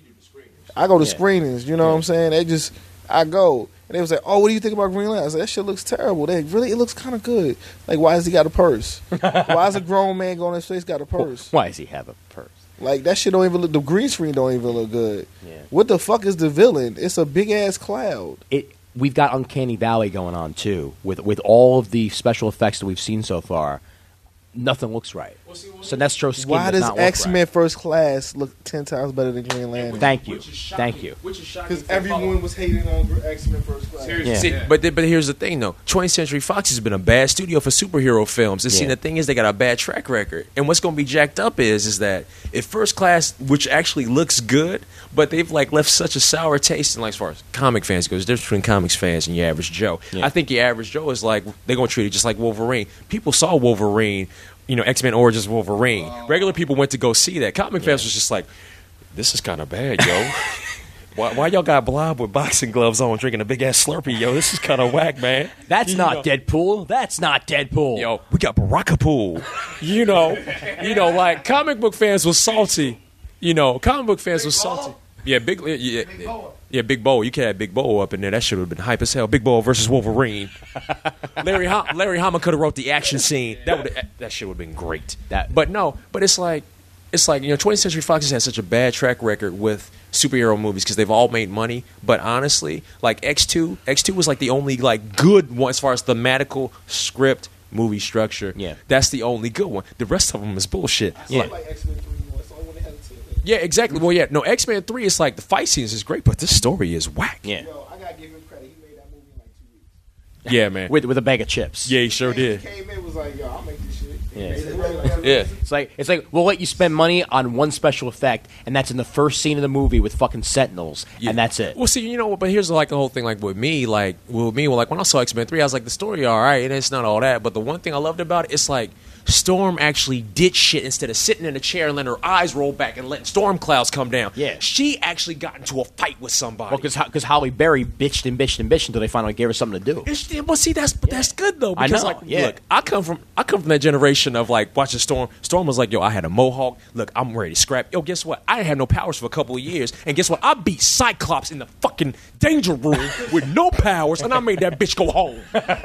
I go to Yeah. screenings. You know what I'm saying? They just, I go. And they was like, oh, what do you think about Green Lantern? I said, that shit looks terrible. They really, it looks kind of good. Like, why has he got a purse? Why is a grown man going on his face got a purse? Why does he have a purse? Like, that shit don't even look, the green screen don't even look good. Yeah. What the fuck is the villain? It's a big ass cloud. It. We've got Uncanny Valley going on too, with with all of the special effects that we've seen so far. Nothing looks right. Sinestro's skin Why does does not look X Men right. First Class look ten times better than Green Lantern? Thank you, thank you. Which is shocking. Because everyone was hating on X Men First Class. Seriously. Yeah. See, but th- but here's the thing though. twentieth Century Fox has been a bad studio for superhero films. And see, Yeah. the thing is, they got a bad track record. And what's going to be jacked up is is that if First Class, which actually looks good, but they've like left such a sour taste in like as far as comic fans goes, there's a difference between comics fans and your average Joe. Yeah. I think your average Joe is like they're going to treat it just like Wolverine. People saw Wolverine. You know, X-Men Origins Wolverine. Regular people went to go see that. Comic fans was just like, this is kind of bad, yo. why, why y'all got Blob with boxing gloves on drinking a big-ass Slurpee, yo? This is kind of whack, man. That's You not know. Deadpool. That's not Deadpool. Yo, we got Barakapool. you know, you know, like, comic book fans was salty. You know, comic book fans was salty. Yeah, big, yeah, yeah, yeah, Big Bo. You could have Big Bo up in there. That should have been hype as hell. Big Bo versus Wolverine. Larry ha- Larry Hama could have wrote the action scene. That would that shit would have been great. That- but no, but it's like it's like you know, twentieth Century Fox has had such a bad track record with superhero movies because they've all made money. But honestly, like X two, X two was like the only like good one as far as thematical script, movie structure. Yeah. That's the only good one. The rest of them is bullshit. Yeah. Like- Like X Men three more. It's the only one they had a team. yeah, exactly. Well, yeah, no, X Men three is like the fight scenes is great, but this story is whack. Yeah. Yo, I gotta give him credit. He made that movie in like two weeks. Yeah, man. With with a bag of chips. Yeah, he sure did. He came in was like, yo, I'll make this shit. He Yeah. made it really like- Yeah. It's like it's like we'll let you spend money on one special effect, and that's in the first scene of the movie with fucking Sentinels, Yeah. and that's it. Well, see, you know, what, but here's like the whole thing. Like with me, like with me, well, like when I saw X Men three, I was like, the story, all right, and it's not all that. But the one thing I loved about it, it's like Storm actually did shit instead of sitting in a chair and letting her eyes roll back and letting storm clouds come down. Yeah. She actually got into a fight with somebody. Well, because because Holly Berry bitched and bitched and bitched until they finally gave her something to do. It's, well, see, that's but that's good though. I Because know, like, yeah. look, I come from I come from that generation of like watching Storm. Storm was like, yo, I had a mohawk. Look, I'm ready to scrap. Yo, guess what? I didn't have no powers for a couple of years, and guess what? I beat Cyclops in the fucking danger room with no powers, and I made that bitch go home.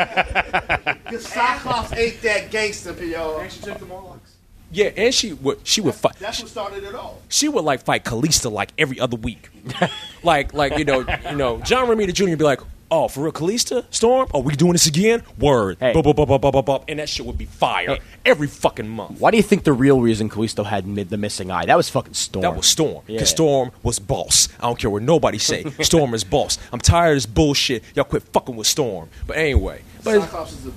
Because Cyclops ain't that gangster, yo. Actually took the Mohawks. Yeah, and she would she would fight. That's what started it all. She would like fight Kalista like every other week, like like you know you know John Romita Junior would be like, oh, for real, Kalista Storm? Oh, we doing this again? Word. Hey. Bup, bup, bup, bup, bup, bup, bup. And that shit would be fire Hey. every fucking month. Why do you think the real reason Kalisto had mid- the missing eye? That was fucking Storm. That was Storm. Because Yeah. Storm was boss. I don't care what nobody say. Storm is boss. I'm tired of this bullshit. Y'all quit fucking with Storm. But anyway. But Cyclops is a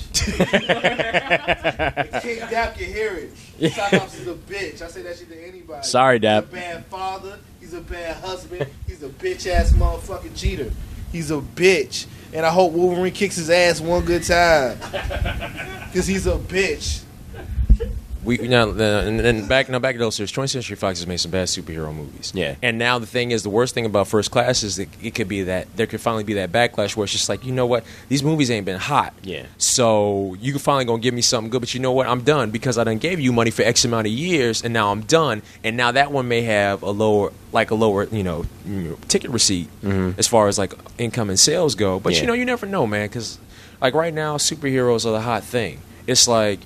bitch. King Dap can hear it. Cyclops is a bitch. I say that shit to anybody. Sorry, Dap. He's a bad father. He's a bad husband. He's a bitch ass motherfucking cheater. He's a bitch. And I hope Wolverine kicks his ass one good time. Because he's a bitch. we you know, uh, and then back now back to those years, twentieth Century Fox has made some bad superhero movies. Yeah. And now the thing is, the worst thing about First Class is that it could be that there could finally be that backlash where it's just like, you know what, these movies ain't been hot. Yeah. So you can finally gonna give me something good, but you know what, I'm done because I done gave you money for X amount of years, and now I'm done. And now that one may have a lower, like a lower, you know, you know, ticket receipt as far as like income and sales go. But Yeah. you know, you never know, man, because like right now, superheroes are the hot thing. It's like.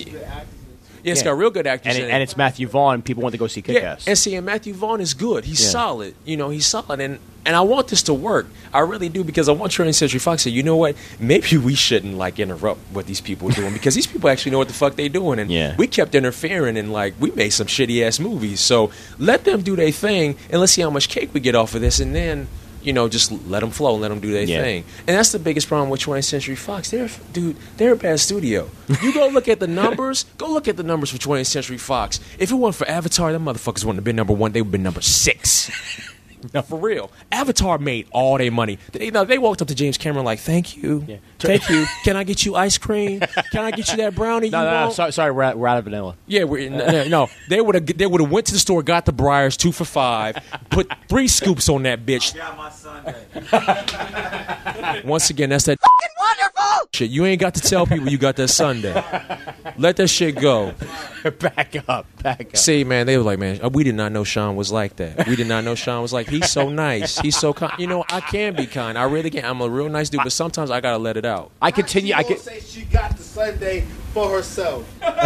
Yeah, it's Yeah. got real good actors and, in it, it. and it's Matthew Vaughn. People want to go see Yeah, Kick-Ass. and see, and Matthew Vaughn is good. He's Yeah. solid. You know, he's solid, and and I want this to work. I really do because I want twentieth Century Fox to say, you know what? Maybe we shouldn't like interrupt what these people are doing because these people actually know what the fuck they doing, and Yeah. we kept interfering and like we made some shitty ass movies. So let them do their thing, and let's see how much cake we get off of this, and then. You know, just let them flow and let them do their Yeah. thing. And that's the biggest problem with twentieth Century Fox. They're, dude, they're a bad studio. You go look at the numbers. Go look at the numbers for twentieth Century Fox. If it weren't for Avatar, them motherfuckers wouldn't have been number one. They would have been number six. Now, for real, Avatar made all their money. They, you know, they walked up to James Cameron like, "Thank you, Yeah. thank you. Can I get you ice cream? Can I get you that brownie? No, you no, no, want?" sorry, sorry, we're out, we're out of vanilla. Yeah, we, no, no, no, they would have. They would have went to the store, got the Briars two for five, put three scoops on that bitch. Got my Sunday. Once again, that's that Fucking wonderful. shit. You ain't got to tell people you got that Sunday. Let that shit go. Back up, back up. See, man, they were like, man, we did not know Sean was like that. We did not know Sean was like, he's so nice. He's so kind. You know, I can be kind. I really can. I'm a real nice dude, but sometimes I gotta let it out. I continue. I She get. gonna say she got the Sunday for herself.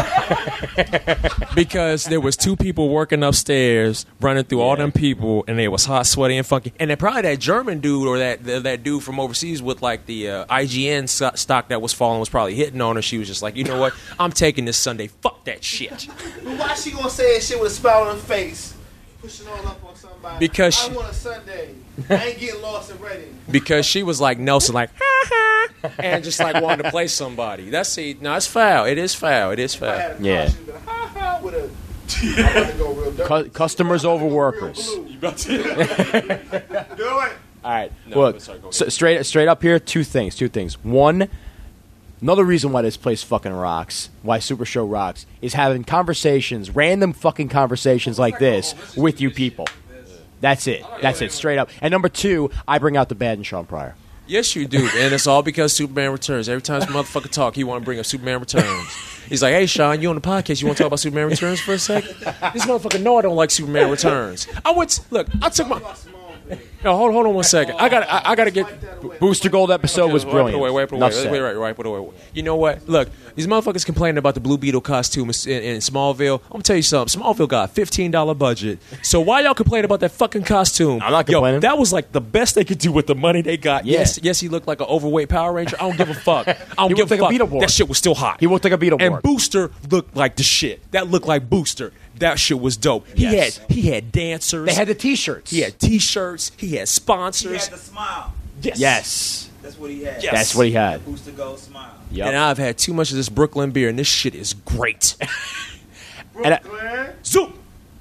Because there was two people working upstairs, running through all them people, and they was hot, sweaty, and funky. And then probably that German dude or that that, that dude from overseas with like the uh, I G N so- stock that was falling was probably hitting on her. She was just like, you know what? I'm taking this Sunday. Fuck that shit. But why she gonna say that shit with a smile on her face? Pushing all up on somebody. Because I she- want a Sunday. I ain't getting lost in Reading. Because she was like Nelson, like, and just like wanted to play somebody. That's it. No, it's foul. It is foul. It is If I had foul. a Yeah. car, she'd be like, ha ha, with a. I'm about to go real dirty. Cu- customers over workers. Do it. All right. No, Look, sorry, go ahead. so straight straight up here, two things. Two things. One, another reason why this place fucking rocks, why Super Show rocks, is having conversations, random fucking conversations like this with you people. That's it. That's it. Straight up. And number two, I bring out the bad in Sean Pryor. Yes, you do, and it's all because Superman Returns. Every time this motherfucker talk, he want to bring up Superman Returns. He's like, "Hey, Sean, you on the podcast? You want to talk about Superman Returns for a second?" This motherfucker know I don't like Superman Returns. I went to, look. I took my. No, hold, hold on one second. I got. I, I got to get. Booster Gold episode was Wipe it brilliant. away, wipe it away. Enough Wait, said. wait, right, right, put it away. You know what? Look, these motherfuckers complaining about the Blue Beetle costume in, in Smallville. I'm gonna tell you something. Smallville got a fifteen dollar budget. So why y'all complaining about that fucking costume? I'm not Yo, complaining. that was like the best they could do with the money they got. Yeah. Yes, yes, he looked like an overweight Power Ranger. I don't give a fuck. I don't He give looked a like a fuck. Beetleborg. That shit was still hot. He looked like a Beetleborg. And Booster looked like the shit. That looked like Booster. That shit was dope. He Yes. had he had dancers. They had the T-shirts. he had T-shirts. He had He sponsors. had the smile. Yes. Yes. That's what he had. Yes. That's what he had. Booster Gold smile. Yep. And I've had too much of this Brooklyn beer, and this shit is great. And I, Zoom.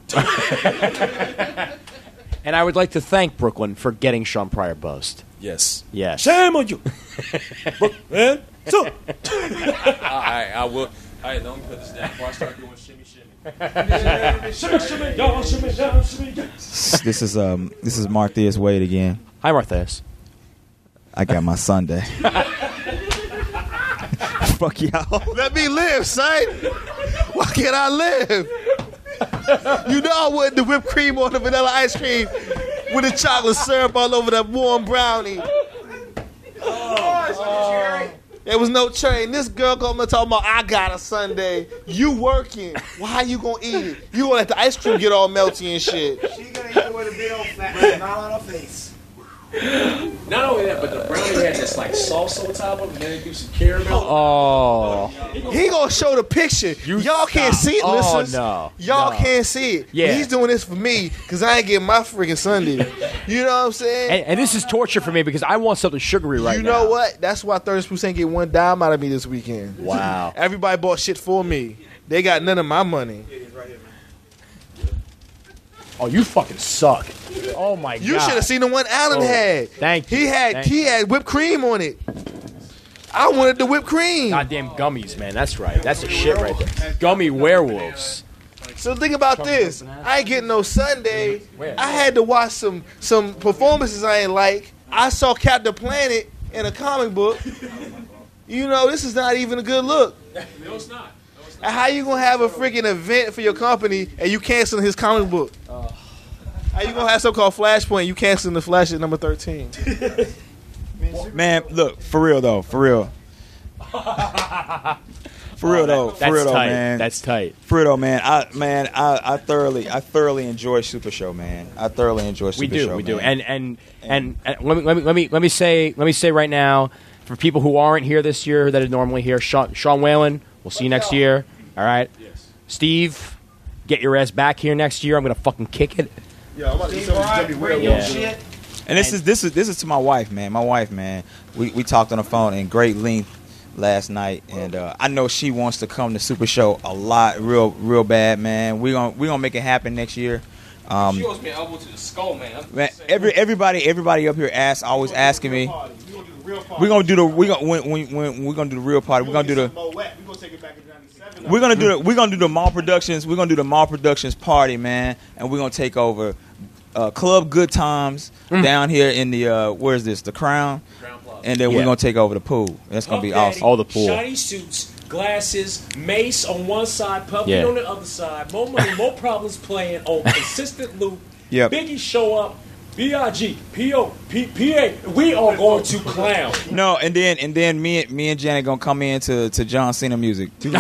and I would like to thank Brooklyn for getting Sean Pryor buzzed. Yes. Yes. Shame on you. Brooklyn. Zoom. All right, I will. All right, let me put this down before I start doing shimmy shimmy. Shimmy shimmy, y'all shimmy down, shimmy down. This is um this is Marthias Wade again. Hi, Martha's. I got my Sunday. Fuck y'all. Let me live, son. Why can't I live? You know I wanted the whipped cream on the vanilla ice cream with the chocolate syrup all over that warm brownie. Oh, there was no cherry. And this girl come and talking about, I got a Sunday. You working. Why you gonna eat it? You gonna let the ice cream get all melty and shit. She gonna eat it with a big old fat but not on her face. Not only that, but the brownie had this like salsa on top of it, and then they do some caramel. Oh. He gonna show the picture. Y'all can't see it, Oh, listeners. no. Y'all No. can't see it. Yeah. But he's doing this for me because I ain't getting my freaking Sunday. You know what I'm saying? And, and this is torture for me because I want something sugary right you now. know what? That's why thirty percent get one dime out of me this weekend. Wow. Everybody bought shit for me. They got none of my money. Oh, you fucking suck. Oh, my God. You should have seen the one Alan Oh, had. thank you. He had Thank he had whipped cream on it. I wanted the whipped cream. Goddamn gummies, man. That's right. That's the shit right there. Gummy werewolves. So think about this. I ain't getting no Sunday. I had to watch some some performances I ain't like. I saw Captain Planet in a comic book. You know, this is not even a good look. No, it's not. And how you gonna have a freaking event for your company and you canceling his comic book? How you gonna have something called Flashpoint? You canceling the Flash at number thirteen? Man, look, for real though, for real. For real though, for That's real though, tight. man. That's tight. For real though, man. I man, I, I thoroughly, I thoroughly enjoy Super Show, man. I thoroughly enjoy Super We do, Show. we do, man. and and, and and let me let me let me let me say let me say right now, for people who aren't here this year that are normally here, Sean, Sean Whalen, we'll see you next year. All right, Steve, get your ass back here next year. I'm gonna fucking kick it. Yeah, I'm about to do something real Yeah. shit. And this is this is this is to my wife, man. My wife, man. We we talked on the phone in great length last night, and uh, I know she wants to come to Super Show a lot, real real bad, man. We gonna we gonna make it happen next year. Um, she owes me an elbow to the skull, man. I'm man, saying. every everybody everybody up here asks, always asking me. We're gonna do the we gonna when, when, when we're gonna do the real party. We're gonna do the. We're gonna do the we're gonna do the Mall Productions. We're gonna do the Mall Productions party, man, and we're gonna take over uh, Club Good Times Mm. down here in the uh, where is this the Crown, and then we're Yeah. gonna take over the pool. That's gonna be awesome. All the pool. Shiny suits, glasses, Mace on one side, Puppy Yeah. on the other side. More money, more problems playing on consistent loop. Yep. Biggie show up. B I G P O P P A. We are going to clown. No, and then and then me and me and Janet gonna come in to, to John Cena music. You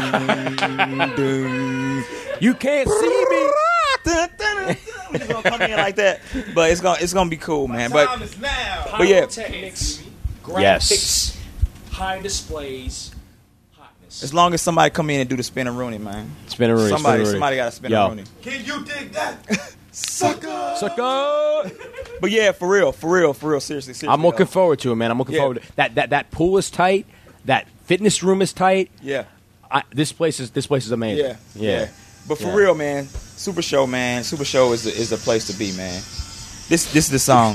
can't see me. We just gonna come in like that, but it's gonna it's gonna be cool, man. But but yeah, Pyrotechnics, graphics, Yes. high displays. as long as somebody come in and do the spin a Rooney, man. Spin a Rooney, Somebody spin a Rooney. somebody got to spin Yo. a Rooney. Can you dig that? Sucker. Sucker. But yeah, for real, for real, for real. Seriously, seriously. I'm looking though. forward to it, man. I'm looking Yeah. forward to that. That that pool is tight. That fitness room is tight. Yeah. I, this place is this place is amazing. Yeah, yeah. But for Yeah. real, man, Super Show, man, Super Show is the, is the place to be, man. This this is the song.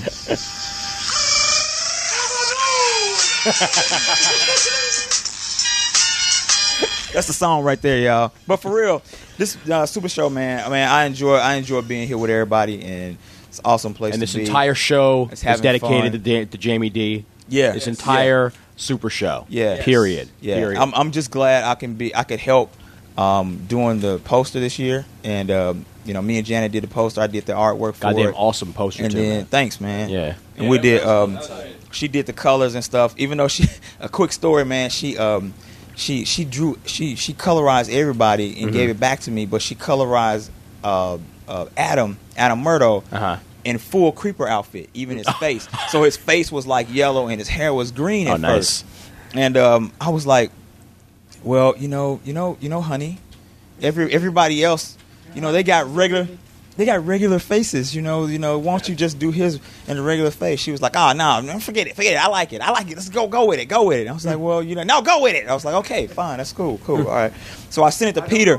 That's the song right there, y'all. But for real, this uh, Super Show, man. I mean, I enjoy I enjoy being here with everybody, and it's an awesome place. And to this be. entire show It's is having dedicated to, fun. Da- to Jamie D. Yeah. This Yes. entire Super Show. Yeah. Period. Yeah. Period. I'm I'm just glad I can be I could help um, doing the poster this year, and um, you know, me and Janet did the poster. I did the artwork for Goddamn it. awesome poster And too, then man. thanks, man. Yeah. And we did. Um, she did the colors and stuff. Even though she, a quick story, man. She um, she she drew she she colorized everybody and Mhm. gave it back to me. But she colorized uh, uh, Adam Adam Murdo. Uh-huh. In full creeper outfit, even his face. So his face was like yellow and his hair was green at Oh, nice. first. And um, I was like, well, you know, you know, you know, honey, every everybody else, you know, they got regular, they got regular faces. You know, you know, why don't you just do his in a regular face? She was like, oh no, no, forget it, forget it. I like it, I like it. Let's go, go with it, go with it. I was like, well, you know, no, go with it. I was like, okay, fine, that's cool, cool, all right. So I sent it to Peter.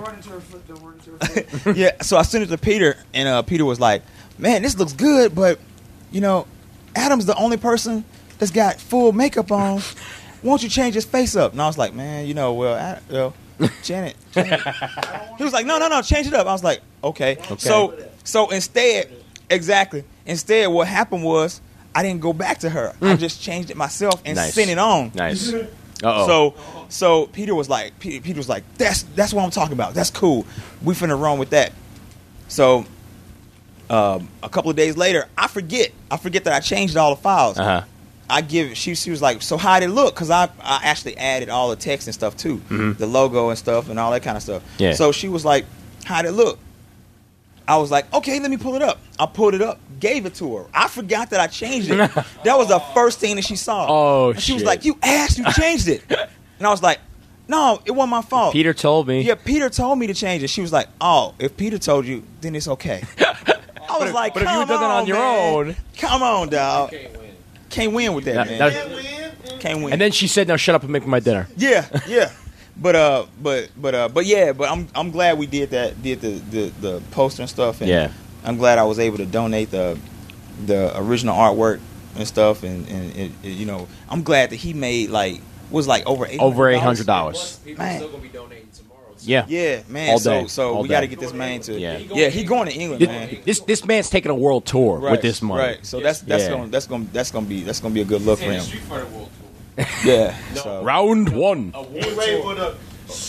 Yeah, so I sent it to Peter, and uh, Peter was like, man, this looks good, but you know, Adam's the only person that's got full makeup on. Won't you change his face up? And I was like, man, you know, well, I, well Janet, Janet. He was like, no, no, no, change it up. I was like, okay. Okay. So, so instead, exactly. Instead, what happened was I didn't go back to her. I just changed it myself and Nice. sent it on. Nice. Uh-oh. So, so Peter was like, Peter, Peter was like, that's that's what I'm talking about. That's cool. We finna run with that. So. Um, a couple of days later, I forget. I forget that I changed all the files. Uh-huh. I give. She she was like, so how did it look? Because I I actually added all the text and stuff too, Mhm. the logo and stuff and all that kind of stuff. Yeah. So she was like, how did it look? I was like, okay, let me pull it up. I pulled it up, gave it to her. I forgot that I changed it. That was the first thing that she saw. Oh, and she was shit. like, you asked, you changed it. And I was like, no, it wasn't my fault. Peter told me. Yeah, Peter told me to change it. She was like, oh, if Peter told you, then it's okay. I was like, but if you come had done it on your man. own- Come on, dog. Can't win with that, That- man. that- Can't win. And then she said, "Now shut up and make my dinner." Yeah, yeah. But uh, but but uh, but yeah. But I'm I'm glad we did that. Did the the, the poster and stuff. And Yeah. I'm glad I was able to donate the the original artwork and stuff. And and it, it, you know, I'm glad that he made like was like over eight Over eight hundred dollars. People Man. still gonna be donating tomorrow. Yeah. Yeah, man. All so day. so All we day. got to get this man to Yeah. yeah. He going to England, This, man. this this man's taking a world tour Right, with this money. Right. So that's that's Yeah. gonna that's gonna that's gonna be that's gonna be a good look for And the him. Street Fighter World Tour. Yeah. So. Round one. Get ready for the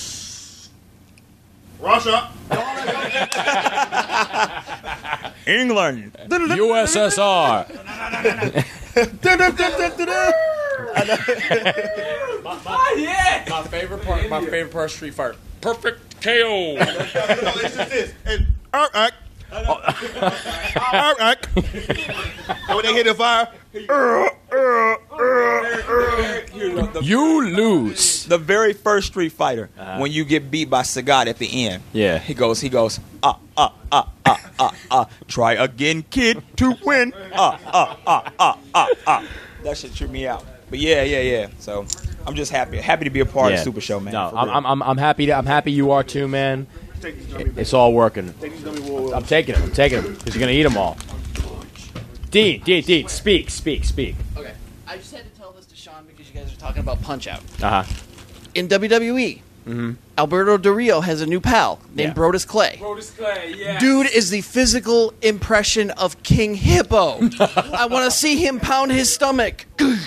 Russia. England. U S S R. My, my, yeah. My favorite part. My favorite part of Street Fighter. Perfect K O. No, it's just this. And, all right. All right. And when they hit the fire, You lose. The very first Street Fighter, Uh-huh. when you get beat by Sagat at the end, Yeah. he goes, he goes, ah, ah, ah, ah, ah, ah, try again, kid, to win, ah, ah, ah, ah, ah, ah. That shit tripped me out. But yeah, yeah, yeah. So I'm just happy, happy to be a part Yeah. of Super Show, man. No, for I'm, real. I'm I'm I'm happy. To, I'm happy you are too, man. It's all working. I'm taking them. I'm taking them because you're gonna eat them all. Dean, Dean, Dean, speak, speak, speak. Okay, I just had to tell this to Sean because you guys are talking about Punch Out. Uh huh. In W W E, Mm-hmm. Alberto Del Rio has a new pal named Yeah. Brodus Clay. Brodus Clay, yeah. Dude is the physical impression of King Hippo. I want to see him pound his stomach.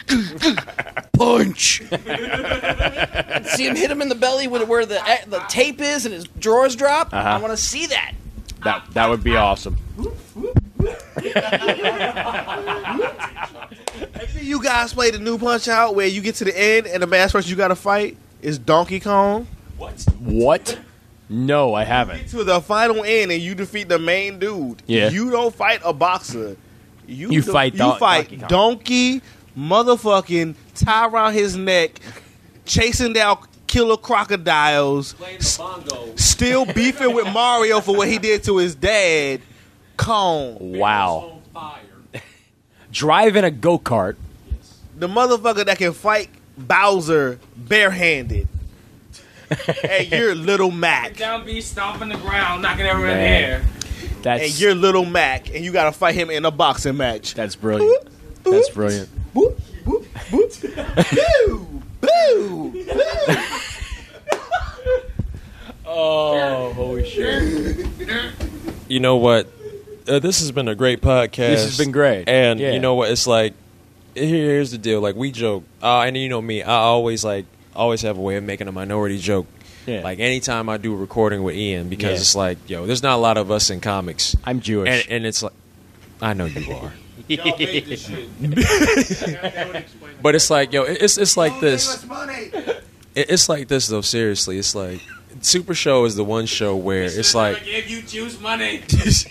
Punch. See him hit him in the belly with where the the tape is and his drawers drop. Uh-huh. I want to see that. That that would be awesome. You guys play the new Punch Out where you get to the end and the last person you got to fight is Donkey Kong. What? What? No, I haven't. To the final end and you defeat the main dude. Yeah. You don't fight a boxer. You, You do- fight You Don- fight Donkey Kong. Donkey, motherfucking tie around his neck, chasing down killer crocodiles, Bongo. still beefing with Mario for what he did to his dad. Kong. Wow. Driving a go kart. The motherfucker that can fight Bowser barehanded. Hey, you're Little Mac. Down B, stomping the ground, knocking everyone in the Man. air. That's And you're Little Mac, and you gotta fight him in a boxing match. that's brilliant. That's brilliant. Boo, boo. Oh, holy shit! You know what? Uh, this has been a great podcast. This has been great. And Yeah. you know what? It's like, here- here's the deal. Like, we joke. Uh, and you know me. I always, like, always have a way of making a minority joke. Yeah. Like, anytime I do a recording with Ian, because Yeah. it's like, yo, there's not a lot of us in comics. I'm Jewish. And, and it's like, I know you are. But it's like, yo, it's it's like this. It- It's like this, though, seriously. It's like, Super Show is the one show where it's like, Give you Jews money.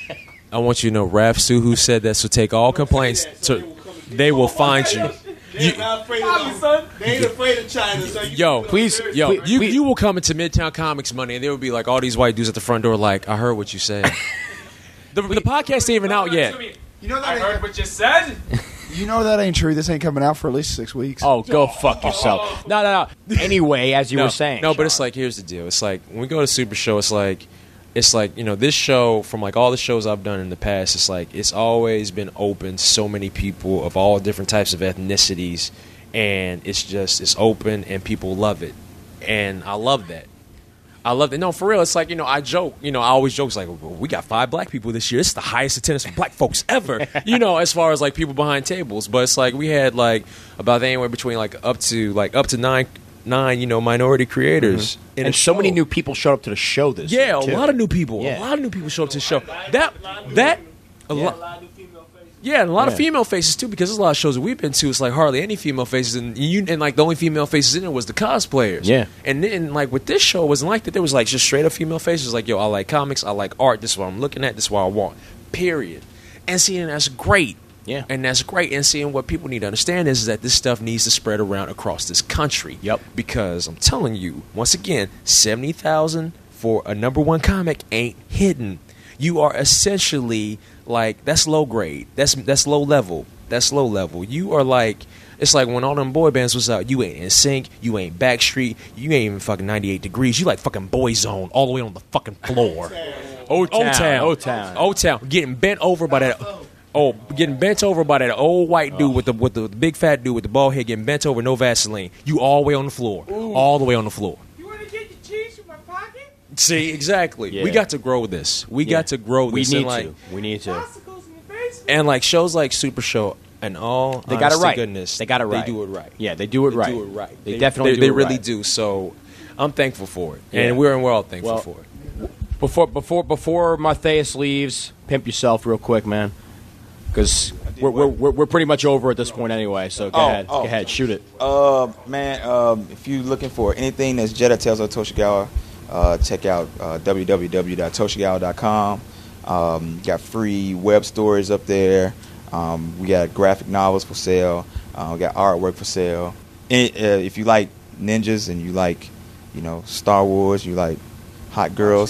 I want you to know, Raf Suhu said that, so take all complaints to, they will find you. You- not afraid of them. They ain't afraid of China, so you Yo, Please, yo, please- you please- you will come into Midtown Comics Money, and there will be like all these white dudes at the front door, like, I heard what you said. the, the podcast ain't even out yet. You know I that heard what you said. you know that ain't true. This ain't coming out for at least six weeks. Oh, go fuck yourself. No, no, no. Anyway, as you no, were saying, no, but it's Sean. like, here's the deal. It's like when we go to Super Show, it's like, it's like you know, this show from like all the shows I've done in the past, it's like it's always been open to so many people of all different types of ethnicities, and it's just it's open and people love it, and I love that. I love it. No, for real. It's like, you know, I joke. You know, I always joke. It's like, well, we got five black people this year. This is the highest attendance for black folks ever. You know, as far as like people behind tables. But it's like we had like about anywhere between like up to like up to nine nine, you know, minority creators. Mhm. in And a so many show. new people showed up to the show this Yeah, year, a too. lot of new people. Yeah. A lot of new people showed up to the show. That that a lot. Yeah, and a lot Yeah. of female faces too, because there's a lot of shows that we've been to. It's like hardly any female faces, and you and like the only female faces in it was the cosplayers. Yeah. and then like with this show, it wasn't like that. There was like just straight up female faces. Like, yo, I like comics, I like art. This is what I'm looking at. This is what I want. Period. And seeing that's great. Yeah. And that's great. And seeing what people need to understand is, is that this stuff needs to spread around across this country. Yep. Because I'm telling you, once again, seventy thousand for a number one comic ain't hidden. You are essentially like, that's low grade. That's that's low level. That's low level. You are like, it's like when all them boy bands was out, you ain't N Sync, you ain't Backstreet, you ain't even fucking ninety-eight degrees. You like fucking Boyzone all the way on the fucking floor. O-Town. O-Town. O-Town. Getting bent over by that. Oh, getting bent over by that old white dude with the with the, the big fat dude with the bald head, getting bent over, no Vaseline. You all the way on the floor. All the way on the floor. You want to get your cheese from my pocket? See, exactly. Yeah. We got to grow this. We Yeah. got to grow We this. need and like, to. We need to. Popsicles in your face. And like shows like Super Show and all, They got it honest to right. Goodness, They got it right. They do it right. Yeah, they do it They right. do it right. They definitely they, do They it really right. do. So I'm thankful for it, Yeah. and we're and we're all thankful Well, for it. Before before before Matthias leaves, pimp yourself real quick, man, because we're, we're we're we're pretty much over at this point anyway. So go Oh, ahead, oh. go ahead, shoot it. Uh, man, um, if you're looking for anything that's Jedi Tales of Toshigawa, uh, check out uh, w w w dot toshigawa dot com. Um, got free web stories up there. Um, we got graphic novels for sale. Uh, we got artwork for sale. And, uh, if you like ninjas and you like, you know, Star Wars, you like hot girls,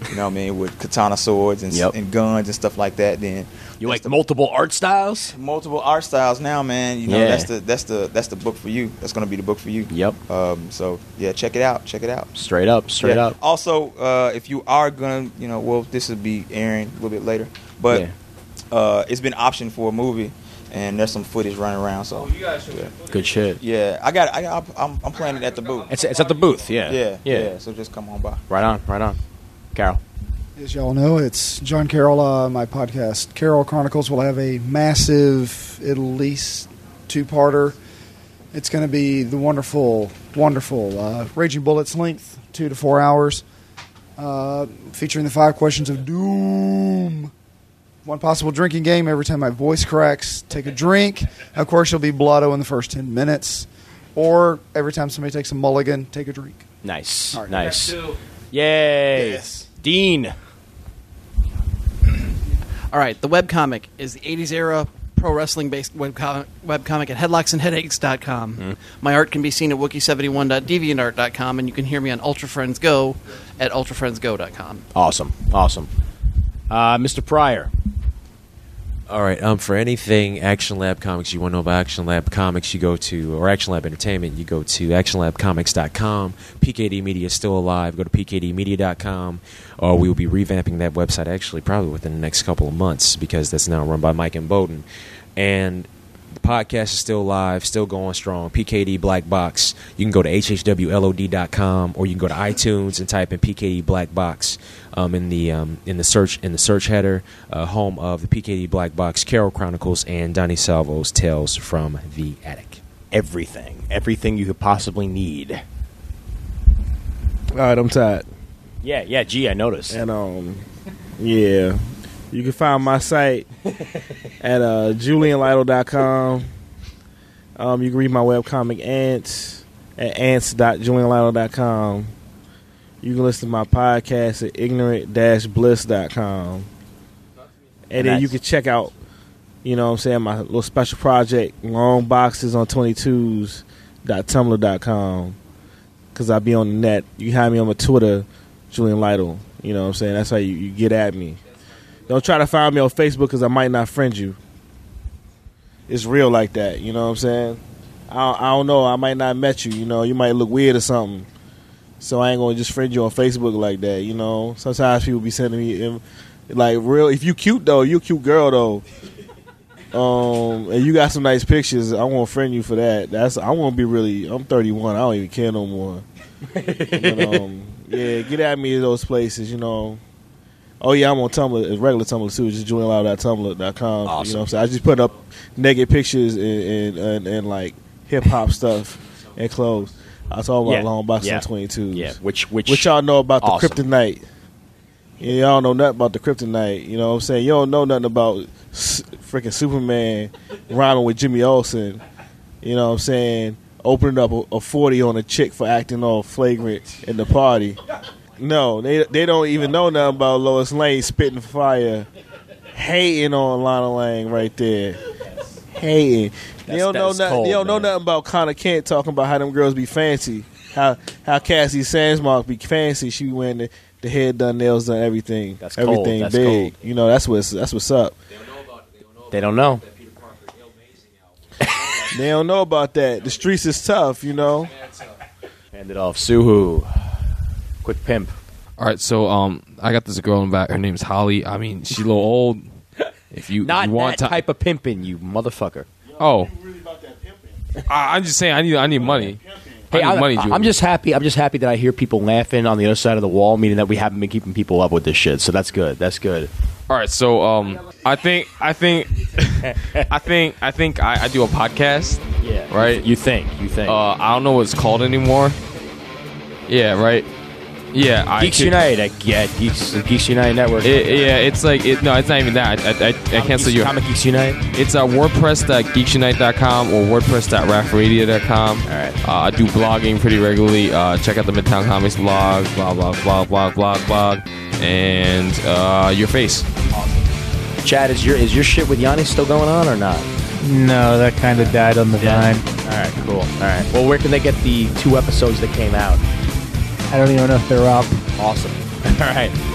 you know what I mean, with katana swords and, Yep. and guns and stuff like that, then You like multiple art styles? multiple art styles now, man. You know, Yeah. that's the that's the that's the book for you. That's gonna be the book for you. Yep. Um, so yeah, check it out. Check it out. Straight up, straight Yeah. up. Also, uh, if you are gonna, you know, well, this will be airing a little bit later, but Yeah. uh, it's been optioned for a movie, and there's some footage running around. So You guys should yeah. Good shit. Yeah, I got. I got. I'm, I'm playing it at the booth. It's it's at the booth. Yeah. Yeah, Yeah. yeah. So just come on by. Right on. Right on. Carol. As y'all know, it's John Carroll. Uh, my podcast, Carroll Chronicles, will have a massive, at least two-parter. It's going to be the wonderful, wonderful uh, Raging Bullets length, two to four hours, uh, featuring the five questions of doom. One possible drinking game. Every time my voice cracks, take a drink. Of course, you'll be blotto in the first ten minutes. Or every time somebody takes a mulligan, take a drink. Nice. All right. Nice. That's two. Yay. Yes. Dean. All right, the webcomic is the eighties era pro wrestling based webcomic, webcomic at headlocks and headaches dot com. Mm. My art can be seen at wiki seventy-one dot deviantart dot com, and you can hear me on Ultra Friends Go at ultra friends go dot com. Awesome. Awesome. Uh, Mister Pryor. All right. Um, for anything Action Lab Comics, you want to know about Action Lab Comics, you go to, or Action Lab Entertainment, you go to action lab comics dot com. P K D Media is still alive. Go to p k d media dot com. Or we will be revamping that website actually probably within the next couple of months because that's now run by Mike and Bowden. And the podcast is still live, still going strong. P K D Black Box. You can go to h h w l o d dot com or you can go to iTunes and type in P K D Black Box um, in the um, in the search in the search header, uh, home of the P K D Black Box, Carol Chronicles, and Donnie Salvo's Tales from the Attic. Everything. Everything you could possibly need. All right, I'm tired. Yeah, yeah, gee, I noticed. And, um, yeah. You can find my site at uh, julian lytle dot com. Um, you can read my webcomic Ants at ants dot julian lytle dot com. You can listen to my podcast at ignorant dash bliss dot com. And then you can check out, you know what I'm saying, my little special project, Long Boxes on twenty-twos dot tumblr dot com. Because I be on the net. You can have me on my Twitter, Julian Lytle. You know what I'm saying? That's how you, you get at me. Don't try to find me on Facebook because I might not friend you. It's real like that. You know what I'm saying? I don't, I don't know. I might not met you. You know, you might look weird or something. So I ain't going to just friend you on Facebook like that. You know, sometimes people be sending me, um, like, real. If you cute, though, you a cute girl, though. Um, and you got some nice pictures. I won't friend you for that. That's I won't be really. I'm thirty-one. I don't even care no more. But, um, yeah, get at me at those places. You know. Oh yeah, I'm on Tumblr. It's regular Tumblr too. It's just julian lytle dot tumblr dot com. Awesome. You know what I'm saying? I just put up naked pictures and and, and, and like hip hop stuff and clothes. I was talking about Yeah. long boxes Yeah. on twenty-twos. Yeah, which which Which y'all know about awesome. the Kryptonite. Yeah, y'all know nothing about the Kryptonite. You know what I'm saying? You don't know nothing about s- freaking Superman rhyming with Jimmy Olsen. You know what I'm saying? Opening up a, a forty on a chick for acting all flagrant in the party. No, they they don't even know nothing about Lois Lane spitting fire, hating on Lana Lang right there, hating. They don't know that's nothing. cold, they don't know man. nothing about Connor Kent talking about how them girls be fancy, how how Cassie Sandsmark be fancy. She wearing the, the head done, nails done, everything. That's cold. everything That's big. cold. You know that's what's that's what's up. They don't know. They don't know about that. The streets is tough. You know. Hand it off, Suhu. Quick pimp. All right, so um, I got this girl in the back. Her name's Holly. I mean, she's a little old. If you, Not you want that to, type of pimping, you motherfucker. oh, I, I'm just saying, I need, I need money. Hey, I need I'm, money, Julie. I'm just happy. I'm just happy that I hear people laughing on the other side of the wall, meaning that we haven't been keeping people up with this shit. So that's good. That's good. All right, so um, I think, I think, I think, I think I, I do a podcast. Yeah. Right. You think? You think? Uh, I don't know what it's called anymore. Yeah. Right. Yeah. I Geeks could- United. I, yeah. Geeks, Geeks United Network. It, yeah, it's like it, no, it's not even that. I, I, I, I can't say you. Comic Geeks Unite. It's uh, wordpress dot geeks unite dot com or wordpress dot raf radio dot com. All right. Uh, I do blogging pretty regularly. Uh, check out the Midtown Comics blog, blah blah blah blah blah blog, and uh, your face. Chad, is your is your shit with Yanni still going on or not? No, that kind of died on the Yeah. vine. All right. Cool. All right. Well, where can they get the two episodes that came out? I don't even know if they're up. Awesome. All right.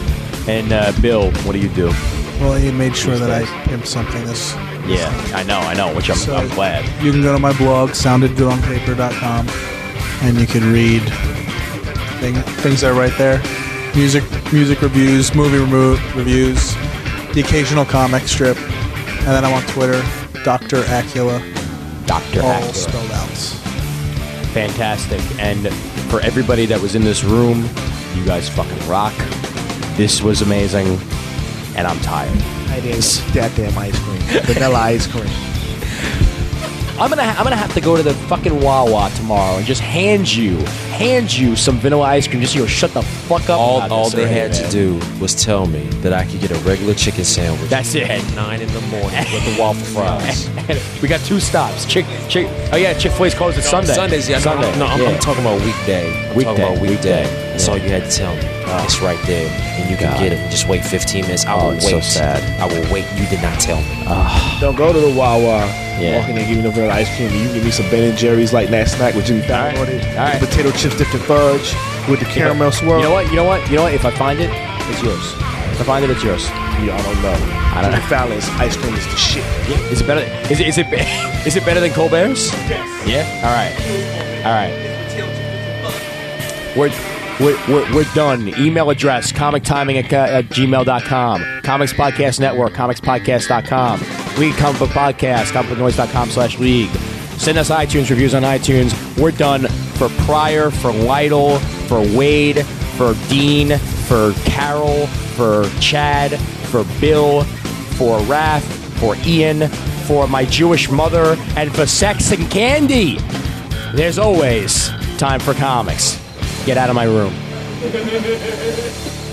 And uh, Bill, what do you do? Well, he made sure that I pimped something this. Yeah, I know, I know, which I'm, So, I'm glad. You can go to my blog, sounded good on paper dot com, and you can read thing, things that are right there. Music music reviews, movie remo- reviews, the occasional comic strip, and then I'm on Twitter, Doctor Acula. Doctor all Acula. spelled out. Fantastic. And for everybody that was in this room, you guys fucking rock. This was amazing, and I'm tired. I didn't that damn ice cream, vanilla ice cream. I'm gonna, ha- I'm gonna have to go to the fucking Wawa tomorrow and just hand you, hand you some vanilla ice cream, just so you'll shut the fuck up. All, about all this they already, had man. to do was tell me that I could get a regular chicken sandwich. That's it. At nine in the morning with the waffle fries. We got two stops. Chick, Chick. Oh yeah, Chick-fil-A's closed. It's No, Sunday. Sundays, yeah. Sunday. No, I'm, yeah. I'm talking about weekday. I'm Weekday, talking about weekday. weekday. That's Yeah. all you had to tell me. It's right there, and you can God. get it. Just wait fifteen minutes. I Oh, will it's wait. so sad. I will wait. You did not tell me. Don't go to the Wawa. Yeah. Walk in there, give me no vanilla ice cream. You give me some Ben and Jerry's like last night with Jimmy Fallon on it. All right. The potato chips dipped in fudge with the caramel swirl. You know what? You know what? You know what? If I find it, it's yours. If I find it, it's yours. Yeah, I don't know. I don't Jimmy know. Fallon's ice cream is the shit. Yeah. Is it better? Is it? Is it? be- Is it better than Colbert's? Yes. Yeah. All right. All right. We're. We're, we're, we're done. Email address, comic timing at, at gmail dot com. Comics Podcast Network, comics podcast dot com. League Comic Book Podcast, comic book noise dot com slash league. Send us iTunes reviews on iTunes. We're done for Pryor, for Lytle, for Wade, for Dean, for Carol, for Chad, for Bill, for Raph, for Ian, for my Jewish mother, and for Sex and Candy. There's always time for comics. Get out of my room.